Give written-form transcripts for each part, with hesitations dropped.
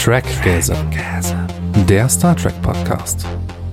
Trackgasm, der Star Trek Podcast.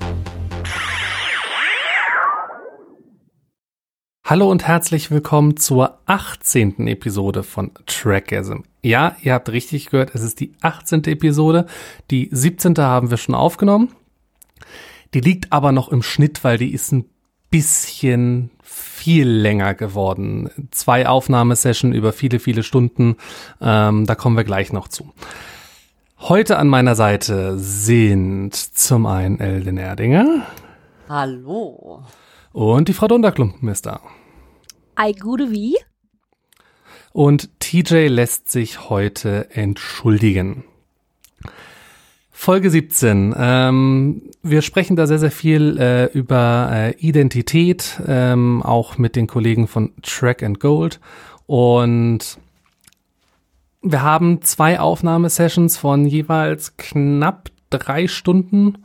Hallo und herzlich willkommen zur 18. Episode von Trackgasm. Ja, ihr habt richtig gehört, es ist die 18. Episode. Die 17. haben wir schon aufgenommen. Die liegt aber noch im Schnitt, weil die ist ein bisschen viel länger geworden. 2 Aufnahmesessions über viele, viele Stunden. Da kommen wir gleich noch zu. Heute an meiner Seite sind zum einen Elden Erdinger. Hallo. Und die Frau Dunderklumpen ist da. Ei, gute wie? Und TJ lässt sich heute entschuldigen. Folge 17. Wir sprechen da sehr, sehr viel über Identität, auch mit den Kollegen von Track and Gold. Und wir haben 2 Aufnahmesessions von jeweils knapp 3 Stunden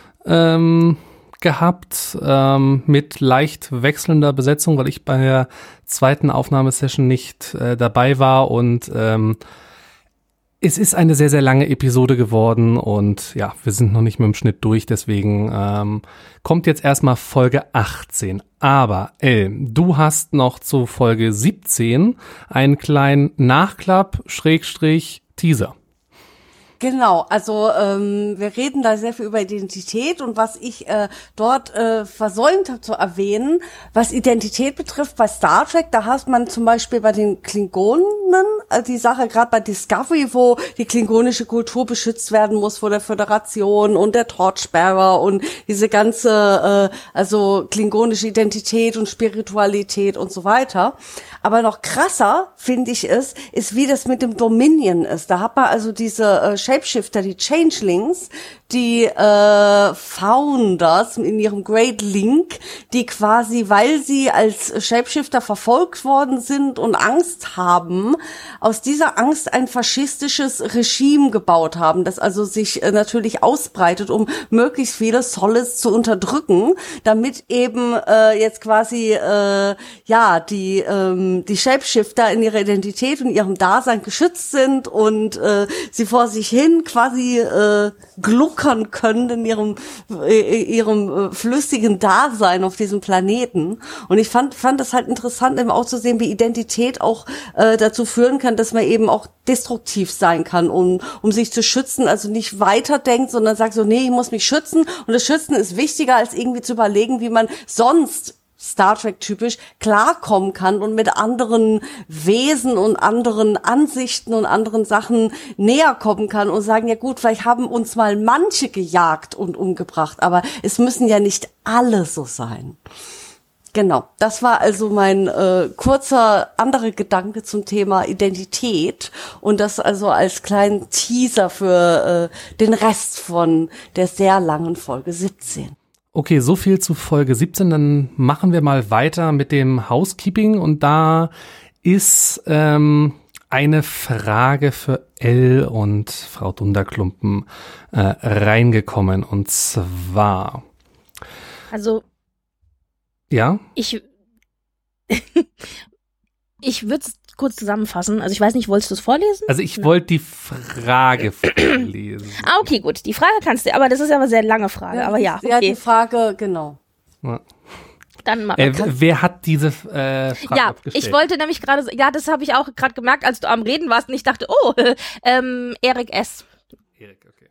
gehabt, mit leicht wechselnder Besetzung, weil ich bei der zweiten Aufnahmesession nicht dabei war, und es ist eine sehr, sehr lange Episode geworden und ja, wir sind noch nicht mit dem Schnitt durch, deswegen kommt jetzt erstmal Folge 18. Aber du hast noch zu Folge 17 einen kleinen Nachklapp, Teaser. Genau, also wir reden da sehr viel über Identität, und was ich dort versäumt habe zu erwähnen, was Identität betrifft bei Star Trek, da hat man zum Beispiel bei den Klingonen die Sache, gerade bei Discovery, wo die klingonische Kultur beschützt werden muss vor der Föderation und der Torchbearer und diese ganze also klingonische Identität und Spiritualität und so weiter. Aber noch krasser, finde ich ist, wie das mit dem Dominion ist. Da hat man also diese Shapeshifter, die Changelings, die Founders in ihrem Great Link, die quasi, weil sie als Shapeshifter verfolgt worden sind und Angst haben, aus dieser Angst ein faschistisches Regime gebaut haben, das also sich natürlich ausbreitet, um möglichst viele Solids zu unterdrücken, damit eben jetzt quasi die Shapeshifter in ihrer Identität und ihrem Dasein geschützt sind und sie vor sich hin quasi gluckern können in ihrem flüssigen Dasein auf diesem Planeten. Und ich fand das halt interessant, eben auch zu sehen, wie Identität auch dazu führen kann, dass man eben auch destruktiv sein kann, um sich zu schützen, also nicht weiterdenkt, sondern sagt so, nee, ich muss mich schützen, und das Schützen ist wichtiger, als irgendwie zu überlegen, wie man sonst Star Trek typisch klarkommen kann und mit anderen Wesen und anderen Ansichten und anderen Sachen näher kommen kann und sagen, ja gut, vielleicht haben uns mal manche gejagt und umgebracht, aber es müssen ja nicht alle so sein. Genau, das war also mein kurzer anderer Gedanke zum Thema Identität, und das also als kleinen Teaser für den Rest von der sehr langen Folge 17. Okay, so viel zu Folge 17, dann machen wir mal weiter mit dem Housekeeping, und da ist eine Frage für Elle und Frau Dunderklumpen reingekommen, und zwar... Also... Ja? Ich würde es kurz zusammenfassen. Also ich weiß nicht, wolltest du es vorlesen? Also ich wollte die Frage vorlesen. Okay, gut. Die Frage kannst du, aber das ist ja eine sehr lange Frage. Ja, aber ja, okay. Ja, die Frage, genau. Ja. Dann mal. Wer hat diese Frage abgestellt? Ich wollte nämlich gerade, das habe ich auch gerade gemerkt, als du am Reden warst, und ich dachte, Erik S. Erik, okay.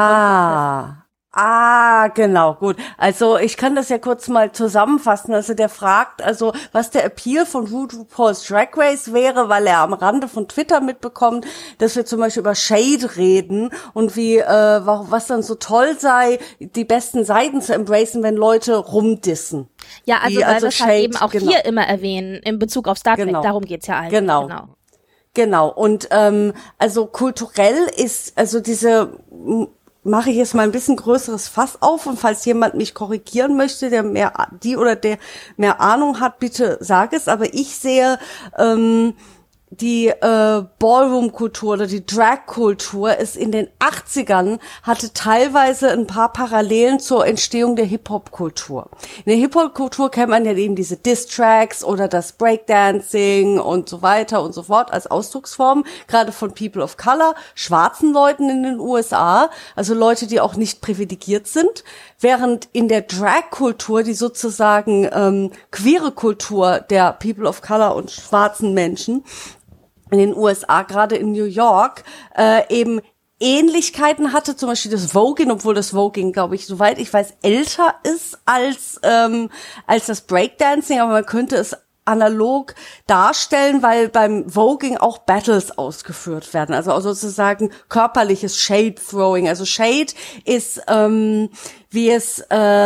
Genau, gut. Also ich kann das ja kurz mal zusammenfassen. Also der fragt, also was der Appeal von RuPaul's Drag Race wäre, weil er am Rande von Twitter mitbekommt, dass wir zum Beispiel über Shade reden und wie was dann so toll sei, die besten Seiten zu embracen, wenn Leute rumdissen. Ja, also weil wir es halt eben auch hier immer erwähnen, in Bezug auf Star Trek, darum geht's ja eigentlich. Genau. Und also kulturell ist also mache ich jetzt mal ein bisschen größeres Fass auf, und falls jemand mich korrigieren möchte, der mehr Ahnung hat, bitte sag es. Aber ich sehe die Ballroom-Kultur oder die Drag-Kultur ist in den 80ern, hatte teilweise ein paar Parallelen zur Entstehung der Hip-Hop-Kultur. In der Hip-Hop-Kultur kennt man ja eben diese Diss-Tracks oder das Breakdancing und so weiter und so fort als Ausdrucksform, gerade von People of Color, schwarzen Leuten in den USA, also Leute, die auch nicht privilegiert sind, während in der Drag-Kultur, die sozusagen queere Kultur der People of Color und schwarzen Menschen, in den USA, gerade in New York, eben Ähnlichkeiten hatte, zum Beispiel das Voging, obwohl das Voging, glaube ich, soweit ich weiß, älter ist als das Breakdancing, aber man könnte es analog darstellen, weil beim Voging auch Battles ausgeführt werden, also sozusagen körperliches Shade-Throwing. Also Shade ist, wie es,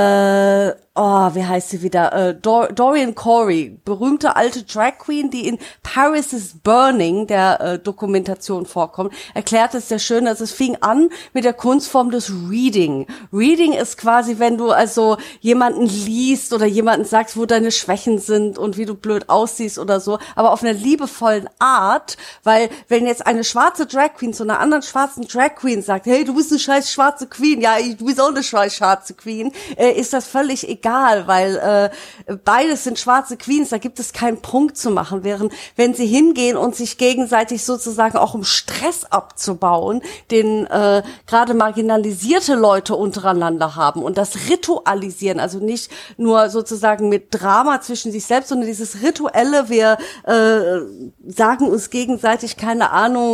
wie heißt sie wieder? Dorian Corey, berühmte alte Drag Queen, die in Paris is Burning, der Dokumentation vorkommt, erklärt es sehr schön, dass es fing an mit der Kunstform des Reading. Reading ist quasi, wenn du also jemanden liest oder jemanden sagst, wo deine Schwächen sind und wie du blöd aussiehst oder so, aber auf einer liebevollen Art, weil wenn jetzt eine schwarze Drag Queen zu einer anderen schwarzen Drag Queen sagt, hey, du bist eine scheiß schwarze Queen, ja, du bist auch eine scheiß schwarze Queen, ist das völlig egal, weil beides sind schwarze Queens, da gibt es keinen Punkt zu machen, während wenn sie hingehen und sich gegenseitig sozusagen auch um Stress abzubauen, den gerade marginalisierte Leute untereinander haben und das ritualisieren, also nicht nur sozusagen mit Drama zwischen sich selbst, sondern dieses rituelle, wir sagen uns gegenseitig, keine Ahnung,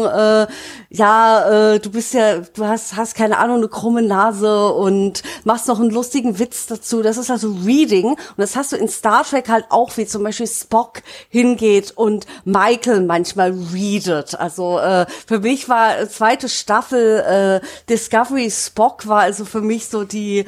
du bist ja, du hast keine Ahnung, eine krumme Nase und machst noch einen lustigen Witz dazu. Das ist also Reading. Und das hast du in Star Trek halt auch, wie zum Beispiel Spock hingeht und Michael manchmal readet. Also für mich war zweite Staffel Discovery Spock war also für mich so die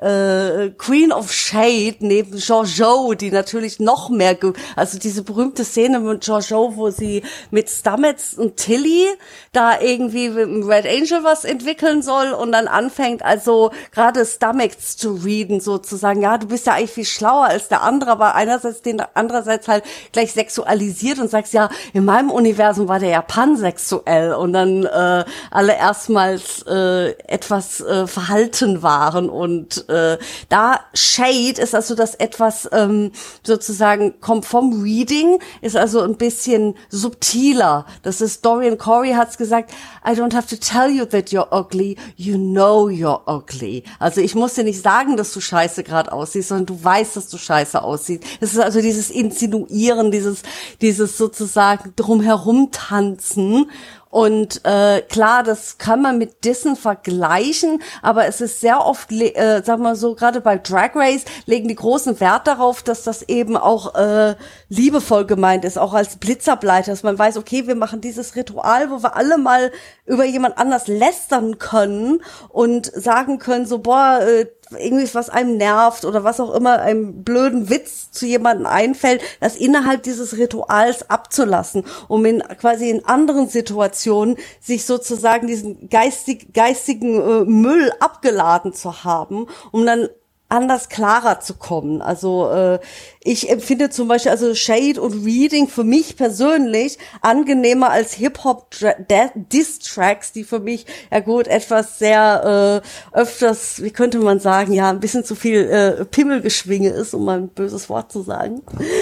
Queen of Shade neben Georgiou, die natürlich noch mehr, also diese berühmte Szene mit Georgiou, wo sie mit Stamets und Tilly da irgendwie mit dem Red Angel was entwickeln soll und dann anfängt also gerade Stamets zu readen sozusagen, ja, du bist ja eigentlich viel schlauer als der andere, aber andererseits halt gleich sexualisiert und sagst, ja, in meinem Universum war der ja pansexuell und dann alle erstmals etwas verhalten waren und da Shade ist also das etwas sozusagen kommt vom Reading, ist also ein bisschen subtiler. Das ist, Dorian Corey hat's gesagt, I don't have to tell you that you're ugly, you know you're ugly. Also ich muss dir nicht sagen, dass du scheiße gerade aussiehst, sondern du weißt, dass du scheiße aussiehst. Es ist also dieses Insinuieren, dieses sozusagen drumherum tanzen. Und klar, das kann man mit Dissen vergleichen, aber es ist sehr oft, sagen wir so, gerade bei Drag Race legen die großen Wert darauf, dass das eben auch liebevoll gemeint ist, auch als Blitzableiter, dass man weiß, okay, wir machen dieses Ritual, wo wir alle mal über jemand anders lästern können und sagen können, so, boah, irgendwie was einem nervt oder was auch immer, einem blöden Witz zu jemandem einfällt, das innerhalb dieses Rituals abzulassen, um quasi in anderen Situationen sich sozusagen diesen geistigen Müll abgeladen zu haben, um dann anders klarer zu kommen. Also ich empfinde zum Beispiel also Shade und Reading für mich persönlich angenehmer als Hip-Hop-Diss-Tracks, die für mich, ja gut, etwas sehr öfters, wie könnte man sagen, ja, ein bisschen zu viel Pimmelgeschwinge ist, um mal ein böses Wort zu sagen.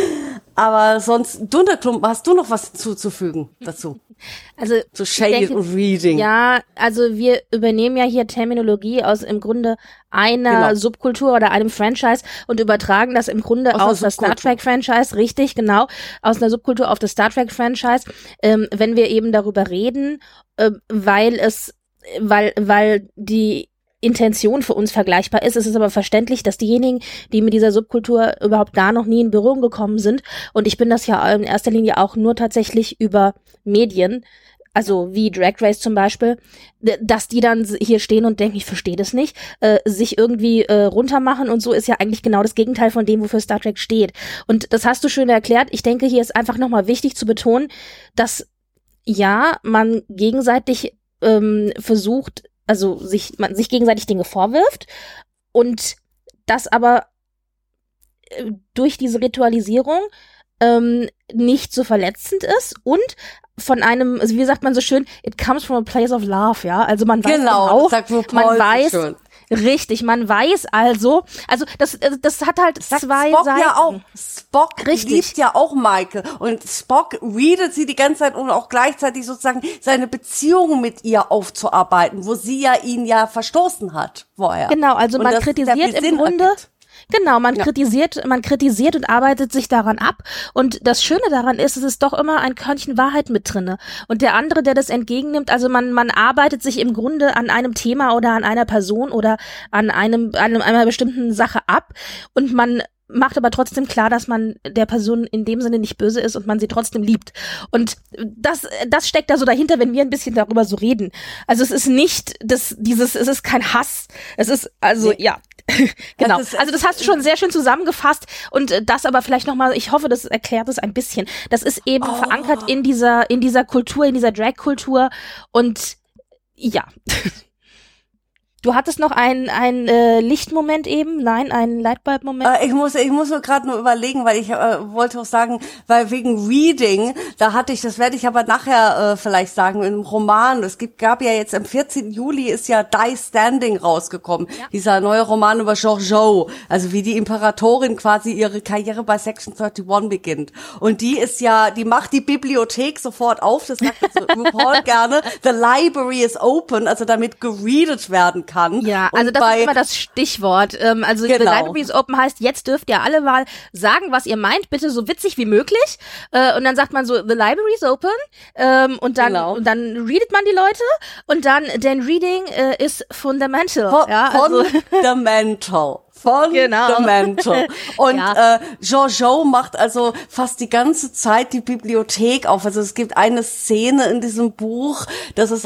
Aber sonst, Dunderklumpen, hast du noch was hinzuzufügen dazu? Also zu Shade und Reading. Ja, also wir übernehmen ja hier Terminologie aus im Grunde einer Subkultur oder einem Franchise und übertragen das im Grunde aus der Star Trek Franchise, richtig, genau, aus einer Subkultur auf das Star Trek Franchise, wenn wir eben darüber reden, weil die Intention für uns vergleichbar ist. Es ist aber verständlich, dass diejenigen, die mit dieser Subkultur überhaupt gar noch nie in Berührung gekommen sind, und ich bin das ja in erster Linie auch nur tatsächlich über Medien, also wie Drag Race zum Beispiel, dass die dann hier stehen und denken, ich verstehe das nicht, sich irgendwie runtermachen und so ist ja eigentlich genau das Gegenteil von dem, wofür Star Trek steht. Und das hast du schön erklärt. Ich denke, hier ist einfach nochmal wichtig zu betonen, dass ja, man gegenseitig versucht, also man sich gegenseitig Dinge vorwirft und das aber durch diese Ritualisierung nicht so verletzend ist und von einem, also wie sagt man so schön, it comes from a place of love, ja, also man weiß genau, sagt man weiß, richtig, man weiß also das hat halt zwei Spock Seiten. Ja auch. Spock liebt ja auch Michael und Spock redet sie die ganze Zeit, um auch gleichzeitig sozusagen seine Beziehung mit ihr aufzuarbeiten, wo sie ja ihn ja verstoßen hat vorher. Genau, also man kritisiert im Grunde. Genau, man kritisiert und arbeitet sich daran ab. Und das Schöne daran ist, es ist doch immer ein Körnchen Wahrheit mit drinne. Und der andere, der das entgegennimmt, also man arbeitet sich im Grunde an einem Thema oder an einer Person oder an einer bestimmten Sache ab. Und man macht aber trotzdem klar, dass man der Person in dem Sinne nicht böse ist und man sie trotzdem liebt. Und das steckt da so dahinter, wenn wir ein bisschen darüber so reden. Also es ist nicht es ist kein Hass. Es ist ja. Genau. Also das hast du schon sehr schön zusammengefasst und das aber vielleicht nochmal, ich hoffe, das erklärt es ein bisschen. Das ist eben verankert in dieser Kultur, in dieser Drag-Kultur und ja. Du hattest noch einen Lichtmoment eben? Nein, einen Lightbulb-Moment? Ich muss mir gerade nur überlegen, weil ich wollte auch sagen, weil wegen Reading, da hatte ich, das werde ich aber nachher vielleicht sagen, im Roman, gab ja jetzt am 14. Juli ist ja Die Standing rausgekommen, dieser neue Roman über Georgiou, also wie die Imperatorin quasi ihre Karriere bei Section 31 beginnt. Und die macht die Bibliothek sofort auf, das sagt RuPaul gerne, the library is open, also damit gereadet werden kann. Ja, also das ist immer das Stichwort. Also The Library is Open heißt, jetzt dürft ihr alle mal sagen, was ihr meint, bitte so witzig wie möglich. Und dann sagt man so, The Library is Open. Und dann readet man die Leute. Und dann, denn Reading ist fundamental. Fundamental. Fundamental. Und Georgiou macht also fast die ganze Zeit die Bibliothek auf. Also es gibt eine Szene in diesem Buch, das ist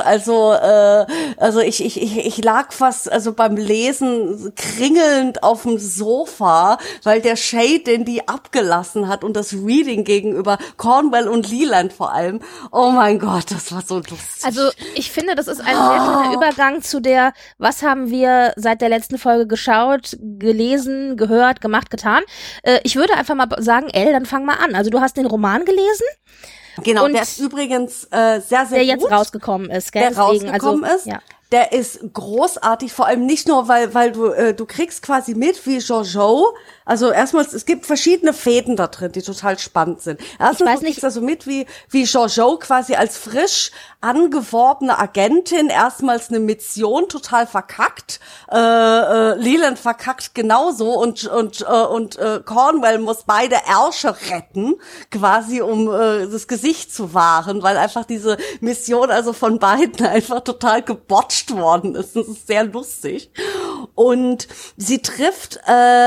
ich lag fast beim Lesen kringelnd auf dem Sofa, weil der Shade, den die abgelassen hat und das Reading gegenüber Cornwell und Leland vor allem. Oh mein Gott, das war so lustig. Also ich finde, das ist ein sehr schöner Übergang zu was haben wir seit der letzten Folge geschaut, gelesen, gehört, gemacht, getan. Ich würde einfach mal sagen, dann fang mal an. Also du hast den Roman gelesen. Genau, der ist übrigens sehr, sehr gut. Der jetzt rausgekommen ist, gell? Der rausgekommen ist. Ja. Der ist großartig, vor allem nicht nur, weil du kriegst quasi mit, wie Georgiou, also erstmal, es gibt verschiedene Fäden da drin, die total spannend sind. Erstmal kriegst du also mit, wie Georgiou quasi als frisch angeworbene Agentin erstmals eine Mission total verkackt, Leland verkackt genauso und Cornwell muss beide Ärsche retten, quasi um das Gesicht zu wahren, weil einfach diese Mission also von beiden einfach total gebotcht worden ist. Das ist sehr lustig. Und sie trifft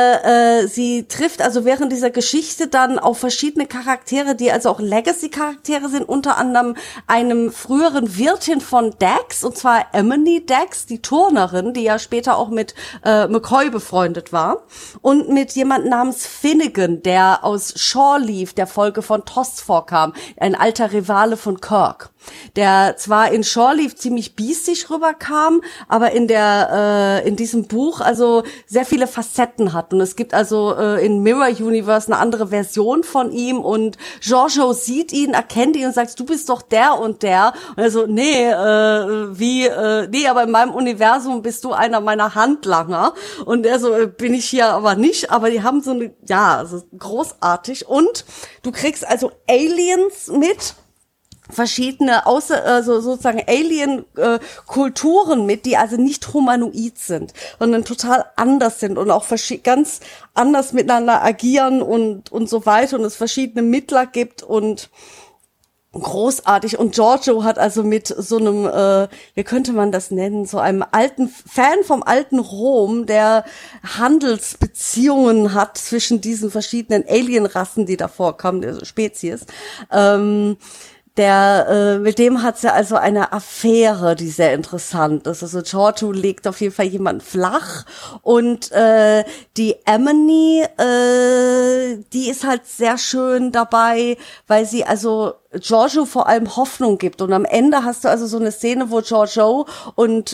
also während dieser Geschichte dann auf verschiedene Charaktere, die also auch Legacy-Charaktere sind, unter anderem einem früheren Wirtin von Dax, und zwar Emily Dax, die Turnerin, die ja später auch mit McCoy befreundet war, und mit jemand namens Finnegan, der aus Shore Leave, der Folge von TOS vorkam, ein alter Rivale von Kirk, der zwar in Shore Leave ziemlich biestig rüberkam, aber in diesem Buch also sehr viele Facetten hat. Und es gibt also in Mirror Universe eine andere Version von ihm, und Georgiou sieht ihn, erkennt ihn und sagt, du bist doch der und der. Und er so, nee, aber in meinem Universum bist du einer meiner Handlanger. Und er so, bin ich hier aber nicht. Aber die haben so eine, also großartig. Und du kriegst also Aliens mit, verschiedene sozusagen Alien-Kulturen mit, die also nicht humanoid sind, sondern total anders sind und auch ganz anders miteinander agieren und so weiter, und es verschiedene Mittler gibt und großartig. Und Georgiou hat also mit so einem, wie könnte man das nennen, so einem alten Fan vom alten Rom, der Handelsbeziehungen hat zwischen diesen verschiedenen Alienrassen, die da vorkommen, also Spezies, mit dem hat sie also eine Affäre, die sehr interessant ist. Also Georgiou legt auf jeden Fall jemanden flach, und die Emily, die ist halt sehr schön dabei, weil sie also Giorgio vor allem Hoffnung gibt. Und am Ende hast du also so eine Szene, wo Giorgio und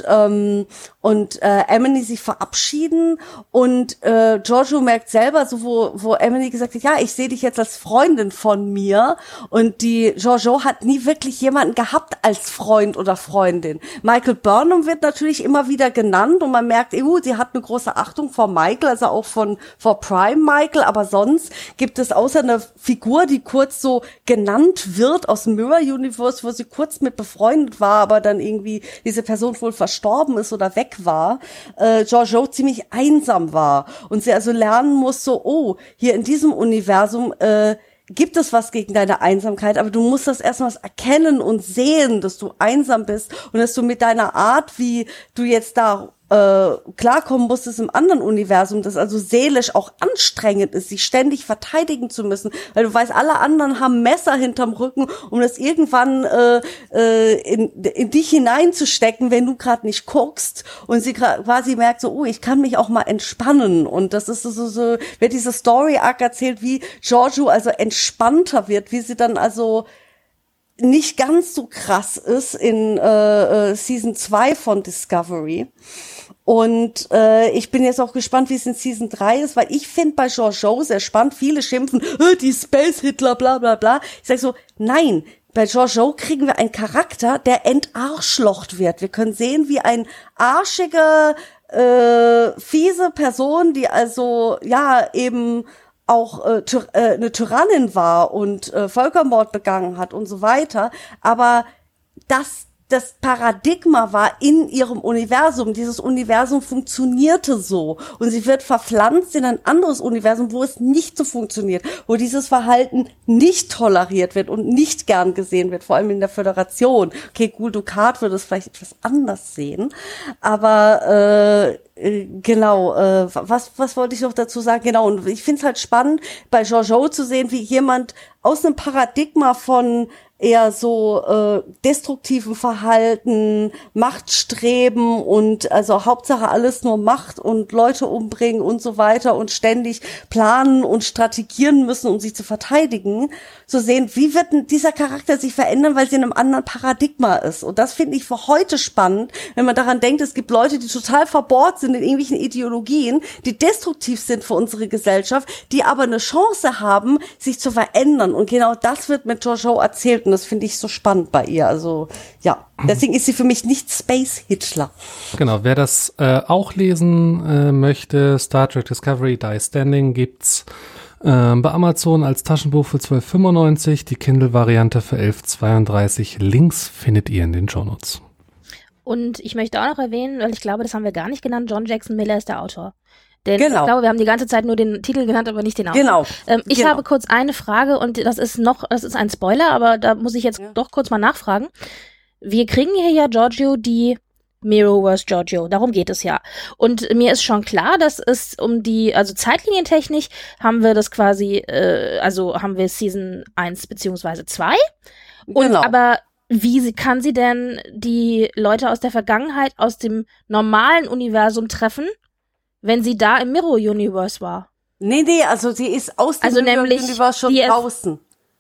Emily sich verabschieden und Giorgio merkt selber, so wo Emily gesagt hat, ja, ich sehe dich jetzt als Freundin von mir, und die Giorgio hat nie wirklich jemanden gehabt als Freund oder Freundin. Michael Burnham wird natürlich immer wieder genannt und man merkt, sie hat eine große Achtung vor Michael, also auch vor Prime Michael, aber sonst gibt es außer einer Figur, die kurz so genannt wird aus dem Mirror Universe, wo sie kurz mit befreundet war, aber dann irgendwie diese Person wohl verstorben ist oder weg war, Giorgio ziemlich einsam war und sie also lernen muss, so, hier in diesem Universum gibt es was gegen deine Einsamkeit, aber du musst das erstmal erkennen und sehen, dass du einsam bist und dass du mit deiner Art, wie du jetzt da klarkommen musstest im anderen Universum, das also seelisch auch anstrengend ist, sich ständig verteidigen zu müssen, weil du weißt, alle anderen haben Messer hinterm Rücken, um das irgendwann in dich hineinzustecken, wenn du gerade nicht guckst, und sie quasi merkt so, ich kann mich auch mal entspannen, und das ist so wird diese Story-Arc erzählt, wie Giorgio also entspannter wird, wie sie dann also nicht ganz so krass ist in Season 2 von Discovery. Und ich bin jetzt auch gespannt, wie es in Season 3 ist, weil ich finde bei Giorgio sehr spannend, viele schimpfen, die Space-Hitler, bla bla bla. Ich sag so, nein, bei Giorgio kriegen wir einen Charakter, der entarschlocht wird. Wir können sehen, wie ein arschige, fiese Person, die also, ja, eben auch eine Tyrannin war und Völkermord begangen hat und so weiter, aber das Paradigma war in ihrem Universum. Dieses Universum funktionierte so. Und sie wird verpflanzt in ein anderes Universum, wo es nicht so funktioniert, wo dieses Verhalten nicht toleriert wird und nicht gern gesehen wird, vor allem in der Föderation. Okay, Gul Dukat würde es vielleicht etwas anders sehen. Aber genau, was wollte ich noch dazu sagen? Genau, und ich finde es halt spannend, bei Giorgio zu sehen, wie jemand aus einem Paradigma von eher so destruktiven Verhalten, Machtstreben und also Hauptsache alles nur Macht und Leute umbringen und so weiter und ständig planen und strategieren müssen, um sich zu verteidigen, zu sehen, wie wird denn dieser Charakter sich verändern, weil sie in einem anderen Paradigma ist. Und das finde ich für heute spannend, wenn man daran denkt, es gibt Leute, die total verbohrt sind in irgendwelchen Ideologien, die destruktiv sind für unsere Gesellschaft, die aber eine Chance haben, sich zu verändern. Und genau das wird mit Giorgio erzählt. Und das finde ich so spannend bei ihr. Also, ja, deswegen ist sie für mich nicht Space Hitler. Genau, wer das auch lesen möchte, Star Trek Discovery Die Standing gibt's bei Amazon als Taschenbuch für 12,95, die Kindle-Variante für 11,32. Links findet ihr in den Shownotes. Und ich möchte auch noch erwähnen, weil ich glaube, das haben wir gar nicht genannt, John Jackson Miller ist der Autor. Denn genau. Ich glaube, wir haben die ganze Zeit nur den Titel genannt, aber nicht den Autor. Genau. Ich habe kurz eine Frage, und das ist ein Spoiler, aber da muss ich jetzt doch kurz mal nachfragen. Wir kriegen hier ja Giorgio die Mirrorverse Giorgio, darum geht es ja. Und mir ist schon klar, dass es also zeitlinientechnisch haben wir das quasi, haben wir Season 1 beziehungsweise 2. Und Genau. aber wie kann sie denn die Leute aus der Vergangenheit aus dem normalen Universum treffen, wenn sie da im Mirror Universe war? Nee, also sie ist aus dem Mirror Universe schon draußen.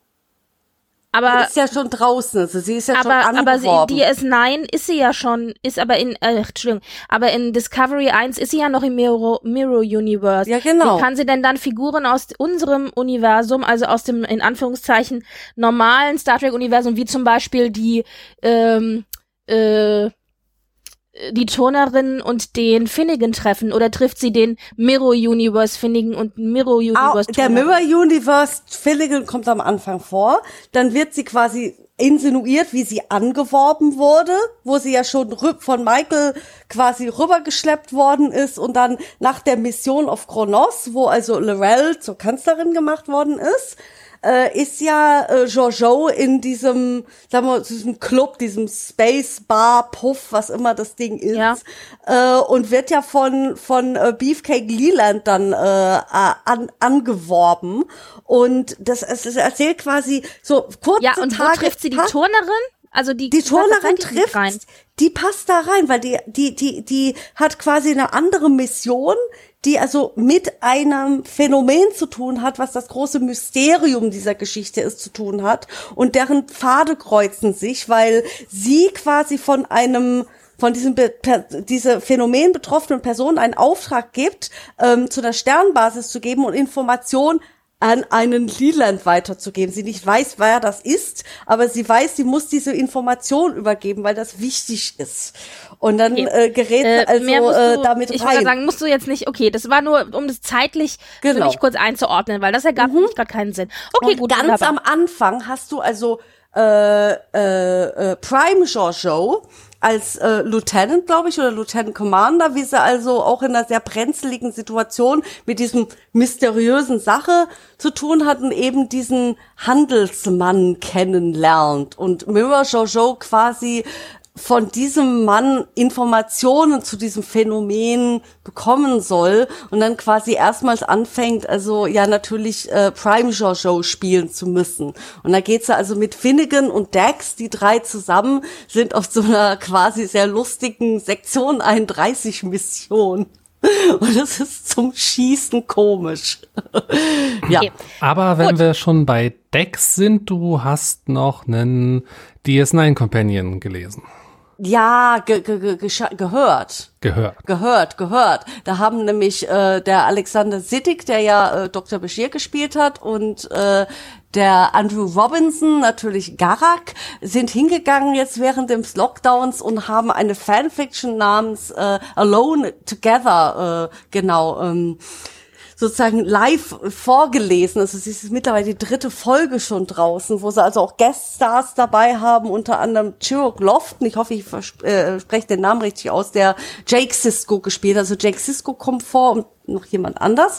Aber sie ist ja schon draußen, also sie ist ja schon angeworben. Aber DS9 ist sie ja schon, aber in Discovery 1 ist sie ja noch im Mirror Universe. Ja, genau. Wie kann sie denn dann Figuren aus unserem Universum, also aus dem, in Anführungszeichen, normalen Star Trek Universum, wie zum Beispiel die Turnerin und den Finnegan treffen, oder trifft sie den Mirror Universe Finnegan und Mirror Universe Der Mirror Universe Finnegan kommt am Anfang vor, dann wird sie quasi insinuiert, wie sie angeworben wurde, wo sie ja schon von Michael quasi rübergeschleppt worden ist, und dann nach der Mission auf Kronos, wo also L'Rell zur Kanzlerin gemacht worden ist, ist ja Giorgio in diesem, sagen wir, diesem Club, diesem Space Bar Puff, was immer das Ding ist, und wird ja von Beefcake Leland dann angeworben, und das erzählt quasi so kurze Ja, und Tage. wo trifft sie die Turnerin? Also die Turnerin trifft, die passt da rein, weil die hat quasi eine andere Mission, die also mit einem Phänomen zu tun hat, was das große Mysterium dieser Geschichte ist, zu tun hat. Und deren Pfade kreuzen sich, weil sie quasi von diese Phänomen betroffenen Person einen Auftrag gibt, zu der Sternbasis zu geben und Informationen an einen Leland weiterzugeben. Sie nicht weiß, wer das ist, aber sie weiß, sie muss diese Information übergeben, weil das wichtig ist. Und dann gerät also damit rein. Ich wollte sagen, musst du jetzt nicht, okay, das war nur, um das zeitlich für mich kurz einzuordnen, weil das ergab für mich gerade keinen Sinn. Okay, und gut. Ganz wunderbar. am Anfang hast du also Prime Georgiou als Lieutenant, glaube ich, oder Lieutenant Commander, wie sie also auch in einer sehr brenzligen Situation mit diesem mysteriösen Sache zu tun hat und eben diesen Handelsmann kennenlernt. Und Mira Georgiou quasi von diesem Mann Informationen zu diesem Phänomen bekommen soll und dann quasi erstmals anfängt, also ja natürlich Prime Georgiou spielen zu müssen. Und da geht's ja also mit Finnegan und Dax, die drei zusammen, sind auf so einer quasi sehr lustigen Sektion 31 Mission. Und das ist zum Schießen komisch. Ja. Okay. Aber wenn wir schon bei Dax sind, du hast noch einen DS9-Companion gelesen. Ja, gehört. Da haben nämlich der Alexander Siddig, der ja Dr. Bashir gespielt hat, und der Andrew Robinson, natürlich Garak, sind hingegangen jetzt während des Lockdowns und haben eine Fanfiction namens Alone Together sozusagen live vorgelesen. Also es ist mittlerweile die 3. Folge schon draußen, wo sie also auch Gueststars dabei haben, unter anderem Chirrut Lofton, ich hoffe, ich spreche den Namen richtig aus, der Jake Sisko gespielt. Also Jake Sisko kommt vor und noch jemand anders.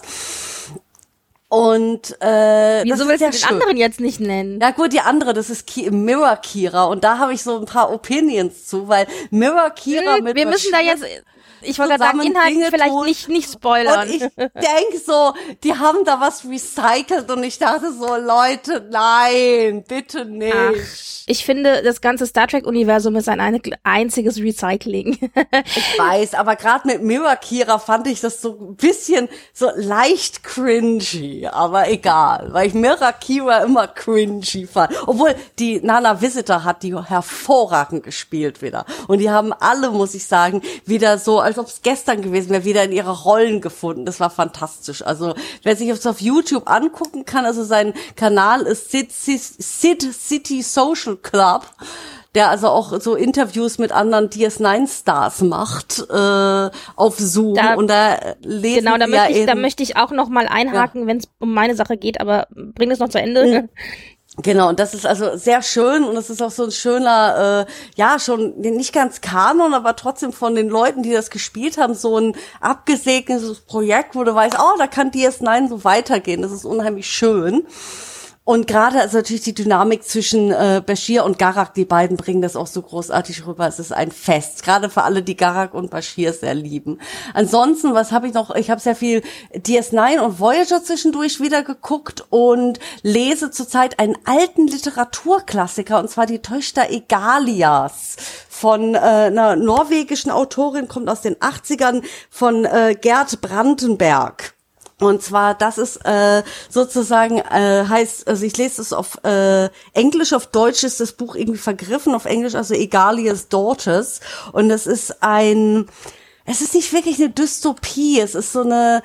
Und wieso willst du den anderen jetzt nicht nennen? Ja gut, die andere, das ist Mirror Kira, und da habe ich so ein paar Opinions zu, weil Mirror Kira mit wir müssen da jetzt, ich wollte gerade sagen, Inhalten vielleicht nicht spoilern. Und ich denke so, die haben da was recycelt und ich dachte so, Leute, nein, bitte nicht. Ach, ich finde, das ganze Star Trek-Universum ist ein einziges Recycling. Ich weiß, aber gerade mit Mirror Kira fand ich das so ein bisschen so leicht cringy, aber egal, weil ich Mirror Kira immer cringy fand. Obwohl, die Nana Visitor hat die hervorragend gespielt wieder. Und die haben alle, muss ich sagen, wieder so, als ob es gestern gewesen wäre, wieder in ihre Rollen gefunden. Das war fantastisch. Also, wer sich das auf YouTube angucken kann, also sein Kanal ist Sid City Social Club, der also auch so Interviews mit anderen DS9-Stars macht auf Zoom. Und da lesen da möchte ich auch noch mal einhaken, wenn es um meine Sache geht, aber bring es noch zu Ende. Genau, und das ist also sehr schön, und das ist auch so ein schöner, schon nicht ganz Kanon, aber trotzdem von den Leuten, die das gespielt haben, so ein abgesegnetes Projekt, wo du weißt, da kann DS9 so weitergehen. Das ist unheimlich schön. Und gerade also natürlich die Dynamik zwischen Bashir und Garak, die beiden bringen das auch so großartig rüber. Es ist ein Fest, gerade für alle, die Garak und Bashir sehr lieben. Ansonsten, was habe ich noch? Ich habe sehr viel DS9 und Voyager zwischendurch wieder geguckt und lese zurzeit einen alten Literaturklassiker, und zwar die Töchter Egalias von einer norwegischen Autorin, kommt aus den 80ern, von Gerd Brandenberg. Und zwar, das ist sozusagen, heißt, also ich lese es auf Englisch, auf Deutsch ist das Buch irgendwie vergriffen, auf Englisch also Egalia's Daughters. Und es ist nicht wirklich eine Dystopie, es ist so eine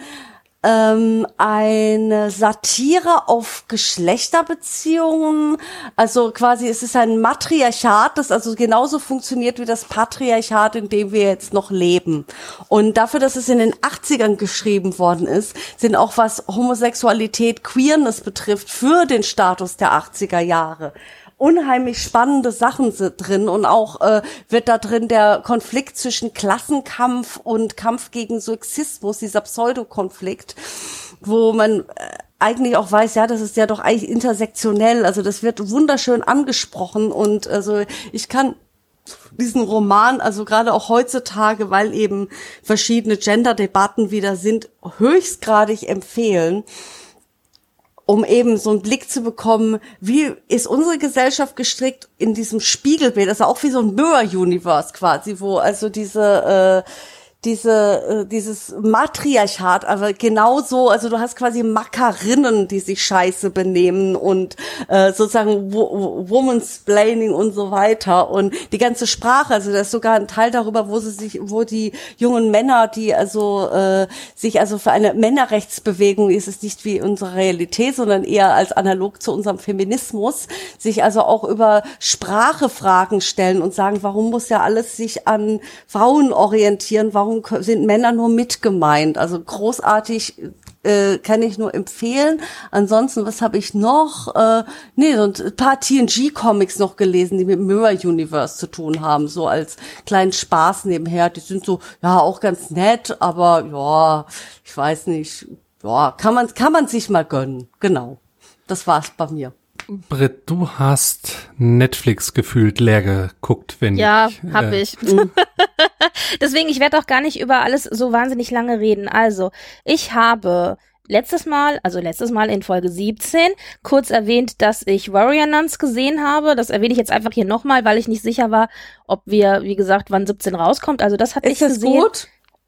Satire auf Geschlechterbeziehungen, also quasi es ist ein Matriarchat, das also genauso funktioniert wie das Patriarchat, in dem wir jetzt noch leben. Und dafür, dass es in den 80ern geschrieben worden ist, sind auch was Homosexualität, Queerness betrifft, für den Status der 80er Jahre unheimlich spannende Sachen sind drin, und auch wird da drin der Konflikt zwischen Klassenkampf und Kampf gegen Sexismus, dieser Pseudokonflikt, wo man eigentlich auch weiß, ja, das ist ja doch eigentlich intersektionell, also das wird wunderschön angesprochen, und also ich kann diesen Roman, also gerade auch heutzutage, weil eben verschiedene Gender-Debatten wieder sind, höchstgradig empfehlen. um eben so einen Blick zu bekommen, wie ist unsere Gesellschaft gestrickt in diesem Spiegelbild, also auch wie so ein Mirror-Universe quasi, wo also dieses Matriarchat, aber genauso, also du hast quasi Mackerinnen, die sich scheiße benehmen und sozusagen Womansplaining und so weiter und die ganze Sprache, also da ist sogar ein Teil darüber, wo die jungen Männer, die also sich also für eine Männerrechtsbewegung, ist es nicht wie unsere Realität, sondern eher als analog zu unserem Feminismus, sich also auch über Sprache Fragen stellen und sagen, warum muss ja alles sich an Frauen orientieren, warum sind Männer nur mit gemeint? Also großartig, kann ich nur empfehlen. Ansonsten, was habe ich noch? So ein paar TNG-Comics noch gelesen, die mit Mirror Universe zu tun haben, so als kleinen Spaß nebenher. Die sind so, ja, auch ganz nett, aber ja, ich weiß nicht. Ja, kann man sich mal gönnen. Genau. Das war's bei mir. Britt, du hast Netflix gefühlt leer geguckt, wenn ja, hab ich. Deswegen, ich werde auch gar nicht über alles so wahnsinnig lange reden. Also, ich habe letztes Mal in Folge 17, kurz erwähnt, dass ich Warrior Nuns gesehen habe. Das erwähne ich jetzt einfach hier nochmal, weil ich nicht sicher war, ob wir, wie gesagt, wann 17 rauskommt. Also, das hatte ich gesehen. Ist das gut?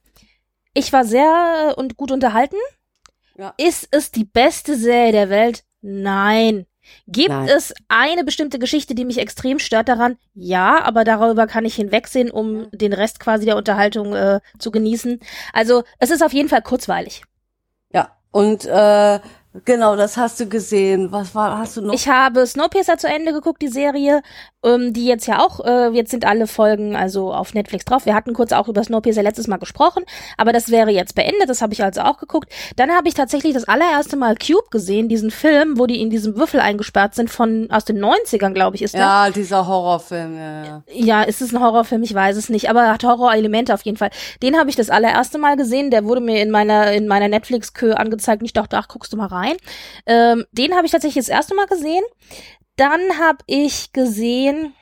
Ich war sehr und gut unterhalten. Ja. Ist es die beste Serie der Welt? Nein. Gibt es eine bestimmte Geschichte, die mich extrem stört daran? Ja, aber darüber kann ich hinwegsehen, um den Rest quasi der Unterhaltung zu genießen. Also, es ist auf jeden Fall kurzweilig. Ja, und genau, das hast du gesehen. Hast du noch? Ich habe Snowpiercer zu Ende geguckt, die Serie, die jetzt ja auch, jetzt sind alle Folgen also auf Netflix drauf. Wir hatten kurz auch über Snowpiercer letztes Mal gesprochen, aber das wäre jetzt beendet, das habe ich also auch geguckt. Dann habe ich tatsächlich das allererste Mal Cube gesehen, diesen Film, wo die in diesem Würfel eingesperrt sind aus den 90ern, glaube ich, ist der. Ja, dieser Horrorfilm, ja. Ja, ist es ein Horrorfilm? Ich weiß es nicht, aber er hat Horrorelemente auf jeden Fall. Den habe ich das allererste Mal gesehen, der wurde mir in meiner Netflix-Kö angezeigt und ich dachte, ach, guckst du mal rein. Den habe ich tatsächlich das erste Mal gesehen. Dann habe ich gesehen,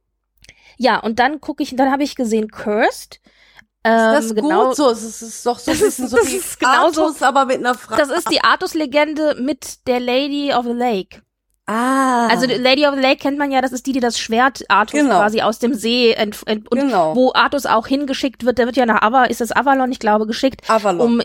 ja, und dann habe ich gesehen Cursed. Ist das genau, gut so? Es ist doch so ein bisschen so wie Artus, aber mit einer Frau. Das ist die Artus-Legende mit der Lady of the Lake. Ah. Also die Lady of the Lake kennt man ja, das ist die das Schwert Artus quasi aus dem See wo Artus auch hingeschickt wird, der wird ja nach Avalon, ich glaube, geschickt, Avalon.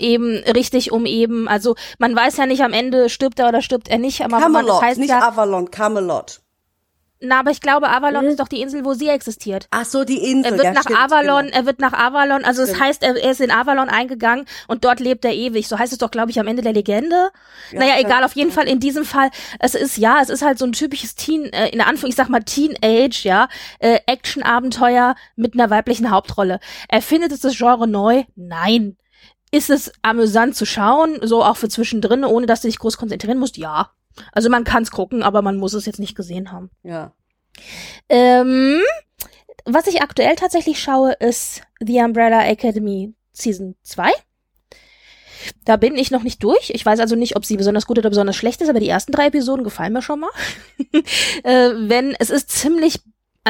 Also man weiß ja nicht am Ende, stirbt er oder stirbt er nicht, aber Camelot, das heißt nicht ja, Avalon, Camelot. Na, aber ich glaube, Avalon ist doch die Insel, wo sie existiert. Ach so, die Insel. Er wird nach Avalon, also es heißt, er ist in Avalon eingegangen und dort lebt er ewig. So heißt es doch, glaube ich, am Ende der Legende. Ja, naja, egal, auf jeden Fall in diesem Fall, es ist halt so ein typisches Teenage, Action-Abenteuer mit einer weiblichen Hauptrolle. Erfindet es das Genre neu? Nein. Ist es amüsant zu schauen, so auch für zwischendrin, ohne dass du dich groß konzentrieren musst? Ja. Also man kann's gucken, aber man muss es jetzt nicht gesehen haben. Ja. Was ich aktuell tatsächlich schaue, ist The Umbrella Academy Season 2. Da bin ich noch nicht durch. Ich weiß also nicht, ob sie besonders gut oder besonders schlecht ist, aber die ersten 3 Episoden gefallen mir schon mal. Es ist ziemlich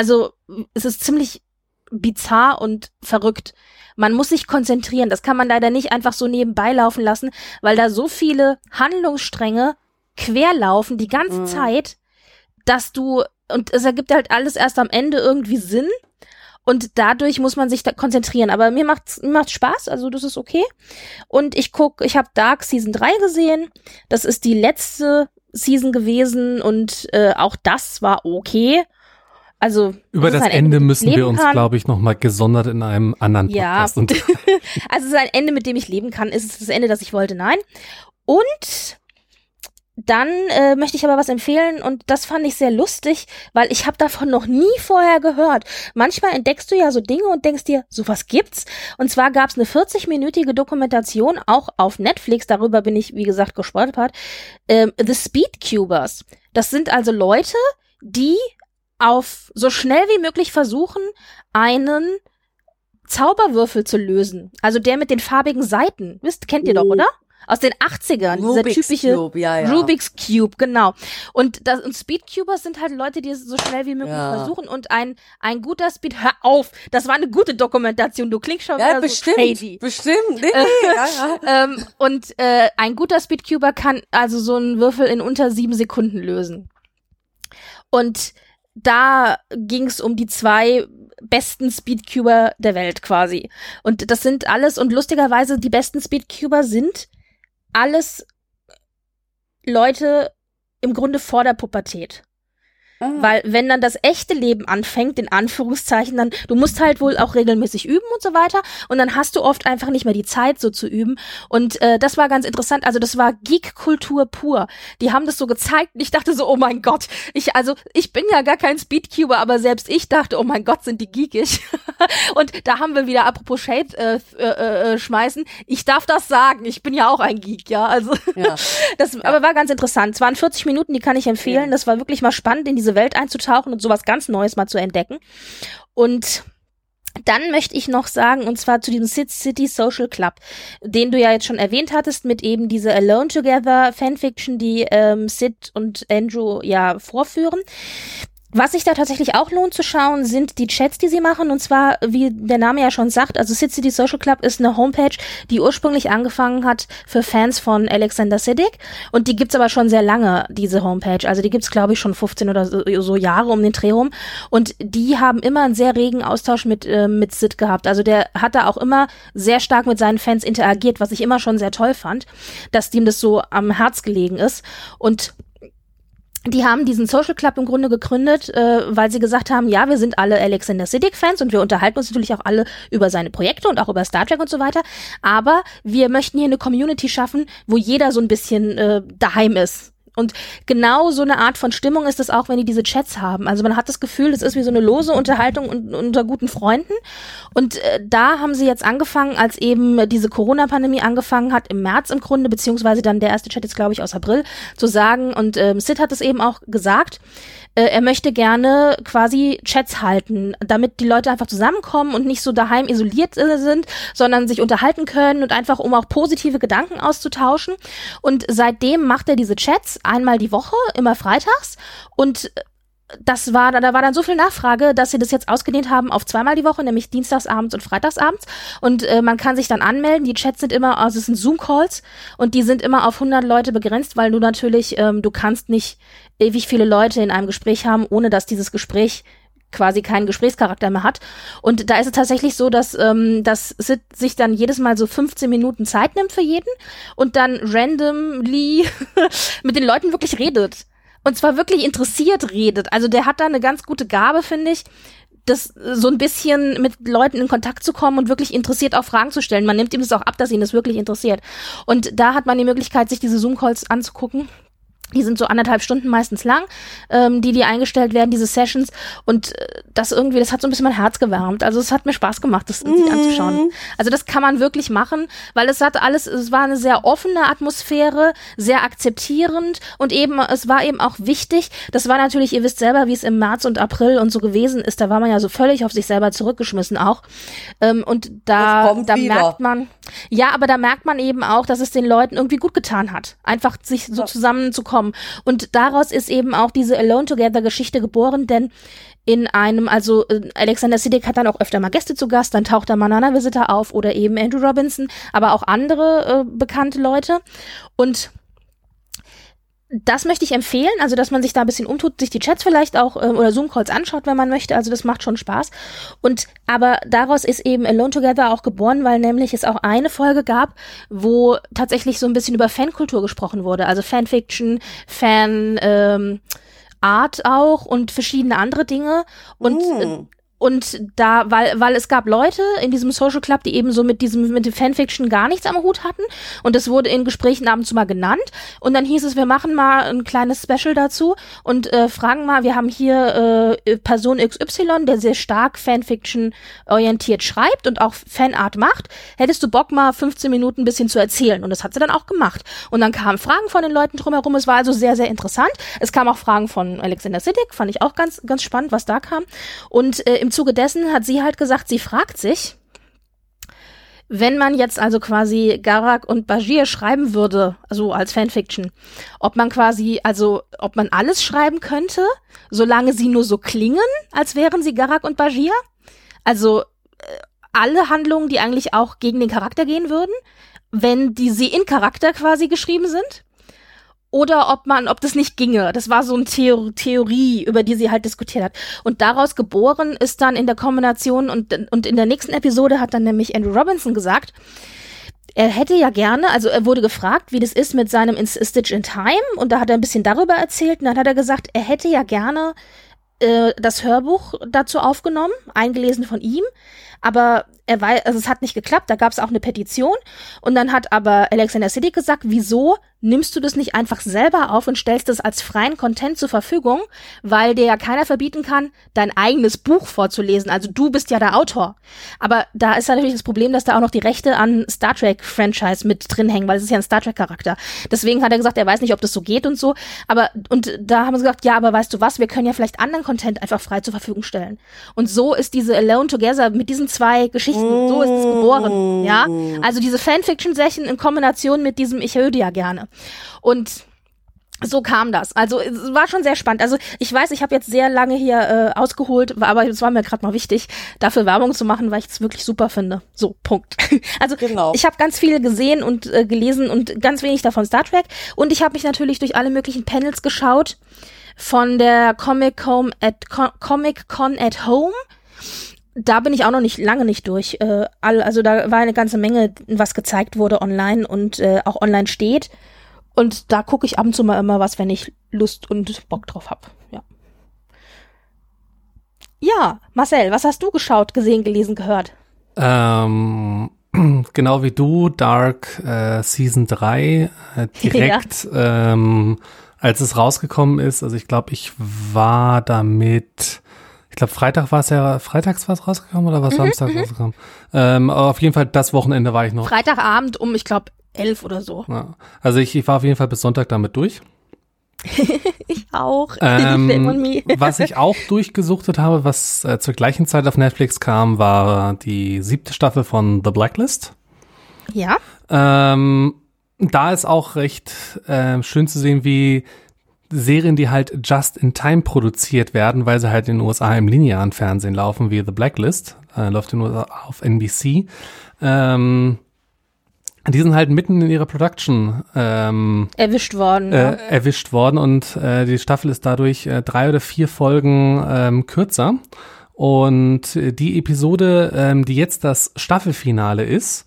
bizarr und verrückt. Man muss sich konzentrieren. Das kann man leider nicht einfach so nebenbei laufen lassen, weil da so viele Handlungsstränge querlaufen die ganze Zeit, und es ergibt halt alles erst am Ende irgendwie Sinn und dadurch muss man sich da konzentrieren. Aber mir macht's Spaß, also das ist okay. Und ich habe Dark Season 3 gesehen. Das ist die letzte Season gewesen und auch das war okay. Also über das Ende müssen wir uns, glaube ich, nochmal gesondert in einem anderen Podcast. Ja. Also es ist ein Ende, mit dem ich leben kann. Ist es das Ende, das ich wollte? Nein. Und dann möchte ich aber was empfehlen und das fand ich sehr lustig, weil ich habe davon noch nie vorher gehört. Manchmal entdeckst du ja so Dinge und denkst dir, sowas gibt's. Und zwar gab's eine 40-minütige Dokumentation, auch auf Netflix, darüber bin ich, wie gesagt, gestolpert. The Speedcubers. Das sind also Leute, die auf so schnell wie möglich versuchen, einen Zauberwürfel zu lösen. Also der mit den farbigen Seiten. Kennt ihr doch, oder? aus den 80ern, Rubik's dieser typische Cube, ja. Rubik's Cube, genau. Und Speedcubers sind halt Leute, die es so schnell wie möglich versuchen und ein guter hör auf, das war eine gute Dokumentation, du klingst schon wieder bestimmt, so shady. Bestimmt, Und ein guter Speedcuber kann also so einen Würfel in unter 7 Sekunden lösen. Und da ging's um die 2 besten Speedcuber der Welt quasi. Und das sind alles, und lustigerweise, die besten Speedcuber sind alles Leute im Grunde vor der Pubertät. Weil wenn dann das echte Leben anfängt, in Anführungszeichen, dann, du musst halt wohl auch regelmäßig üben und so weiter und dann hast du oft einfach nicht mehr die Zeit, so zu üben und das war ganz interessant, also das war Geek-Kultur pur. Die haben das so gezeigt und ich dachte so, oh mein Gott, ich bin ja gar kein Speedcuber, aber selbst ich dachte, oh mein Gott, sind die geekig. Und da haben wir wieder, apropos Shade schmeißen, ich darf das sagen, ich bin ja auch ein Geek, ja, also aber war ganz interessant. Es waren 40 Minuten, die kann ich empfehlen, das war wirklich mal spannend, in diese Welt einzutauchen und sowas ganz Neues mal zu entdecken. Und dann möchte ich noch sagen, und zwar zu diesem Sid City Social Club, den du ja jetzt schon erwähnt hattest, mit eben dieser Alone Together Fanfiction, die Sid und Andrew ja vorführen. Was sich da tatsächlich auch lohnt zu schauen, sind die Chats, die sie machen. Und zwar, wie der Name ja schon sagt, also Sid City Social Club ist eine Homepage, die ursprünglich angefangen hat für Fans von Alexander Siddig. Und die gibt's aber schon sehr lange, diese Homepage. Also die gibt's, glaube ich, schon 15 oder so Jahre um den Dreh rum. Und die haben immer einen sehr regen Austausch mit Sid gehabt. Also der hat da auch immer sehr stark mit seinen Fans interagiert, was ich immer schon sehr toll fand, dass ihm das so am Herz gelegen ist. Und die haben diesen Social Club im Grunde gegründet, weil sie gesagt haben, ja, wir sind alle Alexander Siddig-Fans und wir unterhalten uns natürlich auch alle über seine Projekte und auch über Star Trek und so weiter, aber wir möchten hier eine Community schaffen, wo jeder so ein bisschen daheim ist. Und genau so eine Art von Stimmung ist es auch, wenn die diese Chats haben. Also man hat das Gefühl, das ist wie so eine lose Unterhaltung unter guten Freunden. Und da haben sie jetzt angefangen, als eben diese Corona-Pandemie angefangen hat, im März im Grunde, beziehungsweise dann der erste Chat jetzt, glaube ich, aus April, zu sagen, und Sid hat es eben auch gesagt, er möchte gerne quasi Chats halten, damit die Leute einfach zusammenkommen und nicht so daheim isoliert sind, sondern sich unterhalten können und einfach, um auch positive Gedanken auszutauschen. Und seitdem macht er diese Chats einmal die Woche, immer freitags. Und da war dann so viel Nachfrage, dass sie das jetzt ausgedehnt haben auf 2-mal die Woche, nämlich dienstagsabends und freitagsabends. Und man kann sich dann anmelden. Die Chats sind immer, also es sind Zoom-Calls und die sind immer auf 100 Leute begrenzt, weil du natürlich, du kannst nicht ewig viele Leute in einem Gespräch haben, ohne dass dieses Gespräch quasi keinen Gesprächscharakter mehr hat. Und da ist es tatsächlich so, dass Sid sich dann jedes Mal so 15 Minuten Zeit nimmt für jeden und dann randomly mit den Leuten wirklich redet. Und zwar wirklich interessiert redet. Also der hat da eine ganz gute Gabe, finde ich, das so ein bisschen mit Leuten in Kontakt zu kommen und wirklich interessiert auch Fragen zu stellen. Man nimmt ihm das auch ab, dass ihn das wirklich interessiert. Und da hat man die Möglichkeit, sich diese Zoom-Calls anzugucken. Die sind so 1,5 Stunden meistens lang, die eingestellt werden, diese Sessions. Und das hat so ein bisschen mein Herz gewärmt. Also es hat mir Spaß gemacht, das sich anzuschauen. Also das kann man wirklich machen, weil es war eine sehr offene Atmosphäre, sehr akzeptierend und eben, es war eben auch wichtig. Das war natürlich, ihr wisst selber, wie es im März und April und so gewesen ist. Da war man ja so völlig auf sich selber zurückgeschmissen auch. Und da merkt man, ja, aber da merkt man eben auch, dass es den Leuten irgendwie gut getan hat. Einfach sich so zusammenzukommen. Und daraus ist eben auch diese Alone Together Geschichte geboren, denn Alexander Siddig hat dann auch öfter mal Gäste zu Gast, dann taucht da mal Nana Visitor auf oder eben Andrew Robinson, aber auch andere bekannte Leute. Und das möchte ich empfehlen, also dass man sich da ein bisschen umtut, sich die Chats vielleicht auch oder Zoom-Calls anschaut, wenn man möchte, also das macht schon Spaß. Aber daraus ist eben Alone Together auch geboren, weil nämlich es auch eine Folge gab, wo tatsächlich so ein bisschen über Fankultur gesprochen wurde, also Fanfiction, Art auch und verschiedene andere Dinge und da, weil es gab Leute in diesem Social Club, die eben so mit dem Fanfiction gar nichts am Hut hatten und das wurde in Gesprächen ab und zu mal genannt und dann hieß es, wir machen mal ein kleines Special dazu und fragen mal, wir haben hier Person XY, der sehr stark Fanfiction orientiert schreibt und auch Fanart macht. Hättest du Bock mal 15 Minuten ein bisschen zu erzählen? Und das hat sie dann auch gemacht. Und dann kamen Fragen von den Leuten drumherum, es war also sehr, sehr interessant. Es kamen auch Fragen von Alexander Siddig, fand ich auch ganz, ganz spannend, was da kam. Und im Zuge dessen hat sie halt gesagt, sie fragt sich, Wenn man jetzt also quasi Garak und Bashir schreiben würde, also als Fanfiction, ob man alles schreiben könnte, solange sie nur so klingen, als wären sie Garak und Bashir? Also alle Handlungen, die eigentlich auch gegen den Charakter gehen würden, wenn sie in Charakter quasi geschrieben sind? Oder ob das nicht ginge. Das war so eine Theorie, über die sie halt diskutiert hat. Und daraus geboren ist dann in der Kombination und in der nächsten Episode hat dann nämlich Andrew Robinson gesagt, er hätte ja gerne, also er wurde gefragt, wie das ist mit seinem Stitch in Time und da hat er ein bisschen darüber erzählt und dann hat er gesagt, er hätte ja gerne das Hörbuch dazu aufgenommen, eingelesen von ihm, aber es hat nicht geklappt, da gab es auch eine Petition und dann hat aber Alexander Siddig gesagt, wieso nimmst du das nicht einfach selber auf und stellst es als freien Content zur Verfügung, weil dir ja keiner verbieten kann, dein eigenes Buch vorzulesen, also du bist ja der Autor. Aber da ist ja natürlich das Problem, dass da auch noch die Rechte an Star Trek-Franchise mit drin hängen, weil es ist ja ein Star Trek-Charakter. Deswegen hat er gesagt, er weiß nicht, ob das so geht und so, und da haben sie gesagt, ja, aber weißt du was, wir können ja vielleicht anderen Content einfach frei zur Verfügung stellen. Und so ist diese Alone Together mit diesen 2 Geschichten, so ist es geboren, ja. Also diese Fanfiction-Sachen in Kombination mit diesem Ich höre ja gerne. Und so kam das. Also es war schon sehr spannend. Also ich weiß, ich habe jetzt sehr lange hier ausgeholt, aber es war mir gerade mal wichtig, dafür Werbung zu machen, weil ich es wirklich super finde. So, Punkt. Also genau. Ich habe ganz viel gesehen und gelesen und ganz wenig davon Star Trek. Und ich habe mich natürlich durch alle möglichen Panels geschaut von der Comic-Con at Home. Da bin ich auch noch lange nicht durch. Also da war eine ganze Menge, was gezeigt wurde online und auch online steht. Und da gucke ich ab und zu mal immer was, wenn ich Lust und Bock drauf habe. Ja. Ja, Marcel, was hast du geschaut, gesehen, gelesen, gehört? Genau wie du, Dark Season 3 direkt, ja. Als es rausgekommen ist, also ich glaube, ich war damit... Ich glaube, freitags war es rausgekommen oder was Samstag rausgekommen? Aber auf jeden Fall, das Wochenende war ich noch. Freitagabend um, ich glaube, 11 oder so. Ja. Also ich war auf jeden Fall bis Sonntag damit durch. Ich auch. Was ich auch durchgesuchtet habe, was zur gleichen Zeit auf Netflix kam, war die 7. Staffel von The Blacklist. Ja. Da ist auch recht schön zu sehen, wie Serien, die halt just in time produziert werden, weil sie halt in den USA im linearen Fernsehen laufen, wie The Blacklist, läuft in den USA auf NBC. Die sind halt mitten in ihrer Production erwischt worden und die Staffel ist dadurch 3 oder 4 Folgen kürzer. Und die Episode, die jetzt das Staffelfinale ist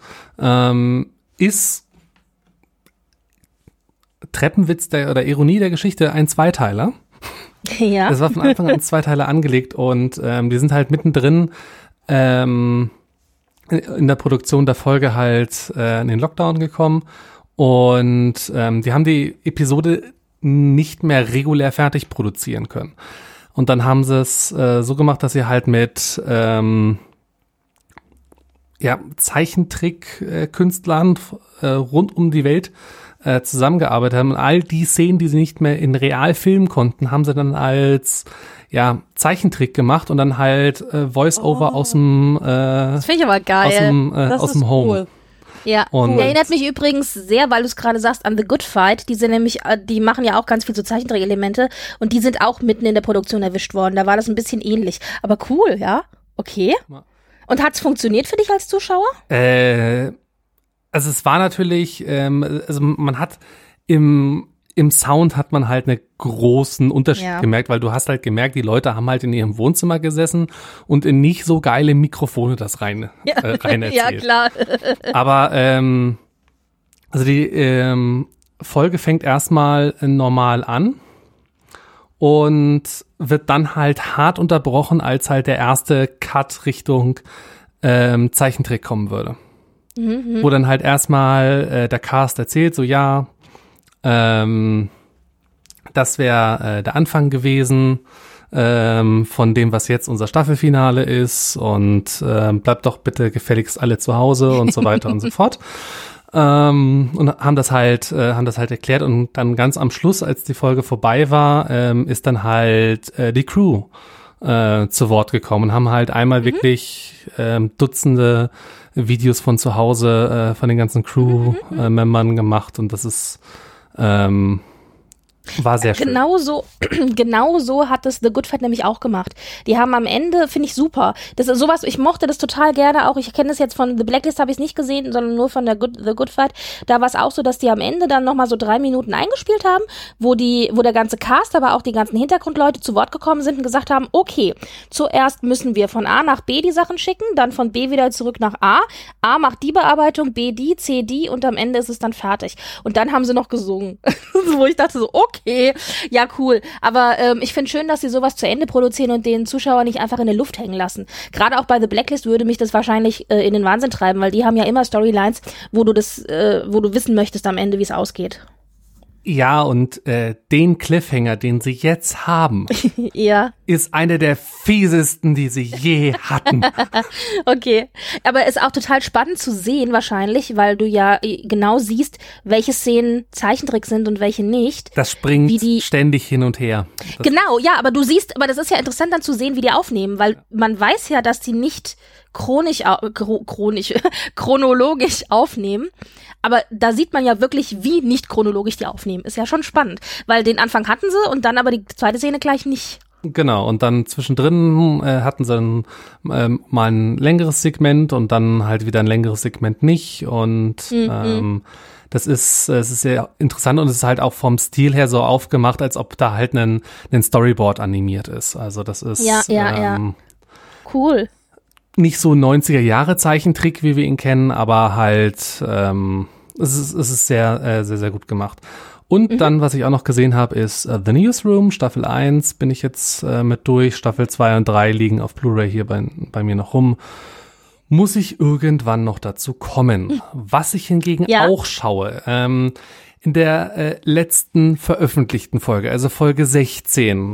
Treppenwitz oder Ironie der Geschichte ein Zweiteiler. Ja. Das war von Anfang an ein Zweiteiler angelegt und die sind halt mittendrin in der Produktion der Folge halt in den Lockdown gekommen und die haben die Episode nicht mehr regulär fertig produzieren können. Und dann haben sie es so gemacht, dass sie halt mit Zeichentrick-Künstlern rund um die Welt zusammengearbeitet haben. Und all die Szenen, die sie nicht mehr in real filmen konnten, haben sie dann als Zeichentrick gemacht und dann halt Voice-Over aus dem das finde ich aber geil. Aus dem Home. Cool. Ja, und erinnert mich übrigens sehr, weil du es gerade sagst, an The Good Fight. Die machen ja auch ganz viel so Zeichentrick-Elemente und die sind auch mitten in der Produktion erwischt worden. Da war das ein bisschen ähnlich. Aber cool, ja? Okay. Ja. Und hat's funktioniert für dich als Zuschauer? Also es war natürlich, also man hat im Sound hat man halt einen großen Unterschied gemerkt, weil du hast halt gemerkt, die Leute haben halt in ihrem Wohnzimmer gesessen und in nicht so geile Mikrofone das rein erzählt. Ja, klar. Aber also die Folge fängt erstmal normal an und wird dann halt hart unterbrochen, als halt der erste Cut Richtung Zeichentrick kommen würde. Wo dann halt erstmal der Cast erzählt, so das wäre der Anfang gewesen von dem, was jetzt unser Staffelfinale ist und bleibt doch bitte gefälligst alle zu Hause und so weiter und so fort. Und haben das halt erklärt und dann ganz am Schluss, als die Folge vorbei war, ist dann halt die Crew zu Wort gekommen und haben halt einmal wirklich Dutzende Videos von zu Hause von den ganzen Crew-Membern gemacht und das ist war sehr schön. Genau so hat es The Good Fight nämlich auch gemacht. Die haben am Ende, finde ich super, das ist sowas, ich mochte das total gerne auch, ich kenne das jetzt von The Blacklist, habe ich es nicht gesehen, sondern nur von The Good Fight, da war es auch so, dass die am Ende dann nochmal so 3 Minuten eingespielt haben, wo der ganze Cast, aber auch die ganzen Hintergrundleute zu Wort gekommen sind und gesagt haben, okay, zuerst müssen wir von A nach B die Sachen schicken, dann von B wieder zurück nach A macht die Bearbeitung, B die, C die und am Ende ist es dann fertig. Und dann haben sie noch gesungen, wo ich dachte so, okay, ja cool, aber ich finde schön, dass sie sowas zu Ende produzieren und den Zuschauer nicht einfach in der Luft hängen lassen. Gerade auch bei The Blacklist würde mich das wahrscheinlich in den Wahnsinn treiben, weil die haben ja immer Storylines, wo du wissen möchtest am Ende, wie es ausgeht. Ja, und den Cliffhanger, den sie jetzt haben, ja. ist einer der fiesesten, die sie je hatten. Okay, aber ist auch total spannend zu sehen wahrscheinlich, weil du ja genau siehst, welche Szenen Zeichentrick sind und welche nicht. Das springt ständig hin und her. Genau, ja, aber du siehst, aber das ist ja interessant dann zu sehen, wie die aufnehmen, weil man weiß ja, dass die nicht chronologisch aufnehmen. Aber da sieht man ja wirklich, wie nicht chronologisch die aufnehmen. Ist ja schon spannend, weil den Anfang hatten sie und dann aber die zweite Szene gleich nicht. Genau, und dann zwischendrin hatten sie dann, mal ein längeres Segment und dann halt wieder ein längeres Segment nicht. Und es ist sehr interessant und es ist halt auch vom Stil her so aufgemacht, als ob da halt ein Storyboard animiert ist. Also das ist ja. Cool. Nicht so 90er-Jahre-Zeichentrick, wie wir ihn kennen, aber halt es ist sehr, sehr, sehr gut gemacht. Und dann, was ich auch noch gesehen habe, ist The Newsroom, Staffel 1 bin ich jetzt mit durch, Staffel 2 und 3 liegen auf Blu-ray hier bei mir noch rum. Muss ich irgendwann noch dazu kommen. Was ich hingegen auch schaue, in der letzten veröffentlichten Folge, also Folge 16,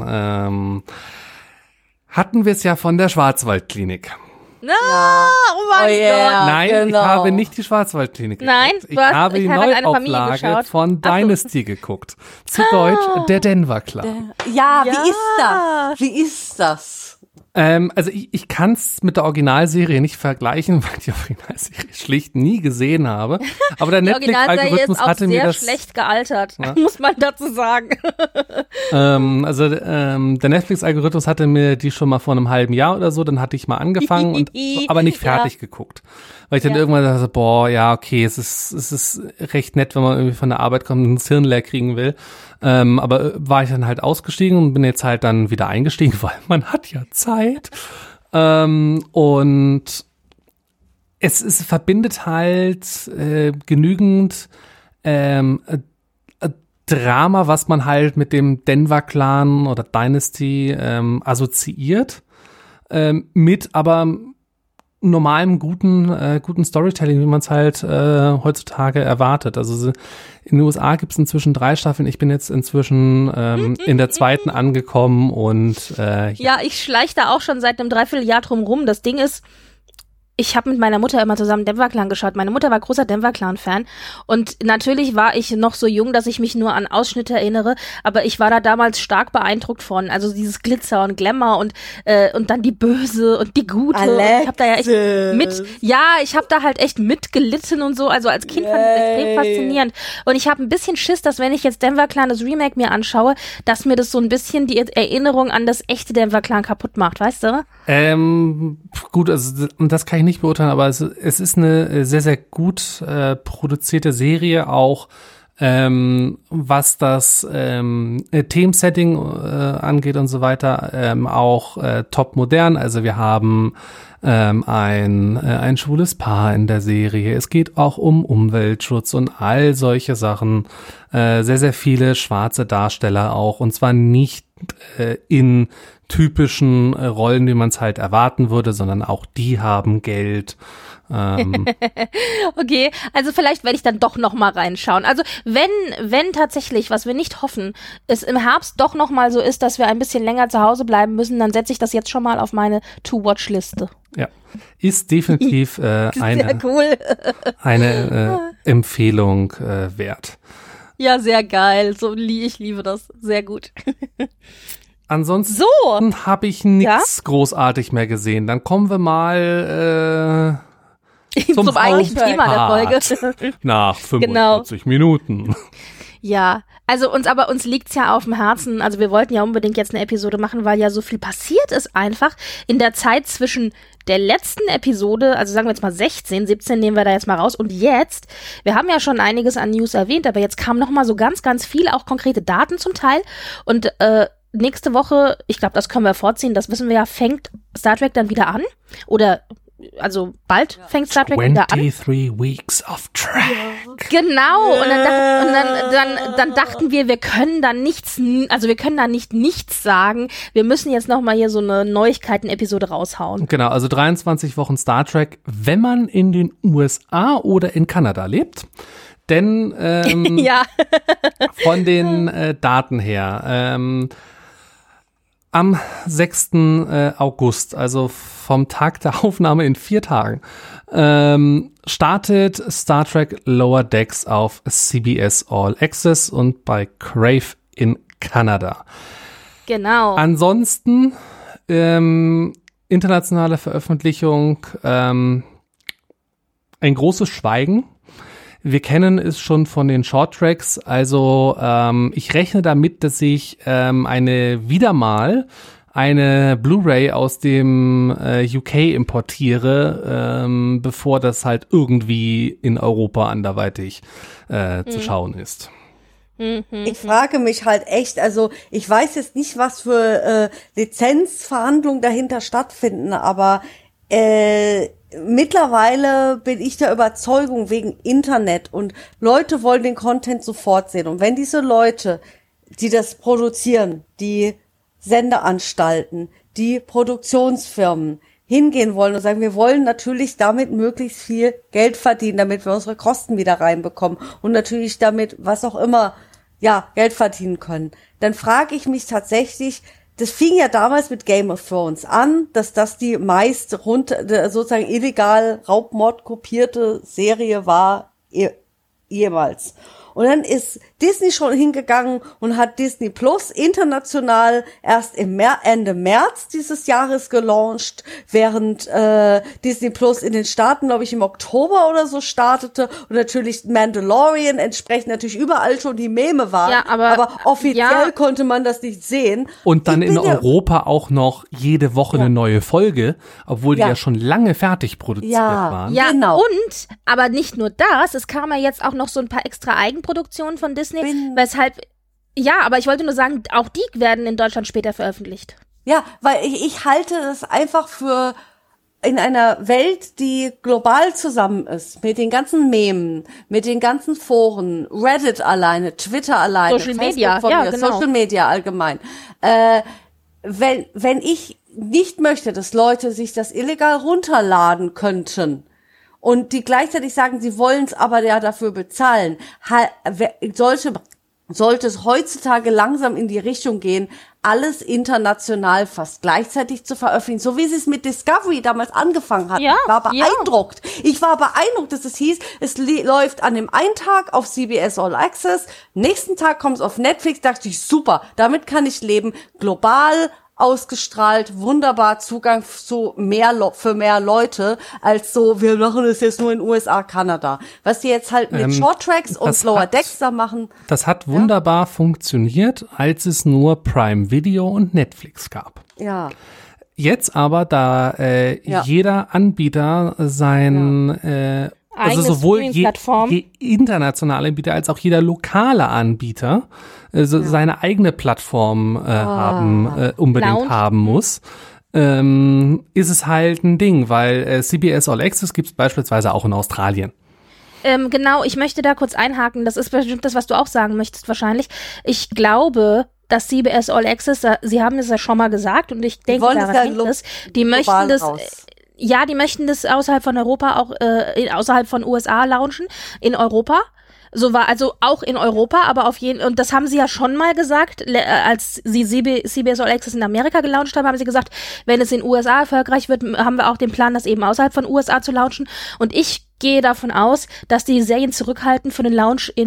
hatten wir es ja von der Schwarzwaldklinik. No, oh mein Gott. Nein, genau. Ich habe nicht die Schwarzwaldklinik geguckt. Nein, ich habe die Neuauflage von Dynasty geguckt. Zu Deutsch, der Denver Clan. Ja, wie ist das? Also ich kann es mit der Originalserie nicht vergleichen, weil ich die Originalserie schlicht nie gesehen habe. Aber der Netflix-Algorithmus hatte mir das schlecht gealtert, muss man dazu sagen. Der Netflix-Algorithmus hatte mir die schon mal vor einem halben Jahr oder so, dann hatte ich mal angefangen aber nicht fertig geguckt. Weil ich dann irgendwann dachte, okay, es ist recht nett, wenn man irgendwie von der Arbeit kommt und das Hirn leer kriegen will. Aber war ich dann halt ausgestiegen und bin jetzt halt dann wieder eingestiegen, weil man hat ja Zeit. Und es verbindet halt genügend Drama, was man halt mit dem Denver Clan oder Dynasty assoziiert, mit aber normalem guten Storytelling, wie man es halt heutzutage erwartet. Also in den USA gibt es inzwischen 3 Staffeln. Ich bin jetzt inzwischen in der 2. angekommen und ja, ich schleiche da auch schon seit einem Dreivierteljahr drum rum. Das Ding ist, ich habe mit meiner Mutter immer zusammen Denver Clan geschaut. Meine Mutter war großer Denver Clan-Fan und natürlich war ich noch so jung, dass ich mich nur an Ausschnitte erinnere, aber ich war da damals stark beeindruckt von, also dieses Glitzer und Glamour und dann die Böse und die Gute. Alexis. Ich habe da ja echt ich habe da halt echt mitgelitten und so, also als Kind fand ich das extrem faszinierend und ich habe ein bisschen Schiss, dass wenn ich jetzt Denver Clan das Remake mir anschaue, dass mir das so ein bisschen die Erinnerung an das echte Denver Clan kaputt macht, weißt du? Gut, also das kann ich nicht beurteilen, aber es ist eine sehr, sehr gut produzierte Serie, auch was das Themensetting angeht und so weiter, auch top modern. Also wir haben ein schwules Paar in der Serie. Es geht auch um Umweltschutz und all solche Sachen. Sehr, sehr viele schwarze Darsteller auch, und zwar nicht in typischen Rollen, wie man es halt erwarten würde, sondern auch die haben Geld. Okay, also vielleicht werde ich dann doch noch mal reinschauen. Also wenn tatsächlich, was wir nicht hoffen, es im Herbst doch noch mal so ist, dass wir ein bisschen länger zu Hause bleiben müssen, dann setze ich das jetzt schon mal auf meine To-Watch-Liste. Ja, ist definitiv eine Empfehlung wert. Ja, sehr geil. Ich liebe das. Sehr gut. Ansonsten habe ich nichts großartig mehr gesehen. Dann kommen wir mal zum eigentlichen Thema der Folge. Nach 45 Minuten. Ja, also uns liegt's ja auf dem Herzen. Also wir wollten ja unbedingt jetzt eine Episode machen, weil ja so viel passiert ist einfach in der Zeit zwischen der letzten Episode, also sagen wir jetzt mal 16, 17 nehmen wir da jetzt mal raus und jetzt, wir haben ja schon einiges an News erwähnt, aber jetzt kam noch mal so ganz, ganz viel, auch konkrete Daten zum Teil und nächste Woche, ich glaube, das können wir vorziehen, das wissen wir ja, fängt Star Trek dann wieder an oder also bald fängt Star Trek wieder an. 23 Weeks of Trek. Genau. Und dann dachten wir können da nicht nichts sagen. Wir müssen jetzt noch mal hier so eine Neuigkeiten-Episode raushauen. Genau, also 23 Wochen Star Trek, wenn man in den USA oder in Kanada lebt. Denn von den Daten her, am 6. August, also vom Tag der Aufnahme in 4 Tagen, startet Star Trek Lower Decks auf CBS All Access und bei Crave in Kanada. Genau. Ansonsten internationale Veröffentlichung, ein großes Schweigen. Wir kennen es schon von den Shorttracks, also ich rechne damit, dass ich wieder mal eine Blu-ray aus dem UK importiere, bevor das halt irgendwie in Europa anderweitig zu schauen ist. Ich frage mich halt echt, also ich weiß jetzt nicht, was für Lizenzverhandlungen dahinter stattfinden, aber mittlerweile bin ich der Überzeugung wegen Internet und Leute wollen den Content sofort sehen. Und wenn diese Leute, die das produzieren, die Sendeanstalten, die Produktionsfirmen hingehen wollen und sagen, wir wollen natürlich damit möglichst viel Geld verdienen, damit wir unsere Kosten wieder reinbekommen und natürlich damit, was auch immer, ja, Geld verdienen können, dann frage ich mich tatsächlich, das fing ja damals mit Game of Thrones an, dass das die meist sozusagen illegal Raubmord kopierte Serie war jemals. Und dann ist Disney schon hingegangen und hat Disney Plus international erst Ende März dieses Jahres gelauncht, während Disney Plus in den Staaten, glaube ich, im Oktober oder so startete und natürlich Mandalorian entsprechend natürlich überall schon die Meme war. Ja, aber offiziell konnte man das nicht sehen. Und dann in Europa auch noch jede Woche eine neue Folge, obwohl die ja schon lange fertig produziert waren. Ja, genau. Und, aber nicht nur das, es kam ja jetzt auch noch so ein paar extra Eigenproduktionen von Disney, weshalb, ja, aber ich wollte nur sagen, auch die werden in Deutschland später veröffentlicht. Ja, weil ich halte das einfach für in einer Welt, die global zusammen ist, mit den ganzen Memen, mit den ganzen Foren, Reddit alleine, Twitter alleine, Social Media, ja, genau. Social Media allgemein. Wenn ich nicht möchte, dass Leute sich das illegal runterladen könnten, und die gleichzeitig sagen, sie wollen es aber ja dafür bezahlen, sollte es heutzutage langsam in die Richtung gehen, alles international fast gleichzeitig zu veröffentlichen, so wie sie es mit Discovery damals angefangen hat. Ja, ich war beeindruckt. Ich war beeindruckt, dass es hieß, es läuft an dem einen Tag auf CBS All Access, nächsten Tag kommt es auf Netflix, dachte ich, super, damit kann ich leben, global ausgestrahlt, wunderbar Zugang zu für mehr Leute, als so, wir machen das jetzt nur in USA, Kanada. Was die jetzt halt mit Shorttracks und Lower Decks da machen. Das hat wunderbar funktioniert, als es nur Prime Video und Netflix gab. Ja. Jetzt aber, da jeder Anbieter sein also sowohl je internationale Anbieter als auch jeder lokale Anbieter seine eigene Plattform unbedingt haben muss, ist es halt ein Ding, weil CBS All Access gibt es beispielsweise auch in Australien. Genau, ich möchte da kurz einhaken, das ist bestimmt das, was du auch sagen möchtest wahrscheinlich. Ich glaube, dass CBS All Access, Sie haben es ja schon mal gesagt und ich denke, daran hängt es, die möchten das... Ja, die möchten das außerhalb von Europa auch außerhalb von USA launchen, in Europa. So war also auch in Europa, aber auf jeden, und das haben sie ja schon mal gesagt, als sie CBS All Access in Amerika gelauncht haben sie gesagt, wenn es in USA erfolgreich wird, haben wir auch den Plan, das eben außerhalb von USA zu launchen. Und ich gehe davon aus, dass die Serien zurückhalten für den Launch in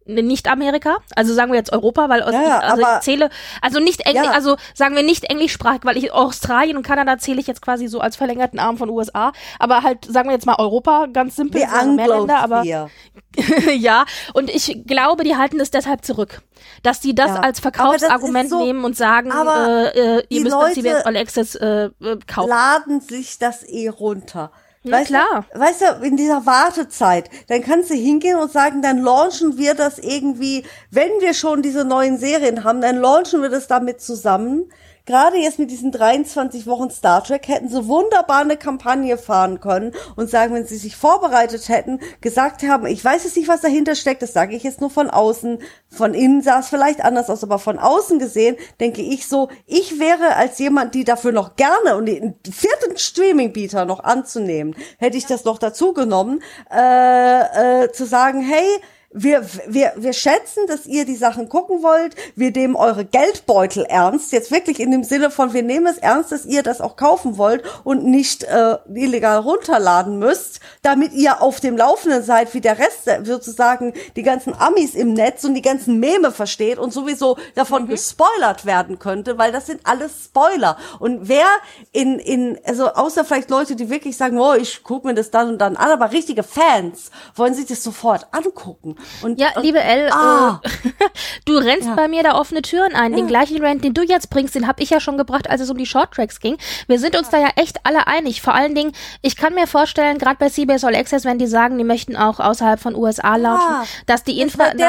nicht Amerika, also sagen wir jetzt Europa, weil ich zähle, also nicht Englisch, also sagen wir nicht englischsprachig, weil ich Australien und Kanada zähle ich jetzt quasi so als verlängerten Arm von USA, aber halt, sagen wir jetzt mal Europa, ganz simpel, mehr Länder, aber ja, und ich glaube, die halten das deshalb zurück, dass die das als Verkaufsargument nehmen und sagen, ihr müsst das CBS All Access kaufen. Laden sich das runter. Ja, klar. Weißt du, in dieser Wartezeit, dann kannst du hingehen und sagen, dann launchen wir das irgendwie, wenn wir schon diese neuen Serien haben, dann launchen wir das damit zusammen. Gerade jetzt mit diesen 23 Wochen Star Trek hätten sie wunderbar eine Kampagne fahren können und sagen, wenn sie sich vorbereitet hätten, gesagt haben, ich weiß jetzt nicht, was dahinter steckt, das sage ich jetzt nur von außen, von innen sah es vielleicht anders aus, aber von außen gesehen denke ich so, ich wäre als jemand, die dafür noch gerne und den vierten Streaming-Bieter noch anzunehmen, hätte ich das noch dazu genommen, zu sagen, hey, wir schätzen, dass ihr die Sachen gucken wollt. Wir nehmen eure Geldbeutel ernst. Jetzt wirklich in dem Sinne von, wir nehmen es ernst, dass ihr das auch kaufen wollt und nicht illegal runterladen müsst, damit ihr auf dem Laufenden seid, wie der Rest sozusagen die ganzen Amis im Netz und die ganzen Meme versteht und sowieso davon gespoilert werden könnte, weil das sind alles Spoiler. Und wer also außer vielleicht Leute, die wirklich sagen, oh, ich gucke mir das dann und dann an, aber richtige Fans wollen sich das sofort angucken. Und, liebe Elle, du rennst bei mir da offene Türen ein. Den gleichen Rant, den du jetzt bringst, den habe ich ja schon gebracht, als es um die Shorttracks ging. Wir sind uns da ja echt alle einig. Vor allen Dingen, ich kann mir vorstellen, gerade bei CBS All Access, wenn die sagen, die möchten auch außerhalb von USA launchen, dass die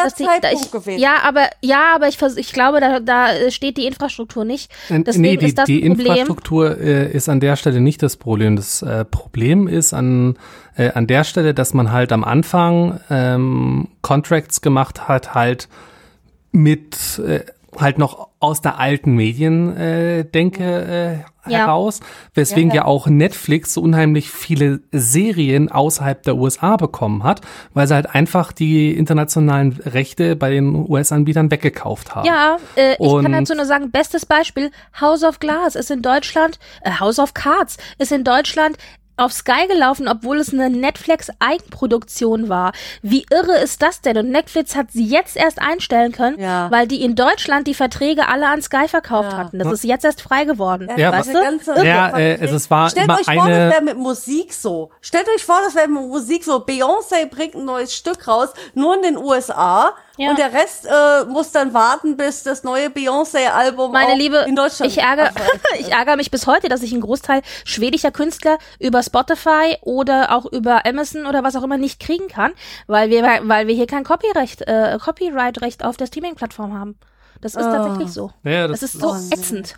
aber ich glaube, da steht die Infrastruktur nicht. Deswegen ist das die ein Problem. Infrastruktur ist an der Stelle nicht das Problem. Das Problem ist an der Stelle, dass man halt am Anfang Contracts gemacht hat, halt mit halt noch aus der alten Mediendenke heraus, weswegen ja auch Netflix so unheimlich viele Serien außerhalb der USA bekommen hat, weil sie halt einfach die internationalen Rechte bei den US-Anbietern weggekauft haben. Ja, ich kann dazu nur sagen, bestes Beispiel, House of Glass ist in Deutschland, House of Cards ist in Deutschland auf Sky gelaufen, obwohl es eine Netflix-Eigenproduktion war. Wie irre ist das denn? Und Netflix hat sie jetzt erst einstellen können, weil die in Deutschland die Verträge alle an Sky verkauft hatten. Das ist jetzt erst frei geworden. Weißt du? Es war Stellt immer euch vor, das wäre mit Musik so. Stellt euch vor, das wäre mit Musik so. Beyoncé bringt ein neues Stück raus, nur in den USA. Ja. Und der Rest muss dann warten, bis das neue Beyoncé-Album in Deutschland ich ärgere mich bis heute, dass ich einen Großteil schwedischer Künstler über Spotify oder auch über Amazon oder was auch immer nicht kriegen kann, weil wir hier kein Copyright-Recht auf der Streaming-Plattform haben. Das ist tatsächlich so. Ja, das ist so ätzend.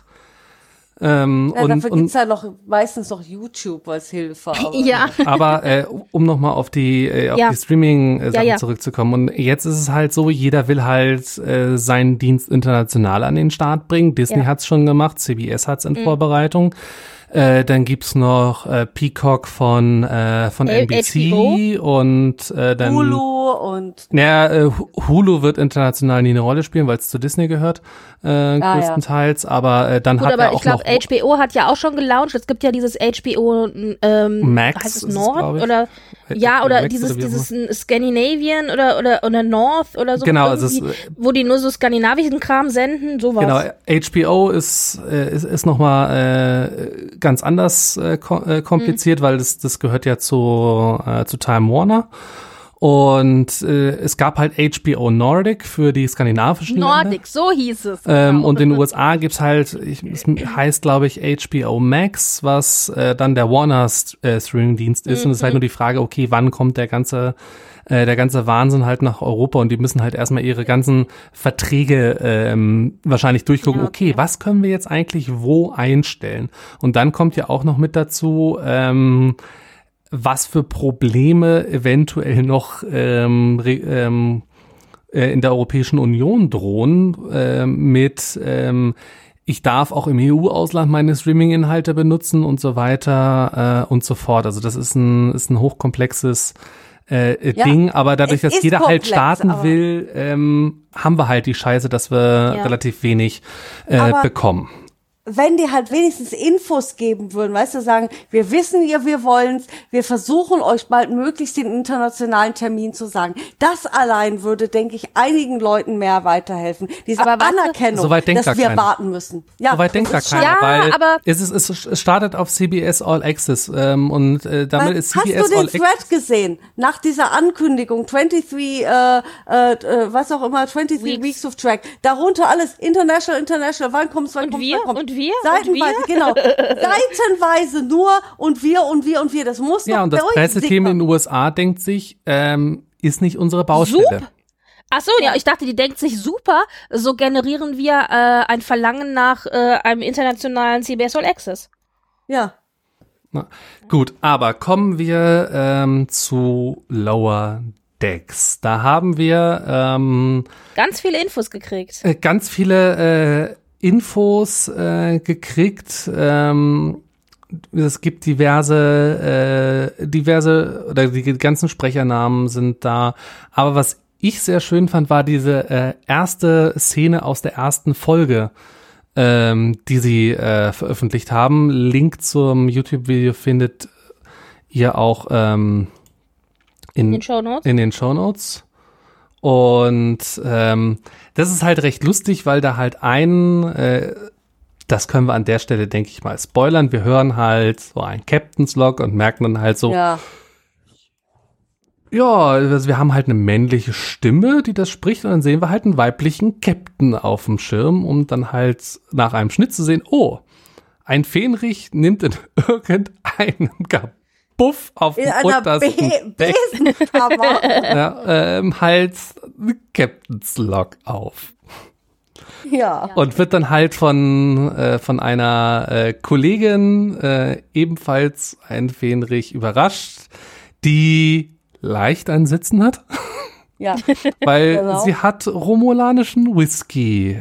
Dafür gibt's ja meistens noch YouTube als Hilfe. Aber um nochmal auf die Streaming-Sachen zurückzukommen. Und jetzt ist es halt so, jeder will halt seinen Dienst international an den Start bringen. Disney hat's schon gemacht, CBS hat's in Vorbereitung. Dann gibt's noch Peacock von NBC HBO. Und dann Hulu und Hulu wird international nie eine Rolle spielen, weil es zu Disney gehört, größtenteils. Aber dann gut, hat aber er auch ich glaube, HBO hat ja auch schon gelauncht. Es gibt ja dieses HBO Max, heißt es North oder oder dieses Scandinavian oder North oder so. Genau, wo die nur so skandinavischen Kram senden, sowas. Genau, HBO ist nochmal ganz anders kompliziert, weil das gehört ja zu Time Warner. Und es gab halt HBO Nordic für die skandinavischen Länder. Nordic, so hieß es. Und in den USA gibt's halt, es heißt glaube ich HBO Max, was dann der Warner Streaming-Dienst ist. Und es ist halt nur die Frage, okay, wann kommt der ganze Wahnsinn halt nach Europa, und die müssen halt erstmal ihre ganzen Verträge wahrscheinlich durchgucken, okay, was können wir jetzt eigentlich wo einstellen? Und dann kommt ja auch noch mit dazu, was für Probleme eventuell noch in der Europäischen Union drohen mit ich darf auch im EU-Ausland meine Streaming-Inhalte benutzen und so weiter und so fort. Also das ist ein hochkomplexes Ding, aber dadurch, dass jeder halt starten will, haben wir halt die Scheiße, dass wir relativ wenig bekommen. wenn die halt wenigstens Infos geben würden, weißt du, sagen, wir wissen ja, wir wollen's, wir versuchen euch bald möglichst den internationalen Termin zu sagen. Das allein würde, denke ich, einigen Leuten mehr weiterhelfen. Diese Anerkennung, so weit denkt dass wir keiner. warten müssen. Ja, so weit denkt gar keiner, ja, weil aber es startet auf CBS All Access und damit ist CBS hast du All den Thread gesehen? Nach dieser Ankündigung, 23, was auch immer, 23 Weeks of Track. Darunter alles international, wann kommt's, wann kommt's. Seitenweise, genau. Seitenweise nur und wir. Das muss ja, doch und das Presseteam in den USA denkt sich, ist nicht unsere Baustelle. Ach so, ja, ich dachte, die denkt sich super, so generieren wir ein Verlangen nach einem internationalen CBS All Access. Ja. Na, gut, aber kommen wir zu Lower Decks. Da haben wir ganz viele Infos gekriegt. Ganz viele Infos gekriegt. Es gibt diverse oder die ganzen Sprechernamen sind da. Aber was ich sehr schön fand, war diese erste Szene aus der ersten Folge, die sie veröffentlicht haben. Link zum YouTube-Video findet ihr auch in den Shownotes. In den Shownotes. Und das ist halt recht lustig, weil da halt das können wir an der Stelle, denke ich mal, spoilern. Wir hören halt so ein Captain's Log und merken dann halt so, ja, also wir haben halt eine männliche Stimme, die das spricht, und dann sehen wir halt einen weiblichen Captain auf dem Schirm, um dann halt nach einem Schnitt zu sehen, oh, ein Fähnrich nimmt in irgendeinem Buff auf dem untersten Deck halt Captain's Log auf. Ja. Und wird dann halt von einer Kollegin ebenfalls ein Fähnrich überrascht, die leicht ein Sitzen hat. Ja. Weil sie hat romulanischen Whisky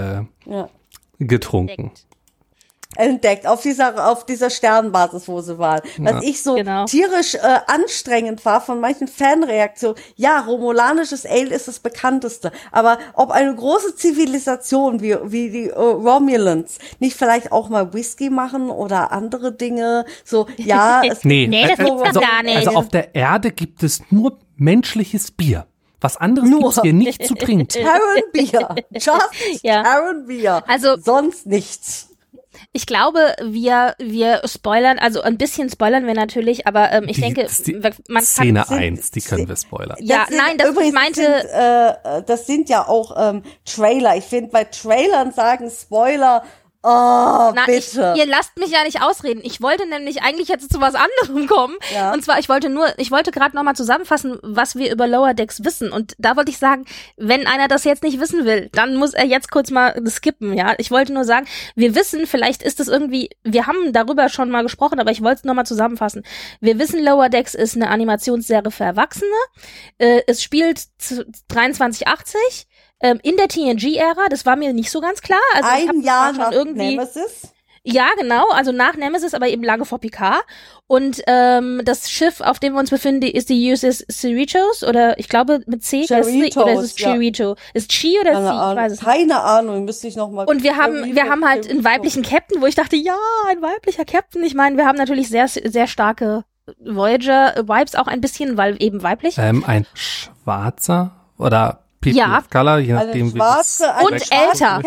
getrunken. Entdeckt auf dieser Sternbasis, wo sie waren. Was ich so tierisch anstrengend war von manchen Fanreaktionen. Ja, romulanisches Ale ist das bekannteste. Aber ob eine große Zivilisation wie die Romulans nicht vielleicht auch mal Whisky machen oder andere Dinge? So, ja. Das gar nicht. Also auf der Erde gibt es nur menschliches Bier. Was anderes gibt's hier nicht zu trinken. Terran Bier. Just Terran Bier. Also, sonst nichts. Ich glaube, wir spoilern, also ein bisschen spoilern wir natürlich, aber ich denke, man Szene kann... Szene 1, die können wir spoilern. Ja, nein, das ich meinte... das sind ja auch Trailer. Ich finde, bei Trailern sagen Spoiler... Oh, bitte. Ihr lasst mich ja nicht ausreden. Ich wollte nämlich eigentlich jetzt zu was anderem kommen. Ja. Und zwar, ich wollte gerade nochmal zusammenfassen, was wir über Lower Decks wissen. Und da wollte ich sagen, wenn einer das jetzt nicht wissen will, dann muss er jetzt kurz mal skippen, ja. Ich wollte nur sagen, wir wissen, vielleicht ist es irgendwie, wir haben darüber schon mal gesprochen, aber ich wollte es nochmal zusammenfassen. Wir wissen, Lower Decks ist eine Animationsserie für Erwachsene. Es spielt 2380. In der TNG-Ära, das war mir nicht so ganz klar. Also ein Jahr nach Nemesis? Ja, genau, also nach Nemesis, aber eben lange vor Picard. Und das Schiff, auf dem wir uns befinden, ist die USS Cerritos, oder ich glaube mit C. Cerritos, oder ist es Cerrito? Ist Chi oder C? Ich weiß es nicht. Keine Ahnung, müsste ich noch mal. Und wir haben halt einen weiblichen Captain, wo ich dachte, ja, ein weiblicher Captain. Ich meine, wir haben natürlich sehr, sehr starke Voyager-Vibes auch ein bisschen, weil eben weiblich. Ein schwarzer oder People of Color, je nachdem, wie und älter.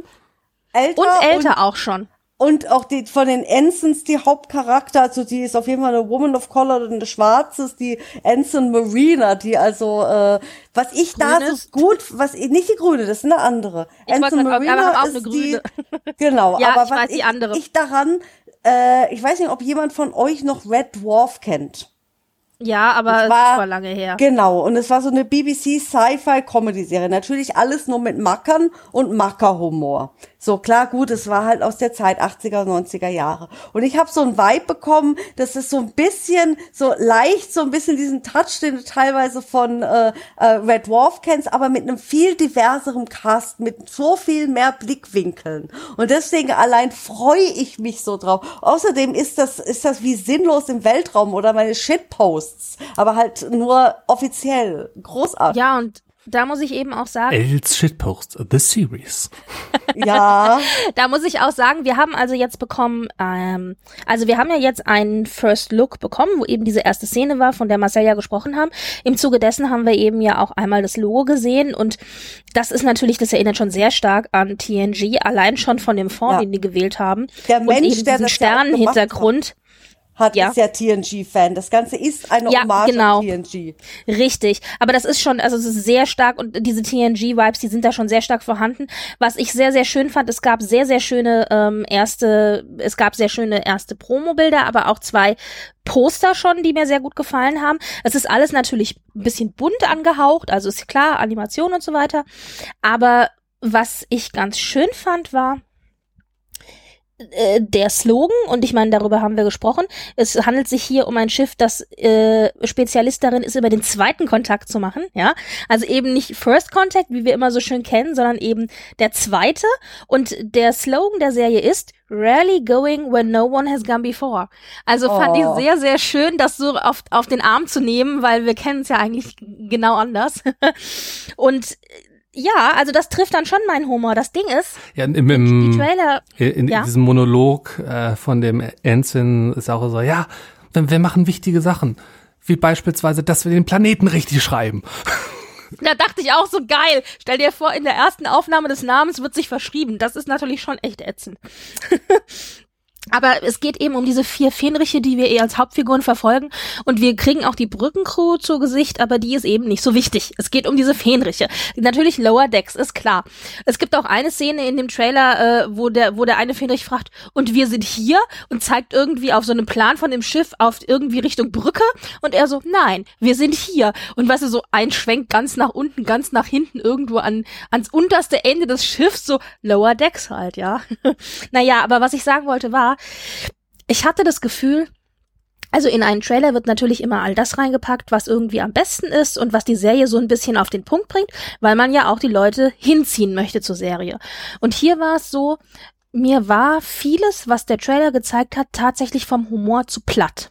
Und älter auch schon. Und auch die von den Ensigns, die Hauptcharakter, also die ist auf jeden Fall eine Woman of Color und eine Schwarze ist die Ensign Marina, die also, was ich Grüne. Da so gut, nicht die Grüne, das ist eine andere. Ensign Marina ist die, genau, ja, aber ich weiß die andere. Ich daran, ich weiß nicht, ob jemand von euch noch Red Dwarf kennt. Ja, aber es war lange her. Genau, und es war so eine BBC Sci-Fi-Comedy-Serie. Natürlich alles nur mit Mackern und Mackerhumor. So, klar, gut, es war halt aus der Zeit 80er, 90er Jahre. Und ich habe so ein Vibe bekommen, dass es so ein bisschen, so leicht, so ein bisschen diesen Touch, den du teilweise von Red Dwarf kennst, aber mit einem viel diverseren Cast, mit so viel mehr Blickwinkeln. Und deswegen allein freue ich mich so drauf. Außerdem ist das wie sinnlos im Weltraum oder meine Shitposts, aber halt nur offiziell. Großartig. Ja, und da muss ich eben auch sagen. Els Shitpost, the series. Ja. Da muss ich auch sagen, wir haben also jetzt bekommen, also wir haben ja jetzt einen First Look bekommen, wo eben diese erste Szene war, von der Marcel ja gesprochen haben. Im Zuge dessen haben wir eben ja auch einmal das Logo gesehen und das ist natürlich, das erinnert schon sehr stark an TNG, allein schon von dem Font, den die gewählt haben. Der Mensch, und eben der diesen das ja auch Sternenhintergrund. Ist ja TNG-Fan. Das Ganze ist eine Hommage an TNG. Richtig. Aber das ist schon, also es ist sehr stark und diese TNG-Vibes, die sind da schon sehr stark vorhanden. Was ich sehr, sehr schön fand, es gab sehr, sehr schöne erste Promo-Bilder, aber auch 2 Poster schon, die mir sehr gut gefallen haben. Es ist alles natürlich ein bisschen bunt angehaucht, also ist klar, Animation und so weiter. Aber was ich ganz schön fand, war der Slogan, und ich meine, darüber haben wir gesprochen. Es handelt sich hier um ein Schiff, das Spezialist darin ist, über den zweiten Kontakt zu machen, ja. Also eben nicht First Contact, wie wir immer so schön kennen, sondern eben der zweite. Und der Slogan der Serie ist Rarely going where no one has gone before. Also fand ich sehr, sehr schön, das so auf den Arm zu nehmen, weil wir kennen es ja eigentlich genau anders. Und ja, also das trifft dann schon meinen Humor. Das Ding ist, ja, die Trailer, in diesem Monolog von dem Ensign ist auch so, ja, wir machen wichtige Sachen, wie beispielsweise, dass wir den Planeten richtig schreiben. Da dachte ich auch so, geil. Stell dir vor, in der ersten Aufnahme des Namens wird sich verschrieben. Das ist natürlich schon echt ätzend. Aber es geht eben um diese 4 Fähnriche, die wir als Hauptfiguren verfolgen. Und wir kriegen auch die Brückencrew zu Gesicht, aber die ist eben nicht so wichtig. Es geht um diese Fähnriche. Natürlich Lower Decks, ist klar. Es gibt auch eine Szene in dem Trailer, wo der eine Fähnrich fragt, und wir sind hier, und zeigt irgendwie auf so einem Plan von dem Schiff auf irgendwie Richtung Brücke. Und er so, nein, wir sind hier. Und weißt du, so ein Schwenk ganz nach unten, ganz nach hinten, irgendwo ans unterste Ende des Schiffs, so Lower Decks halt, ja. Naja, aber was ich sagen wollte war, ich hatte das Gefühl, also in einen Trailer wird natürlich immer all das reingepackt, was irgendwie am besten ist und was die Serie so ein bisschen auf den Punkt bringt, weil man ja auch die Leute hinziehen möchte zur Serie. Und hier war es so, mir war vieles, was der Trailer gezeigt hat, tatsächlich vom Humor zu platt.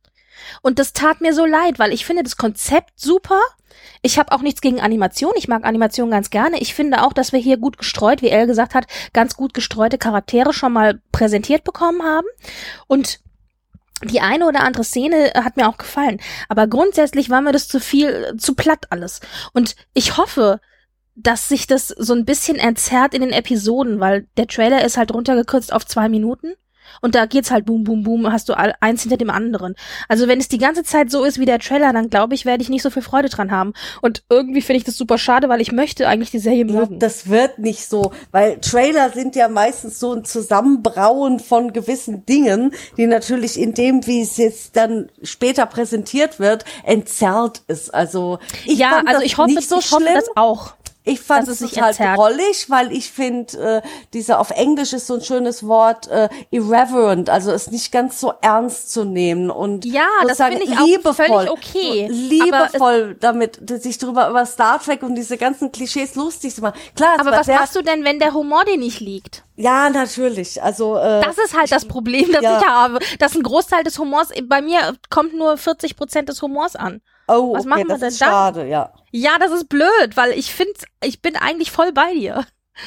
Und das tat mir so leid, weil ich finde das Konzept super. Ich habe auch nichts gegen Animation. Ich mag Animation ganz gerne. Ich finde auch, dass wir hier gut gestreut, wie Elle gesagt hat, ganz gut gestreute Charaktere schon mal präsentiert bekommen haben. Und die eine oder andere Szene hat mir auch gefallen. Aber grundsätzlich war mir das zu platt alles. Und ich hoffe, dass sich das so ein bisschen entzerrt in den Episoden, weil der Trailer ist halt runtergekürzt auf 2 Minuten. Und da geht's halt boom, boom, boom, hast du eins hinter dem anderen. Also wenn es die ganze Zeit so ist wie der Trailer, dann glaube ich, werde ich nicht so viel Freude dran haben. Und irgendwie finde ich das super schade, weil ich möchte eigentlich die Serie mögen. Das wird nicht so, weil Trailer sind ja meistens so ein Zusammenbrauen von gewissen Dingen, die natürlich in dem, wie es jetzt dann später präsentiert wird, entzerrt ist. Also ich hoffe das auch. Ich fand es total drollig, weil ich finde, auf Englisch ist so ein schönes Wort, irreverent, also es nicht ganz so ernst zu nehmen und ja, das finde ich auch völlig okay. Liebevoll damit, sich über Star Trek und diese ganzen Klischees lustig zu machen. Klar, aber was machst du denn, wenn der Humor dir nicht liegt? Ja, natürlich. Also das ist halt das Problem, das ich habe. Dass ein Großteil des Humors, bei mir kommt nur 40% des Humors an. Oh, was machen wir denn ist schade, ja. Ja, das ist blöd, weil ich finde, ich bin eigentlich voll bei dir.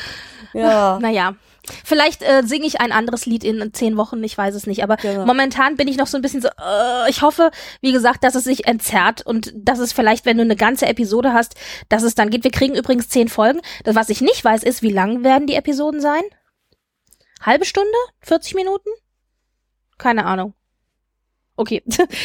Ja. Naja. Vielleicht singe ich ein anderes Lied in 10 Wochen, ich weiß es nicht. Aber momentan bin ich noch so ein bisschen so, ich hoffe, wie gesagt, dass es sich entzerrt und dass es vielleicht, wenn du eine ganze Episode hast, dass es dann geht. Wir kriegen übrigens 10 Folgen. Das, was ich nicht weiß, ist, wie lang werden die Episoden sein? Halbe Stunde? 40 Minuten? Keine Ahnung. Okay,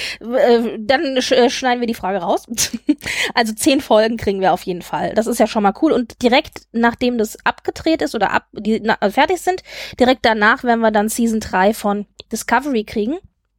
dann schneiden wir die Frage raus. Also 10 Folgen kriegen wir auf jeden Fall. Das ist ja schon mal cool. Und direkt nachdem das abgedreht ist oder fertig sind, direkt danach werden wir dann Season 3 von Discovery kriegen.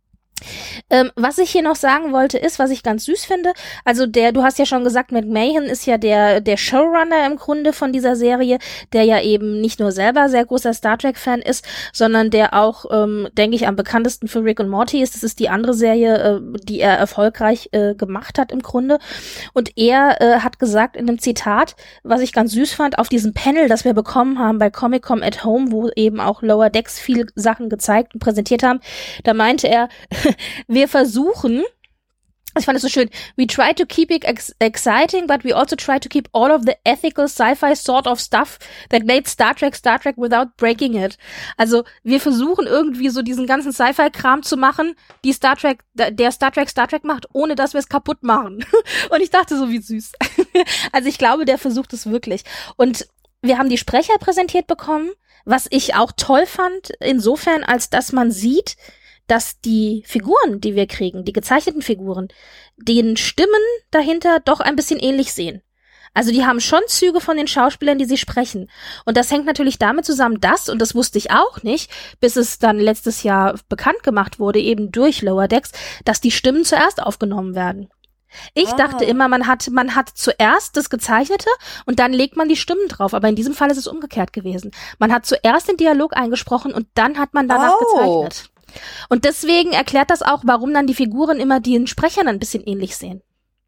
Was ich hier noch sagen wollte, ist, was ich ganz süß finde, also du hast ja schon gesagt, Matt Mayhem ist ja der Showrunner im Grunde von dieser Serie, der ja eben nicht nur selber sehr großer Star Trek-Fan ist, sondern der auch, denke ich, am bekanntesten für Rick und Morty ist. Das ist die andere Serie, die er erfolgreich gemacht hat im Grunde. Und er hat gesagt in einem Zitat, was ich ganz süß fand, auf diesem Panel, das wir bekommen haben bei Comic-Con at Home, wo eben auch Lower Decks viele Sachen gezeigt und präsentiert haben, da meinte er, wir versuchen, Ich fand es so schön. We try to keep it exciting, but we also try to keep all of the ethical sci-fi sort of stuff that made Star Trek without breaking it. Also wir versuchen irgendwie so diesen ganzen Sci-Fi-Kram zu machen, der Star Trek macht, ohne dass wir es kaputt machen. Und ich dachte so, wie süß. Also ich glaube, der versucht es wirklich. Und wir haben die Sprecher präsentiert bekommen, was ich auch toll fand, insofern, als dass man sieht, dass die Figuren, die wir kriegen, die gezeichneten Figuren, den Stimmen dahinter doch ein bisschen ähnlich sehen. Also die haben schon Züge von den Schauspielern, die sie sprechen. Und das hängt natürlich damit zusammen, und das wusste ich auch nicht, bis es dann letztes Jahr bekannt gemacht wurde, eben durch Lower Decks, dass die Stimmen zuerst aufgenommen werden. Ich dachte immer, man hat zuerst das Gezeichnete und dann legt man die Stimmen drauf. Aber in diesem Fall ist es umgekehrt gewesen. Man hat zuerst den Dialog eingesprochen und dann hat man danach gezeichnet. Und deswegen erklärt das auch, warum dann die Figuren immer den Sprechern ein bisschen ähnlich sehen.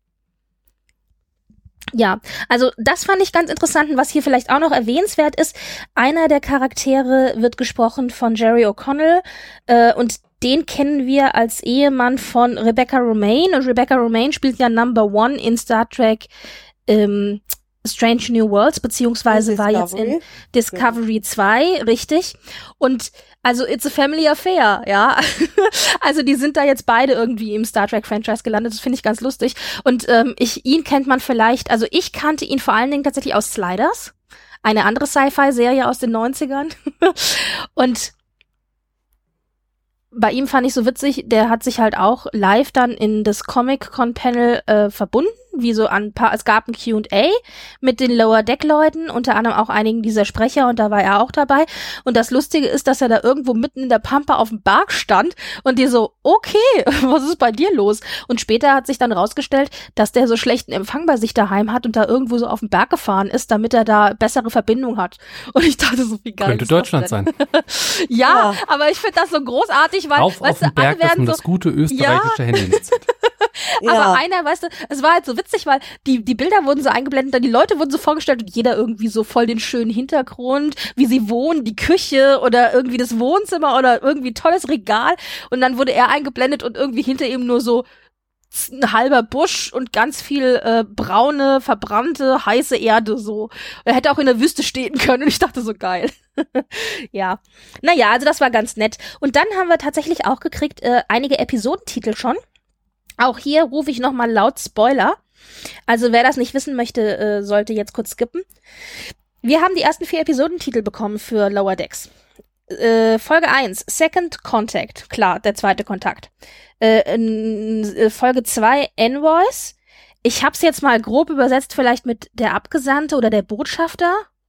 Ja, also das fand ich ganz interessant. Und was hier vielleicht auch noch erwähnenswert ist, einer der Charaktere wird gesprochen von Jerry O'Connell und den kennen wir als Ehemann von Rebecca Romijn. Und Rebecca Romijn spielt ja Number One in Star Trek Strange New Worlds, beziehungsweise war jetzt in Discovery 2, richtig. Und also it's a family affair, ja. Also die sind da jetzt beide irgendwie im Star Trek Franchise gelandet, das finde ich ganz lustig. Und ihn kennt man vielleicht, also ich kannte ihn vor allen Dingen tatsächlich aus Sliders, eine andere Sci-Fi-Serie aus den 90ern. Und bei ihm fand ich so witzig, der hat sich halt auch live dann in das Comic-Con-Panel verbunden, wie so es gab ein Q&A mit den Lower-Deck-Leuten, unter anderem auch einigen dieser Sprecher, und da war er auch dabei. Und das Lustige ist, dass er da irgendwo mitten in der Pampa auf dem Berg stand und die so, okay, was ist bei dir los? Und später hat sich dann rausgestellt, dass der so schlechten Empfang bei sich daheim hat und da irgendwo so auf den Berg gefahren ist, damit er da bessere Verbindung hat. Und ich dachte so, wie geil. Könnte Deutschland sein. Ja, aber ich finde das so großartig, weil auf dem Berg, dass man das gute österreichische Handynetz hat. Aber einer, weißt du, es war halt so witzig, weil die Bilder wurden so eingeblendet, dann die Leute wurden so vorgestellt und jeder irgendwie so voll den schönen Hintergrund, wie sie wohnen, die Küche oder irgendwie das Wohnzimmer oder irgendwie tolles Regal, und dann wurde er eingeblendet und irgendwie hinter ihm nur so ein halber Busch und ganz viel braune, verbrannte, heiße Erde so. Er hätte auch in der Wüste stehen können und ich dachte so, geil. Ja. Naja, also das war ganz nett. Und dann haben wir tatsächlich auch gekriegt einige Episodentitel schon. Auch hier rufe ich nochmal laut Spoiler. Also wer das nicht wissen möchte, sollte jetzt kurz skippen. Wir haben die ersten 4 Episodentitel bekommen für Lower Decks. Folge 1, Second Contact. Klar, der zweite Kontakt. Folge 2, Envoys. Ich hab's jetzt mal grob übersetzt, vielleicht mit der Abgesandte oder der Botschafter.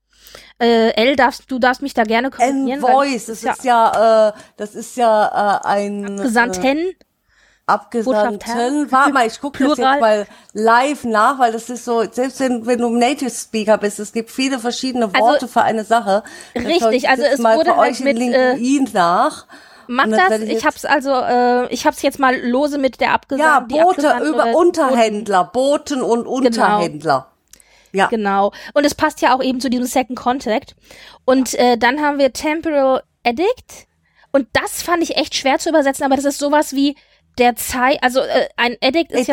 Du darfst mich da gerne korrigieren. Envoys, das ist ja ein Abgesandten. Warte mal, ich gucke das jetzt mal live nach, weil das ist so, selbst wenn du Native Speaker bist, es gibt viele verschiedene Worte für eine Sache. Richtig, also es wurde halt mit LinkedIn nach. Mach das, ich hab's jetzt mal lose mit der Abgesandten. Ja, Unterhändler, Boten und Unterhändler. Genau. Ja. Genau. Und es passt ja auch eben zu diesem Second Contact. Und dann haben wir Temporal Edict. Und das fand ich echt schwer zu übersetzen, aber das ist sowas wie ein Edict ist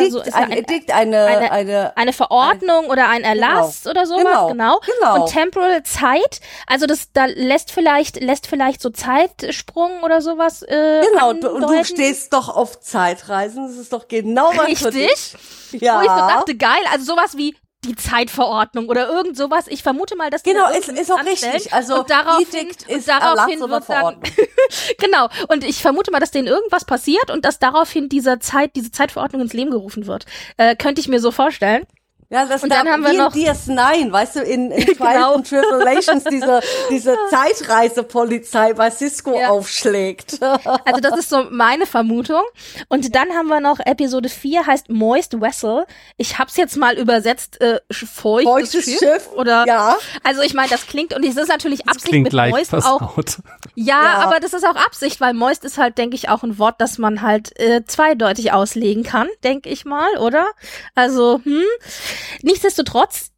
eine Verordnung oder ein Erlass oder sowas, genau. Und Temporal Zeit, also da lässt vielleicht so Zeitsprung oder sowas und du stehst doch auf Zeitreisen, das ist doch genau was richtig. Für dich. Ja. Wo ich so dachte, geil, also sowas wie die Zeitverordnung oder irgend sowas. Ich vermute mal, dass genau, ist auch richtig. Also und daraufhin wird dann genau. Und ich vermute mal, dass denen irgendwas passiert und dass daraufhin diese Zeitverordnung ins Leben gerufen wird. Könnte ich mir so vorstellen. Ja, das und dann haben wir noch DS9, weißt du, in Trials and Tribulations diese Zeitreisepolizei bei Cisco aufschlägt. Also das ist so meine Vermutung. Und dann haben wir noch Episode 4, heißt Moist Vessel. Ich hab's jetzt mal übersetzt, feuchtes Schiff. Oder, ja. Also ich meine, das klingt, und es ist natürlich das Absicht mit Moist auch. Ja, aber das ist auch Absicht, weil Moist ist halt, denke ich, auch ein Wort, das man halt zweideutig auslegen kann, denke ich mal, oder? Also, Nichtsdestotrotz,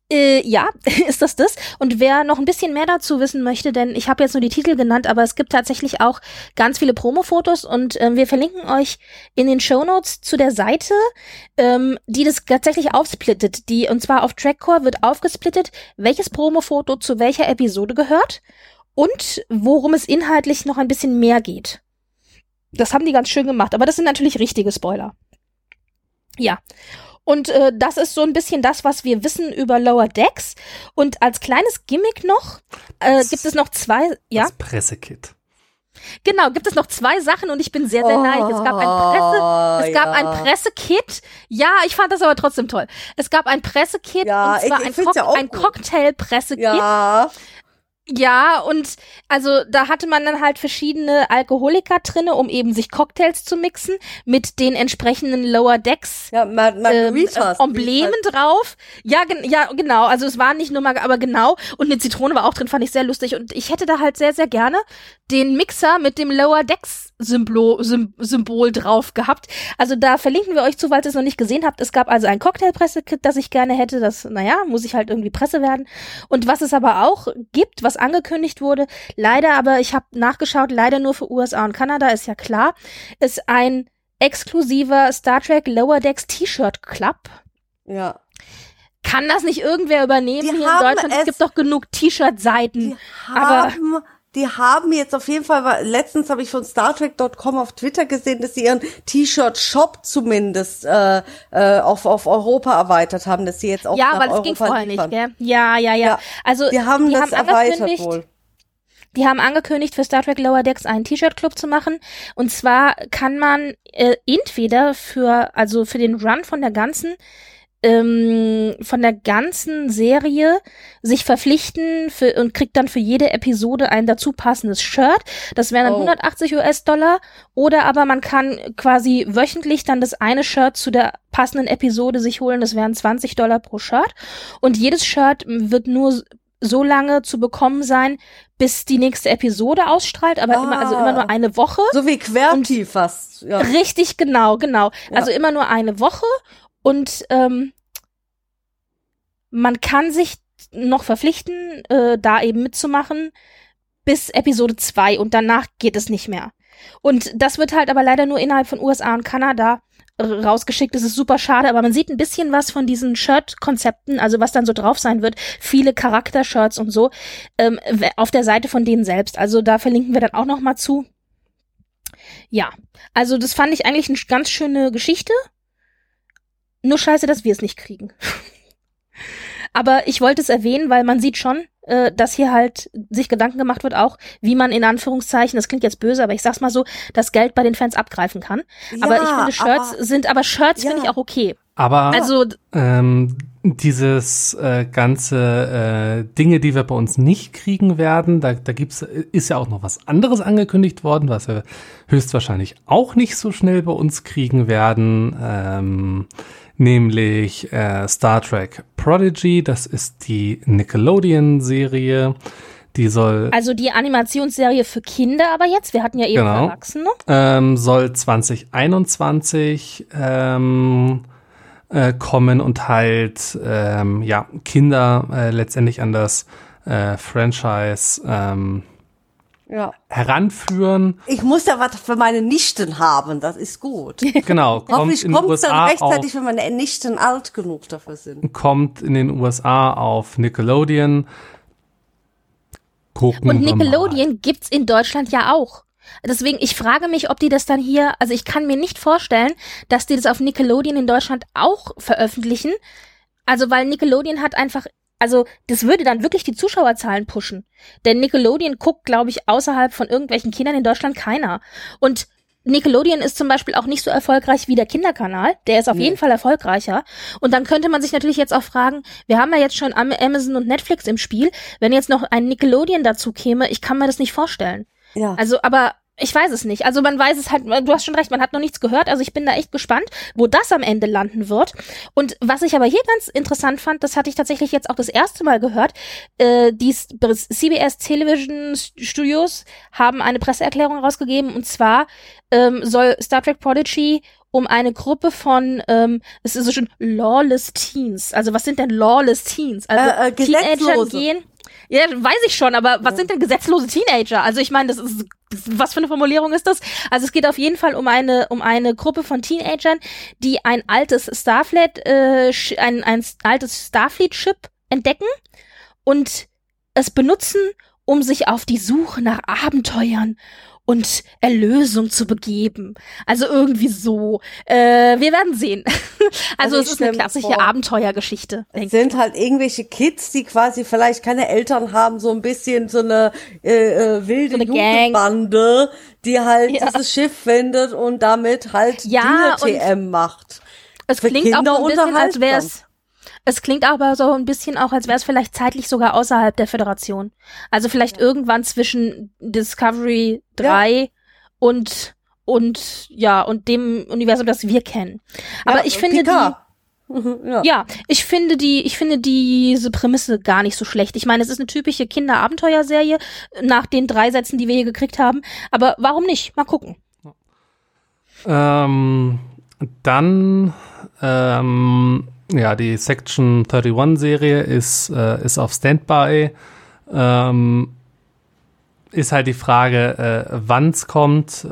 Ja, ist das. Und wer noch ein bisschen mehr dazu wissen möchte, denn ich habe jetzt nur die Titel genannt, aber es gibt tatsächlich auch ganz viele Promo-Fotos und wir verlinken euch in den Shownotes zu der Seite, die das tatsächlich aufsplittet. Und zwar auf Trackcore wird aufgesplittet, welches Promo-Foto zu welcher Episode gehört und worum es inhaltlich noch ein bisschen mehr geht. Das haben die ganz schön gemacht, aber das sind natürlich richtige Spoiler. Ja. Und das ist so ein bisschen das, was wir wissen über Lower Decks. Und als kleines Gimmick noch gibt es noch zwei, ja? Das Pressekit. Genau, gibt es noch zwei Sachen und ich bin sehr, sehr neidisch. Es gab ein Pressekit. Ja, ich fand das aber trotzdem toll. Es gab ein Pressekit, ja, und zwar ein Cocktail-Pressekit. Ja. Ja, und also da hatte man dann halt verschiedene Alkoholiker drinne, um eben sich Cocktails zu mixen mit den entsprechenden Lower Decks Emblemen drauf. Ja, genau. Also es war nicht nur mal, aber genau. Und eine Zitrone war auch drin, fand ich sehr lustig. Und ich hätte da halt sehr, sehr gerne den Mixer mit dem Lower Decks Symbol drauf gehabt. Also da verlinken wir euch zu, falls ihr es noch nicht gesehen habt. Es gab also ein Cocktail-Pressekit, das ich gerne hätte. Das, muss ich halt irgendwie Presse werden. Und was es aber auch gibt, was angekündigt wurde, leider, aber ich habe nachgeschaut, leider nur für USA und Kanada, ist ja klar, ist ein exklusiver Star Trek Lower Decks T-Shirt Club. Ja. Kann das nicht irgendwer übernehmen hier in Deutschland? Es gibt doch genug T-Shirt-Seiten. Die haben jetzt auf jeden Fall, letztens habe ich von StarTrek.com auf Twitter gesehen, dass sie ihren T-Shirt-Shop zumindest auf Europa erweitert haben, dass sie jetzt auch nach weil es Europa ging vorher nicht, gell? Ja. Also die haben das erweitert wohl. Die haben angekündigt, für Star Trek Lower Decks einen T-Shirt-Club zu machen. Und zwar kann man entweder für den Run von der ganzen Serie sich verpflichten und kriegt dann für jede Episode ein dazu passendes Shirt. Das wären dann $180 oder aber man kann quasi wöchentlich dann das eine Shirt zu der passenden Episode sich holen. Das wären $20 pro Shirt. Und jedes Shirt wird nur so lange zu bekommen sein, bis die nächste Episode ausstrahlt, aber immer nur eine Woche. So wie QWERTY fast. Ja. Richtig, genau. Ja. Also immer nur eine Woche. Und man kann sich noch verpflichten, da eben mitzumachen, bis Episode 2 und danach geht es nicht mehr. Und das wird halt aber leider nur innerhalb von USA und Kanada rausgeschickt. Das ist super schade, aber man sieht ein bisschen was von diesen Shirt-Konzepten, also was dann so drauf sein wird, viele Charakter-Shirts und so, auf der Seite von denen selbst. Also da verlinken wir dann auch noch mal zu. Ja, also das fand ich eigentlich eine ganz schöne Geschichte. Nur scheiße, dass wir es nicht kriegen. Aber ich wollte es erwähnen, weil man sieht schon, dass hier halt sich Gedanken gemacht wird auch, wie man in Anführungszeichen, das klingt jetzt böse, aber ich sag's mal so, das Geld bei den Fans abgreifen kann. Ja, aber ich finde, Shirts finde ich auch okay. Aber also dieses ganze Dinge, die wir bei uns nicht kriegen werden, da ist ja auch noch was anderes angekündigt worden, was wir höchstwahrscheinlich auch nicht so schnell bei uns kriegen werden, nämlich Star Trek Prodigy. Das ist die Nickelodeon-Serie. Die soll... Also die Animationsserie für Kinder, aber jetzt, wir hatten ja eben Erwachsene. Soll 2021 kommen und halt Kinder letztendlich an das Franchise heranführen. Ich muss ja was für meine Nichten haben, das ist gut. Genau. Hoffentlich kommt es dann rechtzeitig, wenn meine Nichten alt genug dafür sind. Kommt in den USA auf Nickelodeon. Gucken und Nickelodeon gibt's in Deutschland ja auch. Deswegen, ich frage mich, ob die das dann hier, also ich kann mir nicht vorstellen, dass die das auf Nickelodeon in Deutschland auch veröffentlichen. Also, weil Nickelodeon hat einfach, also das würde dann wirklich die Zuschauerzahlen pushen. Denn Nickelodeon guckt, glaube ich, außerhalb von irgendwelchen Kindern in Deutschland keiner. Und Nickelodeon ist zum Beispiel auch nicht so erfolgreich wie der Kinderkanal. Der ist auf jeden Fall erfolgreicher. Und dann könnte man sich natürlich jetzt auch fragen, wir haben ja jetzt schon Amazon und Netflix im Spiel, wenn jetzt noch ein Nickelodeon dazu käme, ich kann mir das nicht vorstellen. Ja. Also, aber ich weiß es nicht. Also man weiß es halt, du hast schon recht, man hat noch nichts gehört. Also ich bin da echt gespannt, wo das am Ende landen wird. Und was ich aber hier ganz interessant fand, das hatte ich tatsächlich jetzt auch das erste Mal gehört, die CBS Television Studios haben eine Presseerklärung rausgegeben und zwar soll Star Trek Prodigy um eine Gruppe von, es ist so schön, Lawless Teens. Also was sind denn Lawless Teens? Also Teenager gehen. Ja, weiß ich schon, aber was sind denn gesetzlose Teenager? Also ich meine, was für eine Formulierung ist das? Also es geht auf jeden Fall um eine Gruppe von Teenagern, die ein altes Starfleet-Chip entdecken und es benutzen, um sich auf die Suche nach Abenteuern und Erlösung zu begeben. Also irgendwie so. Wir werden sehen. Also es ist eine klassische Abenteuergeschichte. Es sind halt irgendwelche Kids, die quasi vielleicht keine Eltern haben, so ein bisschen so eine wilde so Jugendbande, die halt dieses Schiff findet und damit halt Dinge TM macht. Es klingt auch so ein bisschen, als wäre es klingt aber so ein bisschen auch, als wäre es vielleicht zeitlich sogar außerhalb der Föderation. Also vielleicht irgendwann zwischen Discovery 3 und dem Universum, das wir kennen. Aber ich finde ich finde diese Prämisse gar nicht so schlecht. Ich meine, es ist eine typische Kinder-Abenteuerserie nach den 3 Sätzen, die wir hier gekriegt haben. Aber warum nicht? Mal gucken. Die Section 31-Serie ist auf Standby. Ist halt die Frage, wann es kommt,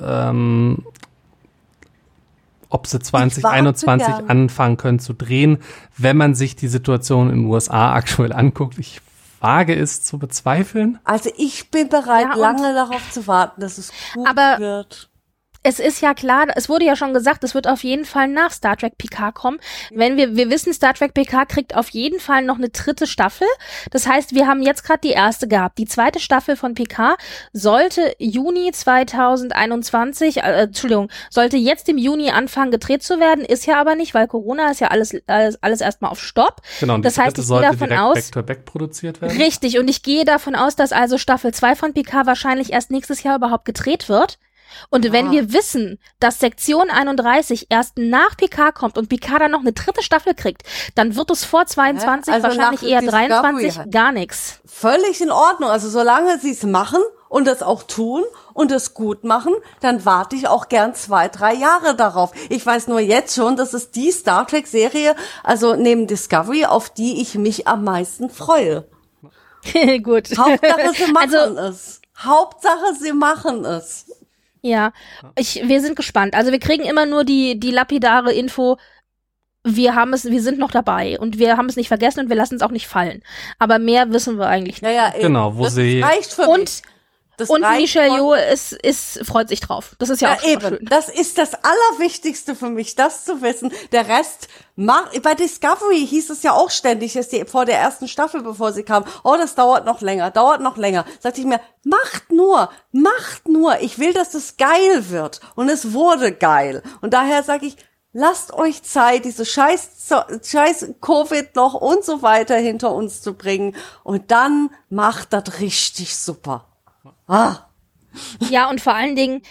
ob sie 2021 anfangen können zu drehen, wenn man sich die Situation in den USA aktuell anguckt. Ich wage es zu bezweifeln. Also ich bin bereit, lange darauf zu warten, dass es gut wird. Es ist ja klar, es wurde ja schon gesagt, es wird auf jeden Fall nach Star Trek Picard kommen. Wenn wir wissen, Star Trek Picard kriegt auf jeden Fall noch eine 3. Staffel. Das heißt, wir haben jetzt gerade die 1. gehabt. Die 2. Staffel von Picard sollte Juni 2021, sollte jetzt im Juni anfangen gedreht zu werden, ist ja aber nicht, weil Corona ist ja alles erstmal auf Stopp. Genau, und das heißt, ich gehe davon aus, Back-to-Back produziert werden. Richtig, und ich gehe davon aus, dass also Staffel 2 von Picard wahrscheinlich erst nächstes Jahr überhaupt gedreht wird. Und wenn wir wissen, dass Sektion 31 erst nach Picard kommt und Picard dann noch eine 3. Staffel kriegt, dann wird es vor 22, also wahrscheinlich eher 23, gar nichts. Völlig in Ordnung. Also solange sie es machen und das auch tun und es gut machen, dann warte ich auch gern 2-3 Jahre darauf. Ich weiß nur jetzt schon, dass es die Star Trek-Serie, also neben Discovery, auf die ich mich am meisten freue. Gut. Hauptsache, sie machen es. Hauptsache, sie machen es. Ja, wir sind gespannt. Also wir kriegen immer nur die lapidare Info, wir sind noch dabei und wir haben es nicht vergessen und wir lassen es auch nicht fallen. Aber mehr wissen wir eigentlich nicht. Ja, genau, wo sie reicht für mich. Und Michelle Yeoh freut sich drauf. Das ist ja auch eben schön. Das ist das Allerwichtigste für mich, das zu wissen. Der Rest bei Discovery hieß es ja auch ständig, vor der 1. Staffel, bevor sie kam, das dauert noch länger. Sagte ich mir, macht nur. Ich will, dass es geil wird. Und es wurde geil. Und daher sage ich, lasst euch Zeit, diese scheiß Covid noch und so weiter hinter uns zu bringen. Und dann macht das richtig super. Ja, und vor allen Dingen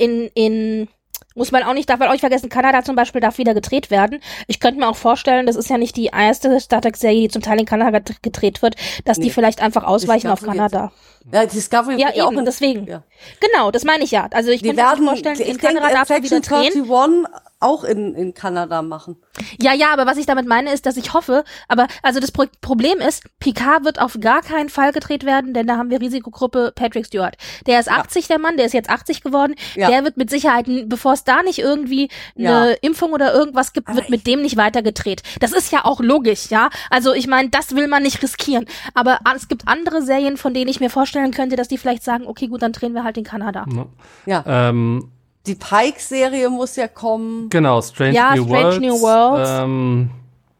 darf man auch nicht vergessen, Kanada zum Beispiel darf wieder gedreht werden. Ich könnte mir auch vorstellen, das ist ja nicht die erste Star Trek-Serie, die zum Teil in Kanada gedreht wird, dass die vielleicht einfach ausweichen auf Kanada. Ja, Discovery ja, eben, deswegen. Ja. Genau, das meine ich ja. Also ich könnte mir vorstellen, in Kanada darf man wieder drehen. Section 31 auch in Kanada machen. Ja, aber was ich damit meine ist, dass ich hoffe, also das Problem ist, Picard wird auf gar keinen Fall gedreht werden, denn da haben wir Risikogruppe Patrick Stewart. Der ist 80, der Mann, der ist jetzt 80 geworden. Ja. Der wird mit Sicherheit, bevor es da nicht irgendwie eine Impfung oder irgendwas gibt, wird mit dem nicht weiter gedreht. Das ist ja auch logisch, ja. Also ich meine, das will man nicht riskieren. Aber es gibt andere Serien, von denen ich mir vorstellen könnte, dass die vielleicht sagen, okay, gut, dann drehen wir halt in Kanada. Ja. Die Pike-Serie muss ja kommen. Genau, Strange New Worlds.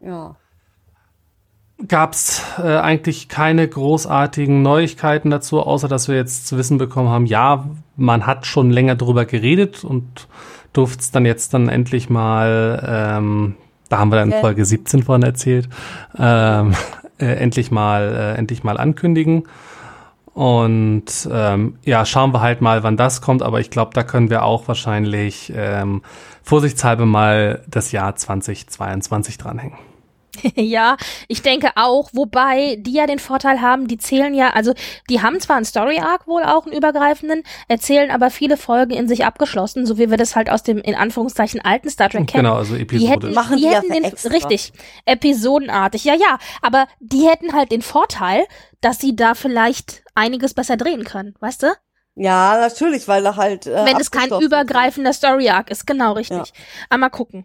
Gab's eigentlich keine großartigen Neuigkeiten dazu, außer dass wir jetzt zu wissen bekommen haben, ja, man hat schon länger drüber geredet und durfte es dann endlich mal, da haben wir dann in Folge 17 von erzählt, endlich mal ankündigen. Und schauen wir halt mal, wann das kommt. Aber ich glaube, da können wir auch wahrscheinlich vorsichtshalber mal das Jahr 2022 dranhängen. Ja, ich denke auch, wobei die ja den Vorteil haben, die zählen ja, also die haben zwar einen Story-Arc wohl auch, einen übergreifenden, erzählen aber viele Folgen in sich abgeschlossen, so wie wir das halt aus dem, in Anführungszeichen, alten Star Trek kennen. Genau, also episodisch. Machen die hätten ja den, extra. richtig, episodenartig, ja, aber die hätten halt den Vorteil, dass sie da vielleicht einiges besser drehen können, weißt du? Ja, natürlich, weil er halt Wenn es kein abgeschlossen übergreifender Story-Arc ist, genau, richtig. Ja. Aber mal gucken.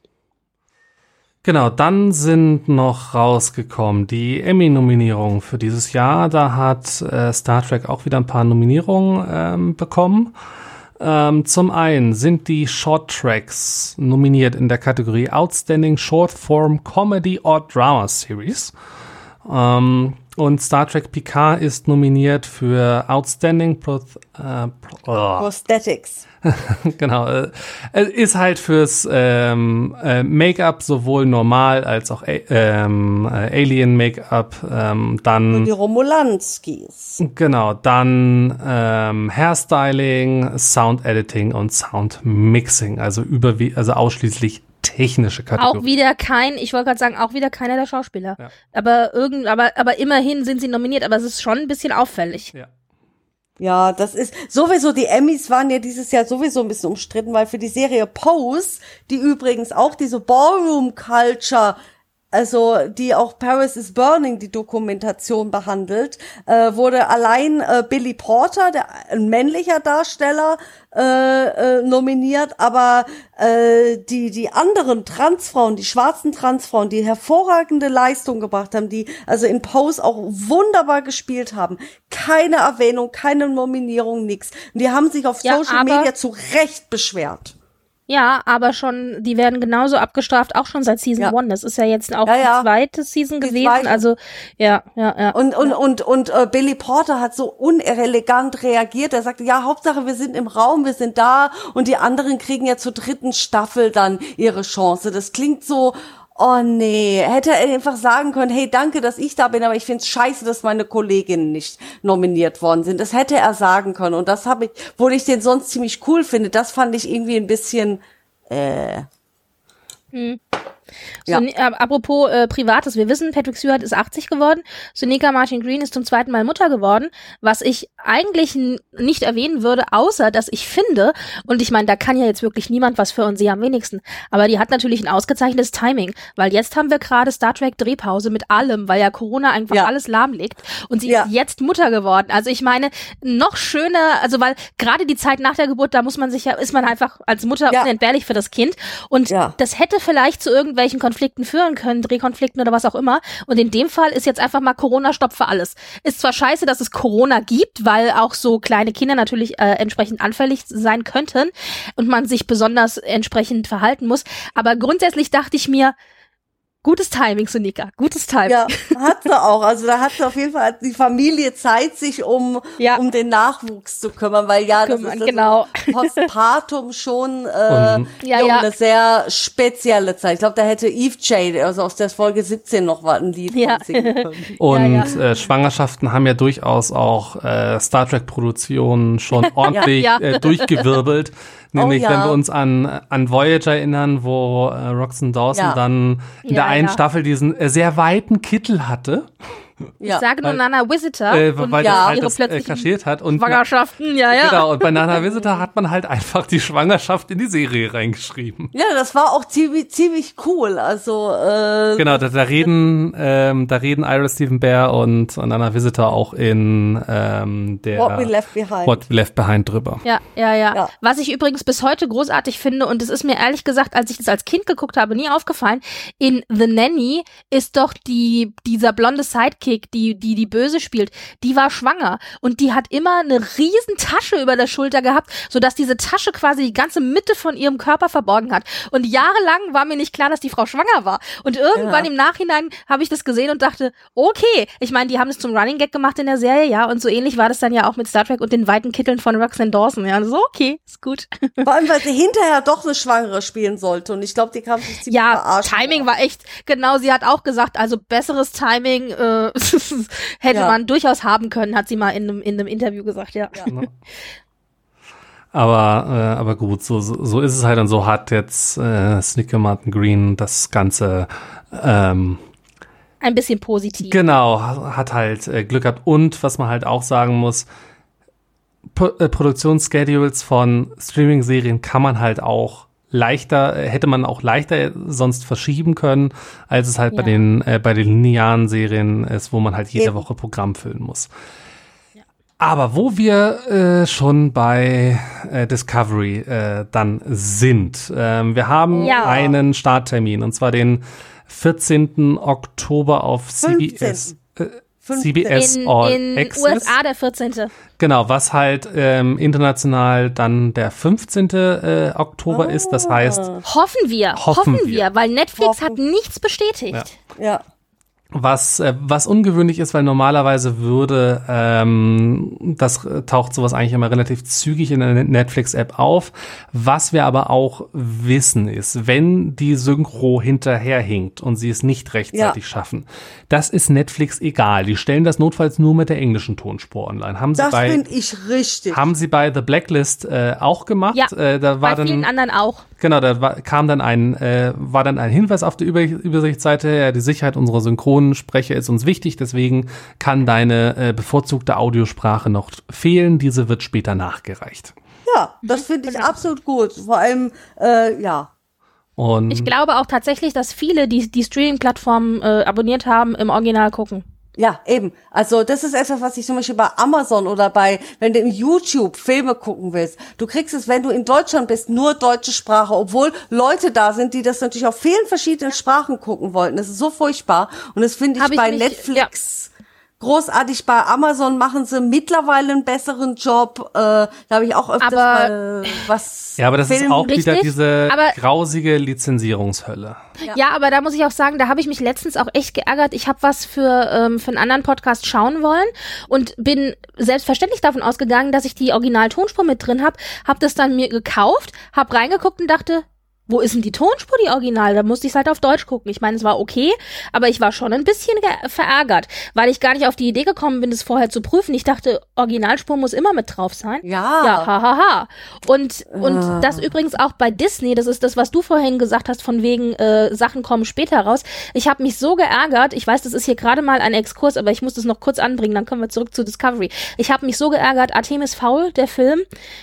Genau, dann sind noch rausgekommen die Emmy-Nominierungen für dieses Jahr. Da hat Star Trek auch wieder ein paar Nominierungen bekommen. Zum einen sind die Short Tracks nominiert in der Kategorie Outstanding Short Form Comedy or Drama Series. Und Star Trek Picard ist nominiert für Outstanding Prosthetics. Genau, ist halt fürs Make-up sowohl normal als auch Alien Make-up, dann Die Romulanskis. genau, dann Hairstyling, Sound Editing und Sound Mixing, also ausschließlich technische Kategorie. Auch wieder ich wollte gerade sagen, auch wieder keiner der Schauspieler. Ja. Aber immerhin sind sie nominiert, aber es ist schon ein bisschen auffällig. Ja. Ja, das ist sowieso, die Emmys waren ja dieses Jahr sowieso ein bisschen umstritten, weil für die Serie Pose, die übrigens auch diese Ballroom-Culture, also die auch Paris is Burning, die Dokumentation behandelt, wurde allein Billy Porter, ein männlicher Darsteller, nominiert, aber die anderen Transfrauen, die schwarzen Transfrauen, die hervorragende Leistung gebracht haben, die also in Pose auch wunderbar gespielt haben, keine Erwähnung, keine Nominierung, nix. Und die haben sich auf Social Media zu Recht beschwert. Ja, aber die werden genauso abgestraft, auch schon seit Season 1. Das ist ja jetzt auch die zweite Season gewesen, also ja. Und Billy Porter hat so unelegant reagiert. Er sagte, ja, Hauptsache wir sind im Raum, wir sind da und die anderen kriegen ja zur 3. Staffel dann ihre Chance. Das klingt so, oh nee, hätte er einfach sagen können, hey, danke, dass ich da bin, aber ich find's scheiße, dass meine Kolleginnen nicht nominiert worden sind. Das hätte er sagen können und das habe ich, obwohl ich den sonst ziemlich cool finde, das fand ich irgendwie ein bisschen So, apropos Privates, wir wissen, Patrick Stewart ist 80 geworden, Sonequa Martin Green ist zum 2. Mal Mutter geworden, was ich eigentlich nicht erwähnen würde, außer dass ich finde, und ich meine, da kann ja jetzt wirklich niemand was für und sie am wenigsten, aber die hat natürlich ein ausgezeichnetes Timing, weil jetzt haben wir gerade Star Trek Drehpause mit allem, weil ja Corona einfach alles lahmlegt und sie ist jetzt Mutter geworden. Also ich meine, noch schöner, also weil gerade die Zeit nach der Geburt, da ist man einfach als Mutter unentbehrlich für das Kind und das hätte vielleicht zu irgendwelchen Konflikten führen können, Drehkonflikten oder was auch immer. Und in dem Fall ist jetzt einfach mal Corona-Stopp für alles. Ist zwar scheiße, dass es Corona gibt, weil auch so kleine Kinder natürlich entsprechend anfällig sein könnten und man sich besonders entsprechend verhalten muss. Aber grundsätzlich dachte ich mir, gutes Timing, Sonequa, gutes Timing. Ja, hat sie auch. Also da hat sie auf jeden Fall die Familie Zeit, sich um den Nachwuchs zu kümmern, weil das ist genau. Postpartum schon eine sehr spezielle Zeit. Ich glaube, da hätte Eve J, also aus der Folge 17 noch ein Lied singen können. Und Schwangerschaften haben ja durchaus auch Star Trek-Produktionen schon ordentlich durchgewirbelt. Nämlich, wenn wir uns an Voyager erinnern, wo Roxanne Dawson dann in der einen Staffel diesen sehr weiten Kittel hatte. Ich sage nur Nana Visitor. Weil das halt das kaschiert hat. Und Schwangerschaften, Genau, und bei Nana Visitor hat man halt einfach die Schwangerschaft in die Serie reingeschrieben. Ja, das war auch ziemlich cool. Also genau, da reden Ira Steven Behr und Nana Visitor auch in der What We Left Behind drüber. Ja. Was ich übrigens bis heute großartig finde, und es ist mir ehrlich gesagt, als ich das als Kind geguckt habe, nie aufgefallen, in The Nanny ist doch dieser blonde Sidekick, die Böse spielt, die war schwanger und die hat immer eine riesen Tasche über der Schulter gehabt, sodass diese Tasche quasi die ganze Mitte von ihrem Körper verborgen hat. Und jahrelang war mir nicht klar, dass die Frau schwanger war. Und irgendwann im Nachhinein habe ich das gesehen und dachte, okay, ich meine, die haben es zum Running Gag gemacht in der Serie, und so ähnlich war das dann ja auch mit Star Trek und den weiten Kitteln von Roxanne Dawson. Ja, so okay, ist gut. Vor allem, weil sie hinterher doch eine Schwangere spielen sollte und ich glaube, die kam sich ziemlich verarscht. Timing war echt, genau, sie hat auch gesagt, also besseres Timing hätte man durchaus haben können, hat sie mal in einem Interview gesagt, Aber gut, so ist es halt und so hat jetzt Sneaker Martin Green das Ganze ein bisschen positiv. Genau, hat halt Glück gehabt. Und was man halt auch sagen muss, Produktionsschedules von Streaming-Serien kann man halt auch hätte man auch leichter sonst verschieben können, als es halt bei den linearen Serien ist, wo man halt jede Woche Programm füllen muss. Ja. Aber wo wir schon bei Discovery dann sind, wir haben einen Starttermin, und zwar den 14. Oktober auf CBS. CBS All Access. In USA der 14. Genau, was halt international dann der 15. Oktober ist. Das heißt... Hoffen wir, weil Netflix hat nichts bestätigt. Ja. Was ungewöhnlich ist, weil normalerweise taucht sowas eigentlich immer relativ zügig in der Netflix-App auf. Was wir aber auch wissen ist, wenn die Synchro hinterherhinkt und sie es nicht rechtzeitig schaffen, das ist Netflix egal. Die stellen das notfalls nur mit der englischen Tonspur online. Das finde ich richtig. Haben sie bei The Blacklist auch gemacht. Ja, da war bei vielen anderen auch. Genau, da war dann ein Hinweis auf der Übersichtsseite, ja, die Sicherheit unserer Synchronsprecher ist uns wichtig, deswegen kann deine bevorzugte Audiosprache noch fehlen, diese wird später nachgereicht. Ja, das finde ich absolut gut, vor allem, Und ich glaube auch tatsächlich, dass viele, die Streaming-Plattformen abonniert haben, im Original gucken. Ja, eben. Also das ist etwas, was ich zum Beispiel bei Amazon oder wenn du in YouTube Filme gucken willst. Du kriegst es, wenn du in Deutschland bist, nur deutsche Sprache, obwohl Leute da sind, die das natürlich auf vielen verschiedenen Sprachen gucken wollten. Das ist so furchtbar. Und das finde ich bei Netflix großartig. Bei Amazon machen sie mittlerweile einen besseren Job. Da habe ich auch öfters mal was. Ja, aber das ist auch wieder diese grausige Lizenzierungshölle. Ja, aber da muss ich auch sagen, da habe ich mich letztens auch echt geärgert. Ich habe was für einen anderen Podcast schauen wollen und bin selbstverständlich davon ausgegangen, dass ich die Original-Tonspur mit drin habe. Habe das dann mir gekauft, habe reingeguckt und dachte, wo ist denn die Tonspur, die Original? Da musste ich es halt auf Deutsch gucken. Ich meine, es war okay, aber ich war schon ein bisschen verärgert, weil ich gar nicht auf die Idee gekommen bin, das vorher zu prüfen. Ich dachte, Originalspur muss immer mit drauf sein. Ja, hahaha. Und das übrigens auch bei Disney, das ist das, was du vorhin gesagt hast, von wegen Sachen kommen später raus. Ich habe mich so geärgert, ich weiß, das ist hier gerade mal ein Exkurs, aber ich muss das noch kurz anbringen, dann kommen wir zurück zu Discovery. Ich habe mich so geärgert, Artemis Fowl, der Film,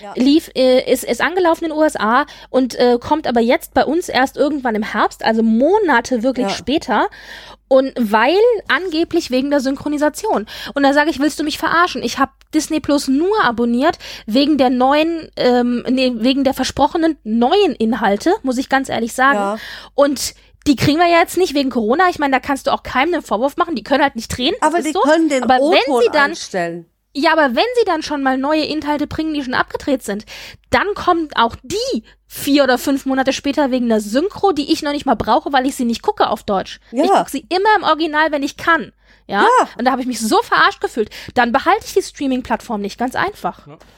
ist angelaufen in den USA und kommt aber jetzt bei uns erst irgendwann im Herbst, also Monate wirklich später, und weil angeblich wegen der Synchronisation. Und da sage ich, willst du mich verarschen? Ich habe Disney Plus nur abonniert wegen der wegen der versprochenen neuen Inhalte, muss ich ganz ehrlich sagen. Ja. Und die kriegen wir ja jetzt nicht wegen Corona. Ich meine, da kannst du auch keinem einen Vorwurf machen. Die können halt nicht drehen. Aber die können den O-Ton einstellen. Ja, aber wenn sie dann schon mal neue Inhalte bringen, die schon abgedreht sind, dann kommen auch die 4 oder 5 Monate später wegen der Synchro, die ich noch nicht mal brauche, weil ich sie nicht gucke auf Deutsch. Ja. Ich gucke sie immer im Original, wenn ich kann. Ja? Und da habe ich mich so verarscht gefühlt. Dann behalte ich die Streaming-Plattform nicht, ganz einfach. Ja.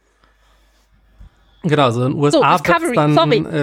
Genau, also in den USA wird es dann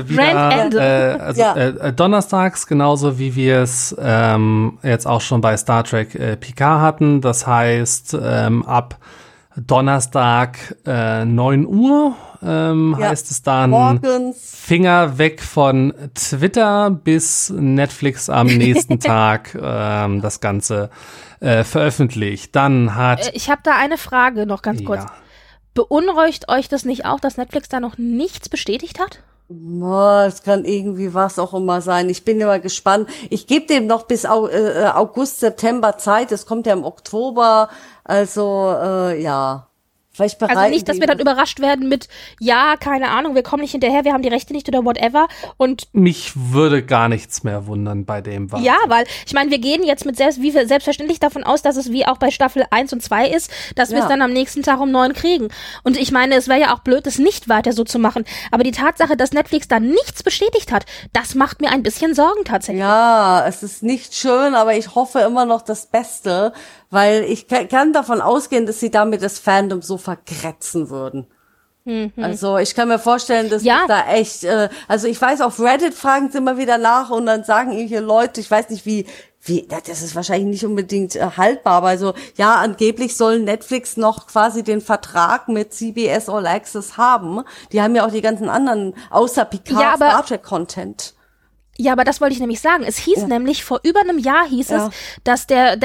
wieder donnerstags, genauso wie wir es jetzt auch schon bei Star Trek Picard hatten. Das heißt, ab Donnerstag 9 Uhr heißt es dann morgens. Finger weg von Twitter, bis Netflix am nächsten Tag das Ganze veröffentlicht. Dann hat... Ich habe da eine Frage noch ganz kurz. Beunruhigt euch das nicht auch, dass Netflix da noch nichts bestätigt hat? Es kann irgendwie was auch immer sein. Ich bin immer gespannt. Ich gebe dem noch bis August, September Zeit. Es kommt ja im Oktober. Also, Vielleicht also nicht, dass wir dann überrascht werden mit, keine Ahnung, wir kommen nicht hinterher, wir haben die Rechte nicht oder whatever. Und mich würde gar nichts mehr wundern bei dem. Wahnsinn. Ja, weil, ich meine, wir gehen jetzt selbstverständlich davon aus, dass es wie auch bei Staffel 1 und 2 ist, dass wir es dann am nächsten Tag um 9 kriegen. Und ich meine, es wäre ja auch blöd, das nicht weiter so zu machen. Aber die Tatsache, dass Netflix da nichts bestätigt hat, das macht mir ein bisschen Sorgen tatsächlich. Ja, es ist nicht schön, aber ich hoffe immer noch das Beste, weil ich kann davon ausgehen, dass sie damit das Fandom so vergrätzen würden. Also ich kann mir vorstellen, dass da echt, also ich weiß, auf Reddit fragen sie immer wieder nach und dann sagen irgendwelche Leute, ich weiß nicht, wie das ist wahrscheinlich nicht unbedingt haltbar, aber also, ja, angeblich soll Netflix noch quasi den Vertrag mit CBS All Access haben. Die haben ja auch die ganzen anderen, außer Picard, Star Trek Content. Ja, aber das wollte ich nämlich sagen. Es hieß nämlich, vor über einem Jahr hieß es, dass der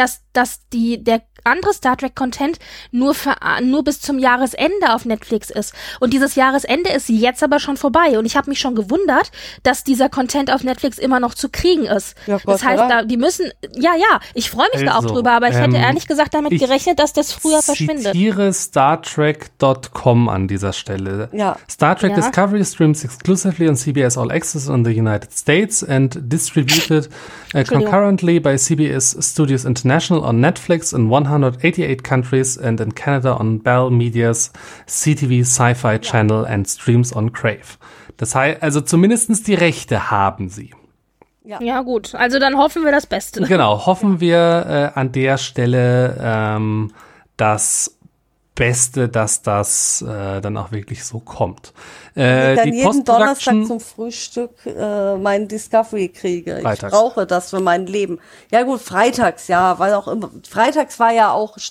andere Star Trek Content nur bis zum Jahresende auf Netflix ist. Und dieses Jahresende ist jetzt aber schon vorbei. Und ich habe mich schon gewundert, dass dieser Content auf Netflix immer noch zu kriegen ist. Ja, das heißt, die müssen, ich freue mich da auch drüber, aber ich hätte ehrlich gesagt damit gerechnet, dass das früher verschwindet. Ich zitiere StarTrek.com an dieser Stelle. Ja. Star Trek Discovery streams exclusively on CBS All Access in the United States and distributed concurrently by CBS Studios International on Netflix in 188 countries and in Canada on Bell Media's CTV Sci-Fi Channel and streams on Crave. Das heißt, also zumindestens die Rechte haben sie. Ja gut, also dann hoffen wir das Beste. Genau, hoffen wir an der Stelle das Beste, dass das dann auch wirklich so kommt. Dann die jeden Donnerstag zum Frühstück meinen Discovery kriege. Freitags. Ich brauche das für mein Leben. Ja gut, freitags, weil auch immer. Freitags war ja auch,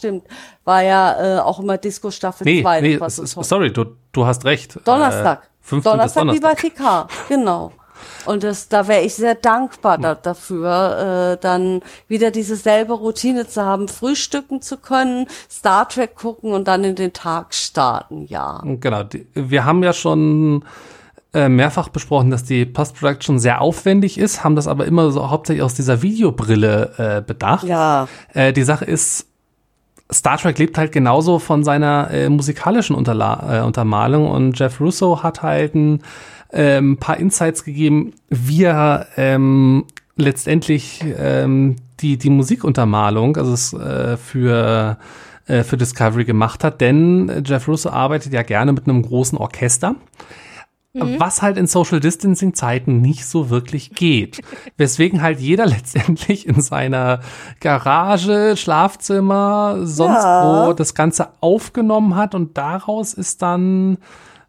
auch immer Disco Staffel 2. Nee, sorry, du hast recht. Donnerstag. Donnerstag wie bei TK, genau. Und da wäre ich sehr dankbar dafür, dann wieder diese selbe Routine zu haben, frühstücken zu können, Star Trek gucken und dann in den Tag starten, ja. Genau, wir haben ja schon mehrfach besprochen, dass die Post-Production sehr aufwendig ist, haben das aber immer so hauptsächlich aus dieser Videobrille bedacht. Ja. Die Sache ist, Star Trek lebt halt genauso von seiner musikalischen Untermalung und Jeff Russo hat halt ein paar Insights gegeben, wie er letztendlich die Musikuntermalung, also für Discovery gemacht hat, denn Jeff Russo arbeitet ja gerne mit einem großen Orchester, was halt in Social Distancing Zeiten nicht so wirklich geht. Weswegen halt jeder letztendlich in seiner Garage, Schlafzimmer, sonst wo das Ganze aufgenommen hat und daraus ist dann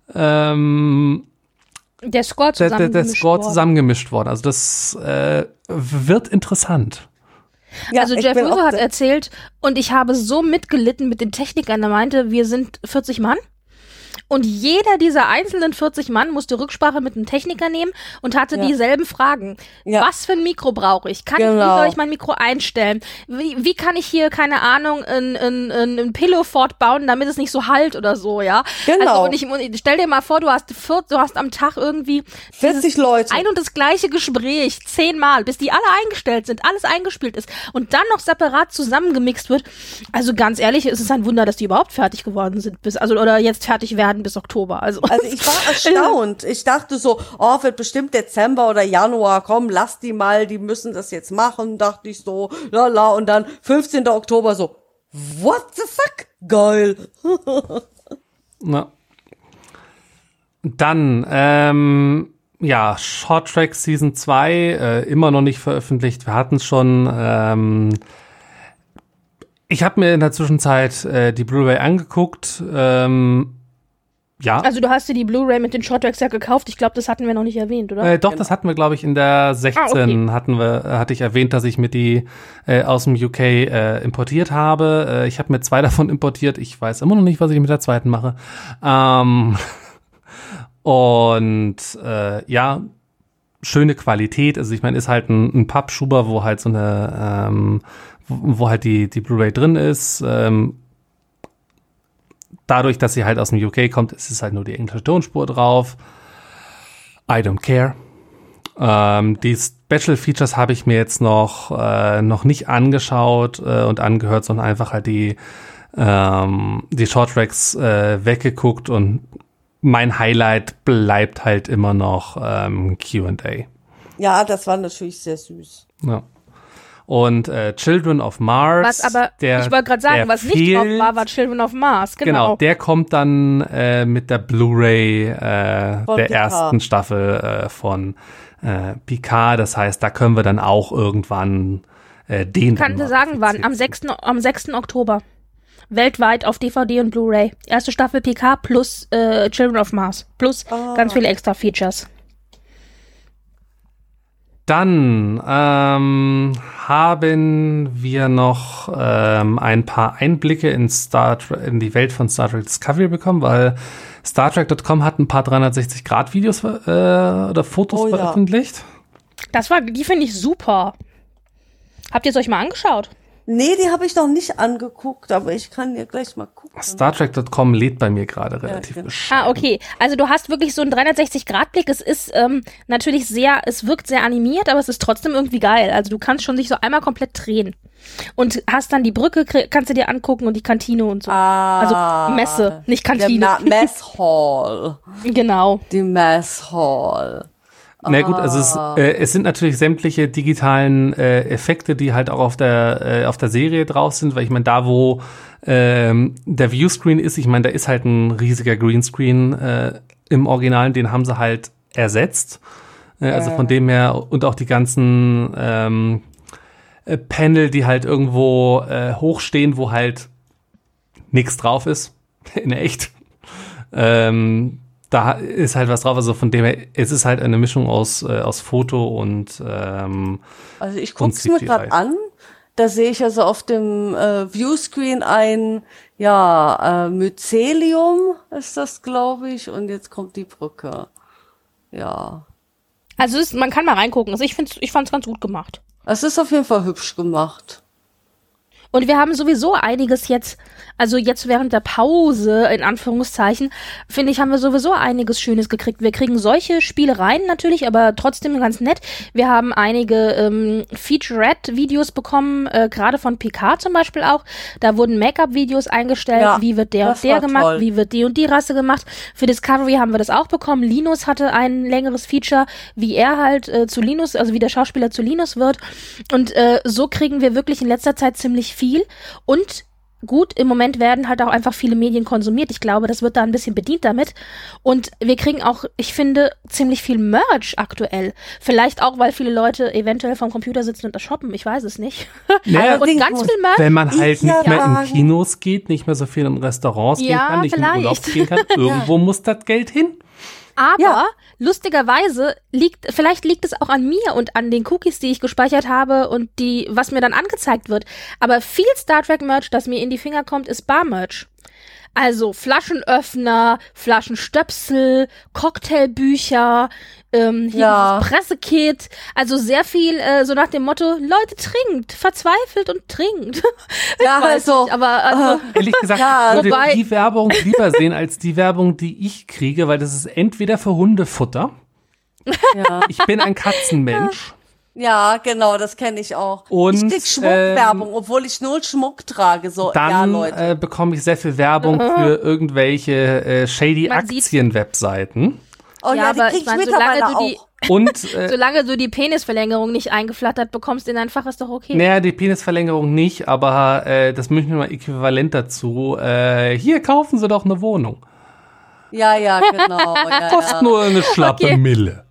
der Score zusammengemischt worden. Also das wird interessant. Ja, also Jeff Russo hat erzählt, und ich habe so mitgelitten mit den Technikern, er meinte, wir sind 40 Mann. Und jeder dieser einzelnen 40 Mann musste Rücksprache mit einem Techniker nehmen und hatte dieselben Fragen. Ja. Was für ein Mikro brauche ich? Wie soll ich mein Mikro einstellen? Wie kann ich hier, keine Ahnung, ein Pillow fortbauen, damit es nicht so halt oder so, ja? Genau. Also, und stell dir mal vor, du hast am Tag irgendwie 40 Leute. Ein und das gleiche Gespräch 10-mal, bis die alle eingestellt sind, alles eingespielt ist und dann noch separat zusammengemixt wird. Also ganz ehrlich, es ist ein Wunder, dass die überhaupt fertig geworden sind, oder jetzt fertig werden bis Oktober. Also ich war erstaunt. Ich dachte so, wird bestimmt Dezember oder Januar, komm, lass die mal, die müssen das jetzt machen, dachte ich so, lala, und dann 15. Oktober so, what the fuck? Geil. Na. Dann, Short Track Season 2, immer noch nicht veröffentlicht. Wir hatten es schon, ich habe mir in der Zwischenzeit die Blu-ray angeguckt, ja. Also du hast dir die Blu-ray mit den Shorttracks ja gekauft. Ich glaube, das hatten wir noch nicht erwähnt, oder? Doch, das hatten wir, glaube ich, in der 16 hatte ich erwähnt, dass ich mir die aus dem UK importiert habe. Ich habe mir 2 davon importiert. Ich weiß immer noch nicht, was ich mit der zweiten mache. Schöne Qualität. Also ich meine, ist halt ein Pappschuber, wo halt so eine, wo halt die Blu-ray drin ist. Dadurch, dass sie halt aus dem UK kommt, ist es halt nur die englische Tonspur drauf. I don't care. Die Special Features habe ich mir jetzt noch nicht angeschaut und angehört, sondern einfach halt die Short Tracks weggeguckt und mein Highlight bleibt halt immer noch Q&A. Ja, das war natürlich sehr süß. Ja. Und Children of Mars. Ich wollte gerade sagen, was nicht drauf war Children of Mars. Genau, der kommt dann mit der Blu-ray der ersten Staffel von Picard. Das heißt, da können wir dann auch irgendwann den. Ich kann dir sagen, wann? Am 6. Oktober. Weltweit auf DVD und Blu-ray. Erste Staffel Picard plus Children of Mars. Plus ganz viele extra Features. Dann haben wir noch ein paar Einblicke in die Welt von Star Trek Discovery bekommen, weil StarTrek.com hat ein paar 360-Grad-Videos oder Fotos veröffentlicht. Die finde ich super. Habt ihr es euch mal angeschaut? Nee, die habe ich noch nicht angeguckt, aber ich kann ja gleich mal gucken. StarTrek.com lädt bei mir gerade relativ bescheiden. Okay. Also du hast wirklich so einen 360-Grad-Blick. Es ist natürlich es wirkt sehr animiert, aber es ist trotzdem irgendwie geil. Also du kannst schon dich so einmal komplett drehen. Und hast dann die Brücke, kannst du dir angucken und die Kantine und so. Also Messe, nicht Kantine. Mess Hall. Genau. Die Mess Hall. Na gut, also es sind natürlich sämtliche digitalen Effekte, die halt auch auf der Serie drauf sind, weil ich meine, da wo der Viewscreen ist, ich meine, da ist halt ein riesiger Greenscreen im Original, den haben sie halt ersetzt. Also von dem her und auch die ganzen Panel, die halt irgendwo hochstehen, wo halt nichts drauf ist, in echt. Da ist halt was drauf, also von dem her, es ist halt eine Mischung aus Foto und also ich gucke es mir gerade an, da sehe ich also auf dem Viewscreen ein, Mycelium ist das, glaube ich, und jetzt kommt die Brücke. Ja. Also man kann mal reingucken, also ich fand's ganz gut gemacht. Es ist auf jeden Fall hübsch gemacht. Und wir haben sowieso einiges jetzt, also jetzt während der Pause, in Anführungszeichen, finde ich, haben wir sowieso einiges Schönes gekriegt. Wir kriegen solche Spielereien natürlich, aber trotzdem ganz nett. Wir haben einige Featurette-Videos bekommen, gerade von Picard zum Beispiel auch. Da wurden Make-up-Videos eingestellt, wie wird der und der gemacht, toll. Wie wird die und die Rasse gemacht. Für Discovery haben wir das auch bekommen. Linus hatte ein längeres Feature, wie er halt zu Linus, also wie der Schauspieler zu Linus wird. Und so kriegen wir wirklich in letzter Zeit ziemlich viel und gut, im Moment werden halt auch einfach viele Medien konsumiert. Ich glaube, das wird da ein bisschen bedient damit. Und wir kriegen auch, ich finde, ziemlich viel Merch aktuell. Vielleicht auch, weil viele Leute eventuell vom Computer sitzen und das shoppen. Ich weiß es nicht. Naja, und ganz viel Merch. Wenn man halt nicht mehr in Kinos geht, nicht mehr so viel in Restaurants gehen kann, nicht in Urlaub gehen kann, irgendwo muss das Geld hin. Aber lustigerweise vielleicht liegt es auch an mir und an den Cookies, die ich gespeichert habe und was mir dann angezeigt wird. Aber viel Star Trek Merch, das mir in die Finger kommt, ist Bar-Merch. Also Flaschenöffner, Flaschenstöpsel, Cocktailbücher, dieses Pressekit, also sehr viel so nach dem Motto, Leute, trinkt, verzweifelt und trinkt. Ja, also, nicht, aber ehrlich gesagt, ich würde die Werbung lieber sehen als die Werbung, die ich kriege, weil das ist entweder für Hundefutter. Ja. Ich bin ein Katzenmensch. Ja, genau, das kenne ich auch. Und, ich krieg Schmuckwerbung, obwohl ich null Schmuck trage. So, dann Leute. Bekomme ich sehr viel Werbung für irgendwelche shady Aktien-Webseiten. Oh ja, die krieg ich mittlerweile auch. Und, solange du die Penisverlängerung nicht eingeflattert bekommst in dein Fach, ist doch okay. Naja, die Penisverlängerung nicht, aber das Münchner Äquivalent dazu. Hier kaufen Sie doch eine Wohnung. Ja, genau. Kostet nur eine schlappe Mille.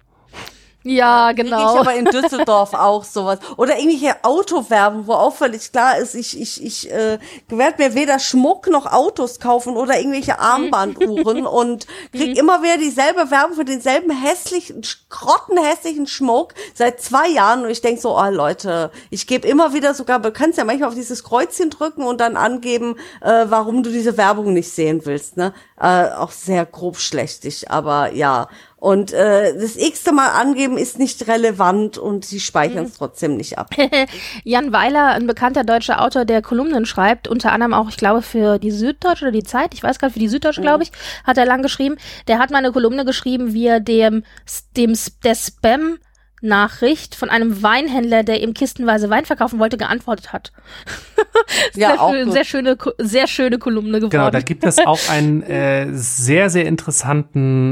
Ja, genau. Krieg ich aber in Düsseldorf auch sowas. Oder irgendwelche Autowerbung, wo auch völlig klar ist, ich werde mir weder Schmuck noch Autos kaufen oder irgendwelche Armbanduhren und krieg immer wieder dieselbe Werbung für denselben grottenhässlichen Schmuck seit 2 Jahren und ich denk so, oh Leute, ich gebe immer wieder sogar, du kannst ja manchmal auf dieses Kreuzchen drücken und dann angeben, warum du diese Werbung nicht sehen willst, ne? Auch sehr grobschlächtig, aber ja. Und das x-te Mal angeben ist nicht relevant und sie speichern es trotzdem nicht ab. Jan Weiler, ein bekannter deutscher Autor, der Kolumnen schreibt, unter anderem auch, ich glaube, für die Süddeutsche oder die Zeit, ich weiß gar nicht, für die Süddeutsche, glaube ich, hat er lang geschrieben. Der hat mal eine Kolumne geschrieben, wie er der Spam-Nachricht von einem Weinhändler, der ihm kistenweise Wein verkaufen wollte, geantwortet hat. Sehr schöne Kolumne geworden. Genau, da gibt es auch einen sehr, sehr interessanten,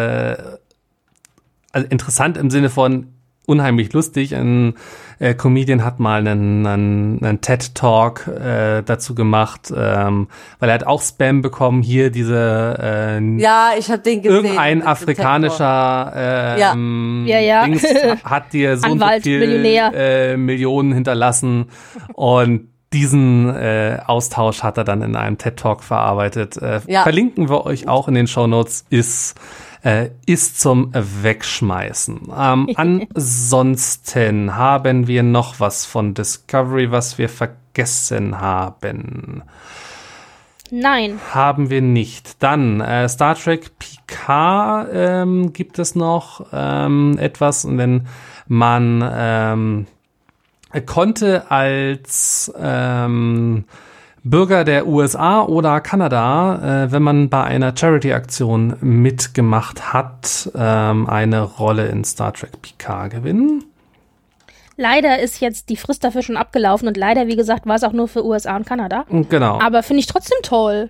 also interessant im Sinne von unheimlich lustig. Ein Comedian hat mal einen TED-Talk dazu gemacht, weil er hat auch Spam bekommen. Hier diese ja, ich habe den gesehen. Irgendein afrikanischer Dings hat dir so Anwalt, viel Millionen hinterlassen und diesen Austausch hat er dann in einem TED-Talk verarbeitet. Verlinken wir euch auch in den Shownotes. Ist ist zum Wegschmeißen. Ansonsten haben wir noch was von Discovery, was wir vergessen haben. Nein. Haben wir nicht. Dann Star Trek Picard gibt es noch etwas, und wenn man konnte als Bürger der USA oder Kanada, wenn man bei einer Charity-Aktion mitgemacht hat, eine Rolle in Star Trek Picard gewinnen. Leider ist jetzt die Frist dafür schon abgelaufen und leider, wie gesagt, war es auch nur für USA und Kanada. Genau. Aber finde ich trotzdem toll.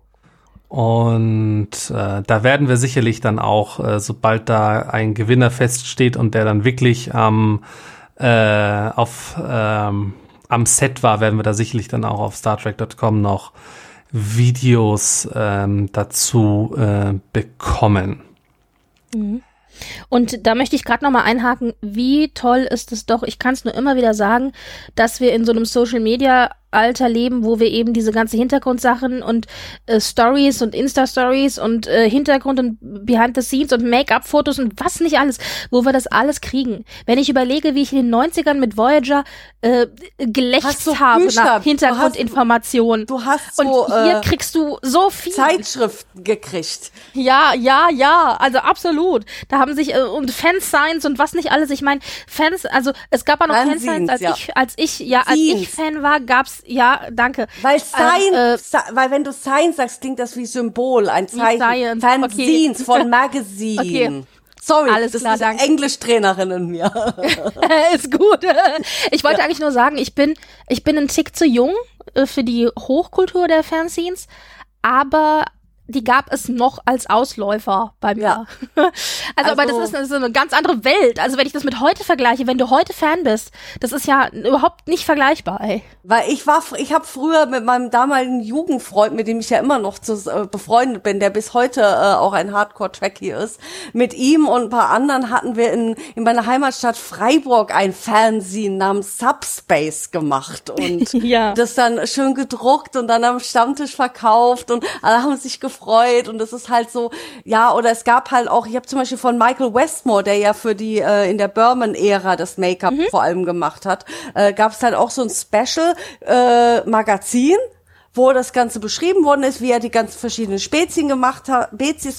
Und da werden wir sicherlich dann auch, sobald da ein Gewinner feststeht und der dann wirklich am Set war, werden wir da sicherlich dann auch auf StarTrek.com noch Videos dazu bekommen. Mhm. Und da möchte ich gerade nochmal einhaken, wie toll ist es doch, ich kann es nur immer wieder sagen, dass wir in so einem Social-Media-Alter leben, wo wir eben diese ganze Hintergrundsachen und Stories und Insta-Stories und Hintergrund und Behind-the-Scenes und Make-up-Fotos und was nicht alles, wo wir das alles kriegen. Wenn ich überlege, wie ich in den 90ern mit Voyager gelächzt habe nach Hintergrundinformationen. Du hast so, und hier kriegst du so viel. Zeitschriften gekriegt. Ja, also absolut. Da haben sich und Fansigns und was nicht alles. Ich meine, Fans, also es gab auch noch Fansigns, als ich Fan war, gab's, ja, danke. Weil weil wenn du Signs sagst, klingt das wie Symbol, ein Zeichen. Fanzines von Magazine. Okay. Sorry, alles das klar, ist eine Englischtrainerin in mir. Ist gut. Ich wollte eigentlich nur sagen, ich bin ein Tick zu jung für die Hochkultur der Fanzines, aber die gab es noch als Ausläufer bei mir. Ja. Also, aber das ist eine ganz andere Welt. Also, wenn ich das mit heute vergleiche, wenn du heute Fan bist, das ist ja überhaupt nicht vergleichbar, ey. Weil ich habe früher mit meinem damaligen Jugendfreund, mit dem ich ja immer noch befreundet bin, der bis heute auch ein Hardcore-Trekkie ist, mit ihm und ein paar anderen hatten wir in meiner Heimatstadt Freiburg ein Fanzine namens Subspace gemacht und das dann schön gedruckt und dann am Stammtisch verkauft und alle haben sich gefreut und das ist halt so, ja, oder es gab halt auch, ich habe zum Beispiel von Michael Westmore, der ja für die in der Berman-Ära das Make-up vor allem gemacht hat, gab es halt auch so ein Special-Magazin, wo das Ganze beschrieben worden ist, wie er die ganzen verschiedenen Spezies gemacht hat,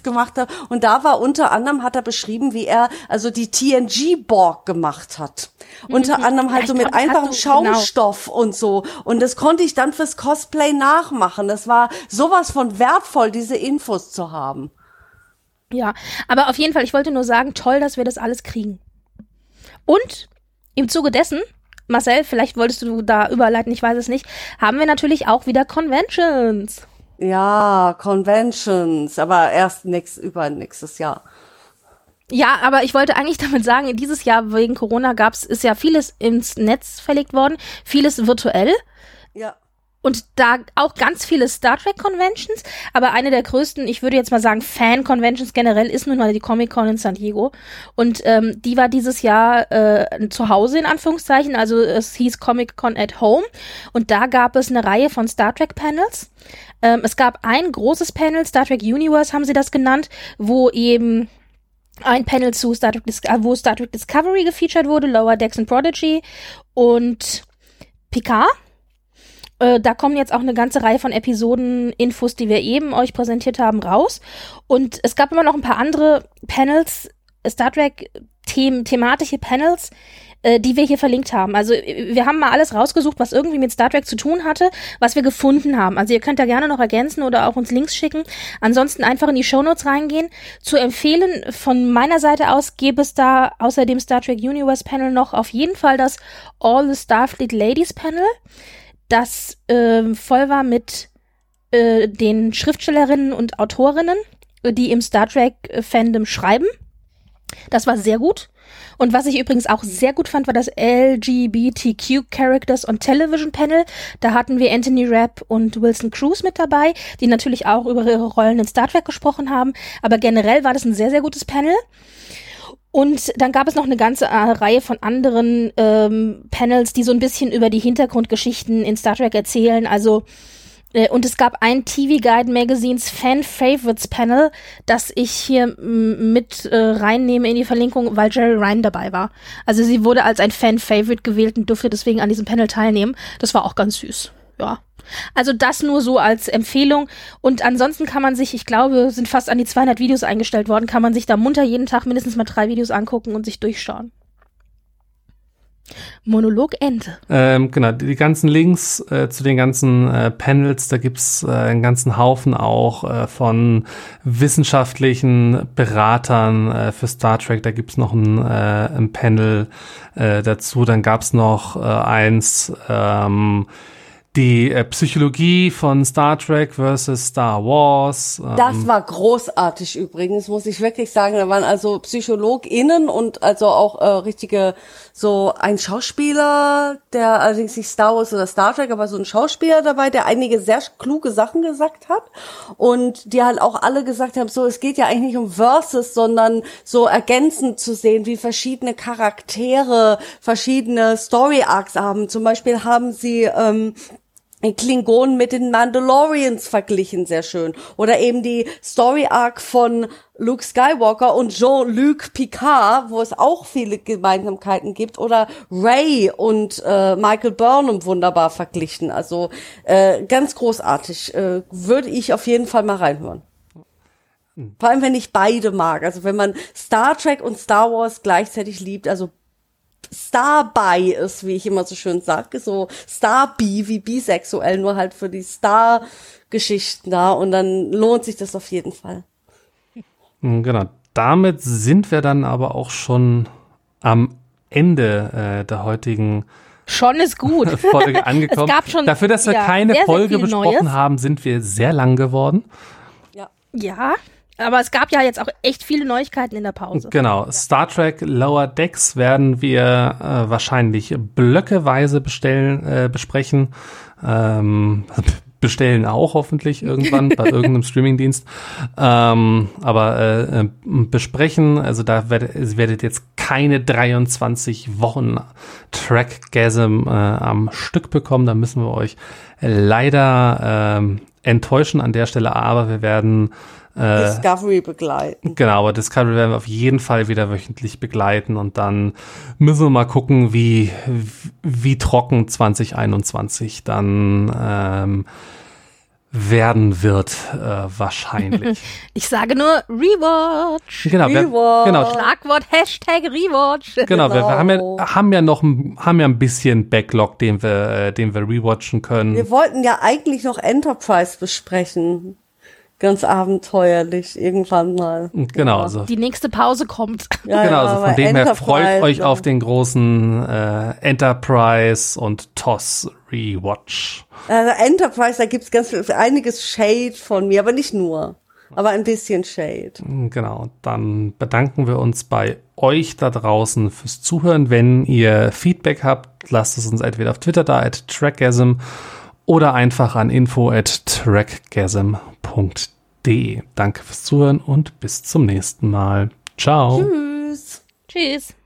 und da war unter anderem, hat er beschrieben, wie er also die TNG-Borg gemacht hat. Unter anderem halt so mit einfachem Schaumstoff und so. Und das konnte ich dann fürs Cosplay nachmachen. Das war sowas von wertvoll, diese Infos zu haben. Ja, aber auf jeden Fall, ich wollte nur sagen, toll, dass wir das alles kriegen. Und im Zuge dessen, Marcel, vielleicht wolltest du da überleiten, ich weiß es nicht, haben wir natürlich auch wieder Conventions. Ja, Conventions, aber erst nächstes Jahr. Ja, aber ich wollte eigentlich damit sagen, dieses Jahr wegen Corona ist ja vieles ins Netz verlegt worden, vieles virtuell. Ja. Und da auch ganz viele Star Trek Conventions, aber eine der größten, ich würde jetzt mal sagen, Fan-Conventions generell ist nun mal die Comic-Con in San Diego. Und die war dieses Jahr zu Hause in Anführungszeichen, also es hieß Comic-Con at Home. Und da gab es eine Reihe von Star Trek Panels. Es gab ein großes Panel, Star Trek Universe haben sie das genannt, wo eben ein Panel zu wo Star Trek Discovery gefeatured wurde, Lower Decks and Prodigy und Picard. Da kommen jetzt auch eine ganze Reihe von Episoden-Infos, die wir eben euch präsentiert haben, raus. Und es gab immer noch ein paar andere Panels, Star Trek thematische Panels, die wir hier verlinkt haben. Also wir haben mal alles rausgesucht, was irgendwie mit Star Trek zu tun hatte, was wir gefunden haben. Also ihr könnt da gerne noch ergänzen oder auch uns Links schicken. Ansonsten einfach in die Shownotes reingehen. Zu empfehlen von meiner Seite aus gäbe es da außer dem Star Trek Universe Panel noch auf jeden Fall das All the Starfleet Ladies Panel, das voll war mit den Schriftstellerinnen und Autorinnen, die im Star Trek Fandom schreiben. Das war sehr gut. Und was ich übrigens auch sehr gut fand, war das LGBTQ Characters on Television Panel. Da hatten wir Anthony Rapp und Wilson Cruz mit dabei, die natürlich auch über ihre Rollen in Star Trek gesprochen haben. Aber generell war das ein sehr, sehr gutes Panel. Und dann gab es noch eine ganze Reihe von anderen Panels, die so ein bisschen über die Hintergrundgeschichten in Star Trek erzählen. Also Und es gab ein TV Guide Magazines Fan Favorites Panel, das ich hier mit reinnehme in die Verlinkung, weil Jerry Ryan dabei war. Also sie wurde als ein Fan Favorite gewählt und durfte deswegen an diesem Panel teilnehmen. Das war auch ganz süß. Ja. Also das nur so als Empfehlung. Und ansonsten kann man sich, ich glaube, sind fast an die 200 Videos eingestellt worden, kann man sich da munter jeden Tag mindestens mal 3 Videos angucken und sich durchschauen. Monolog Ende. Genau, die ganzen Links zu den ganzen Panels, da gibt's einen ganzen Haufen auch von wissenschaftlichen Beratern für Star Trek. Da gibt's noch ein Panel dazu. Dann gab's noch eins, die Psychologie von Star Trek versus Star Wars. Das war großartig übrigens, muss ich wirklich sagen. Da waren also PsychologInnen und also auch richtige, so ein Schauspieler, der allerdings nicht Star Wars oder Star Trek, aber so ein Schauspieler dabei, der einige sehr kluge Sachen gesagt hat. Und die halt auch alle gesagt haben, so, es geht ja eigentlich nicht um Versus, sondern so ergänzend zu sehen, wie verschiedene Charaktere verschiedene Story-Arcs haben. Zum Beispiel haben sie Klingonen mit den Mandalorians verglichen, sehr schön. Oder eben die Story-Arc von Luke Skywalker und Jean-Luc Picard, wo es auch viele Gemeinsamkeiten gibt. Oder Rey und Michael Burnham wunderbar verglichen. Also ganz großartig. Würde ich auf jeden Fall mal reinhören. Vor allem, wenn ich beide mag. Also wenn man Star Trek und Star Wars gleichzeitig liebt, also Star-Bi ist, wie ich immer so schön sage, so Star-Bi wie bisexuell, nur halt für die Star-Geschichten da und dann lohnt sich das auf jeden Fall. Genau, damit sind wir dann aber auch schon am Ende der heutigen Schon ist gut. Folge angekommen. Es gab schon, dafür, dass wir keine sehr, Folge sehr besprochen Neues. haben, sind wir sehr lang geworden. Ja, aber es gab ja jetzt auch echt viele Neuigkeiten in der Pause. Genau, Star Trek Lower Decks werden wir wahrscheinlich blöckeweise besprechen. Bestellen auch hoffentlich irgendwann bei irgendeinem Streamingdienst. Aber besprechen, also da werdet jetzt keine 23 Wochen Trackgasm am Stück bekommen. Da müssen wir euch leider enttäuschen an der Stelle, aber wir werden Discovery begleiten. Genau, aber Discovery werden wir auf jeden Fall wieder wöchentlich begleiten und dann müssen wir mal gucken, wie trocken 2021 dann werden wird, wahrscheinlich. Ich sage nur Rewatch. Genau, genau. Schlagwort Hashtag Rewatch. Genau, wir haben ja ein bisschen Backlog, den wir rewatchen können. Wir wollten ja eigentlich noch Enterprise besprechen. Ganz abenteuerlich, irgendwann mal. Genau, ja. also. Die nächste Pause kommt. Ja, genau, ja, also von dem her Enterprise, freut euch ja. auf den großen Enterprise und TOS Rewatch. Also Enterprise, da gibt's einiges Shade von mir, aber nicht nur. Aber ein bisschen Shade. Genau, dann bedanken wir uns bei euch da draußen fürs Zuhören. Wenn ihr Feedback habt, lasst es uns entweder auf Twitter da @trackgasm oder einfach an info@trackgasm.de. Danke fürs Zuhören und bis zum nächsten Mal. Ciao. Tschüss. Tschüss.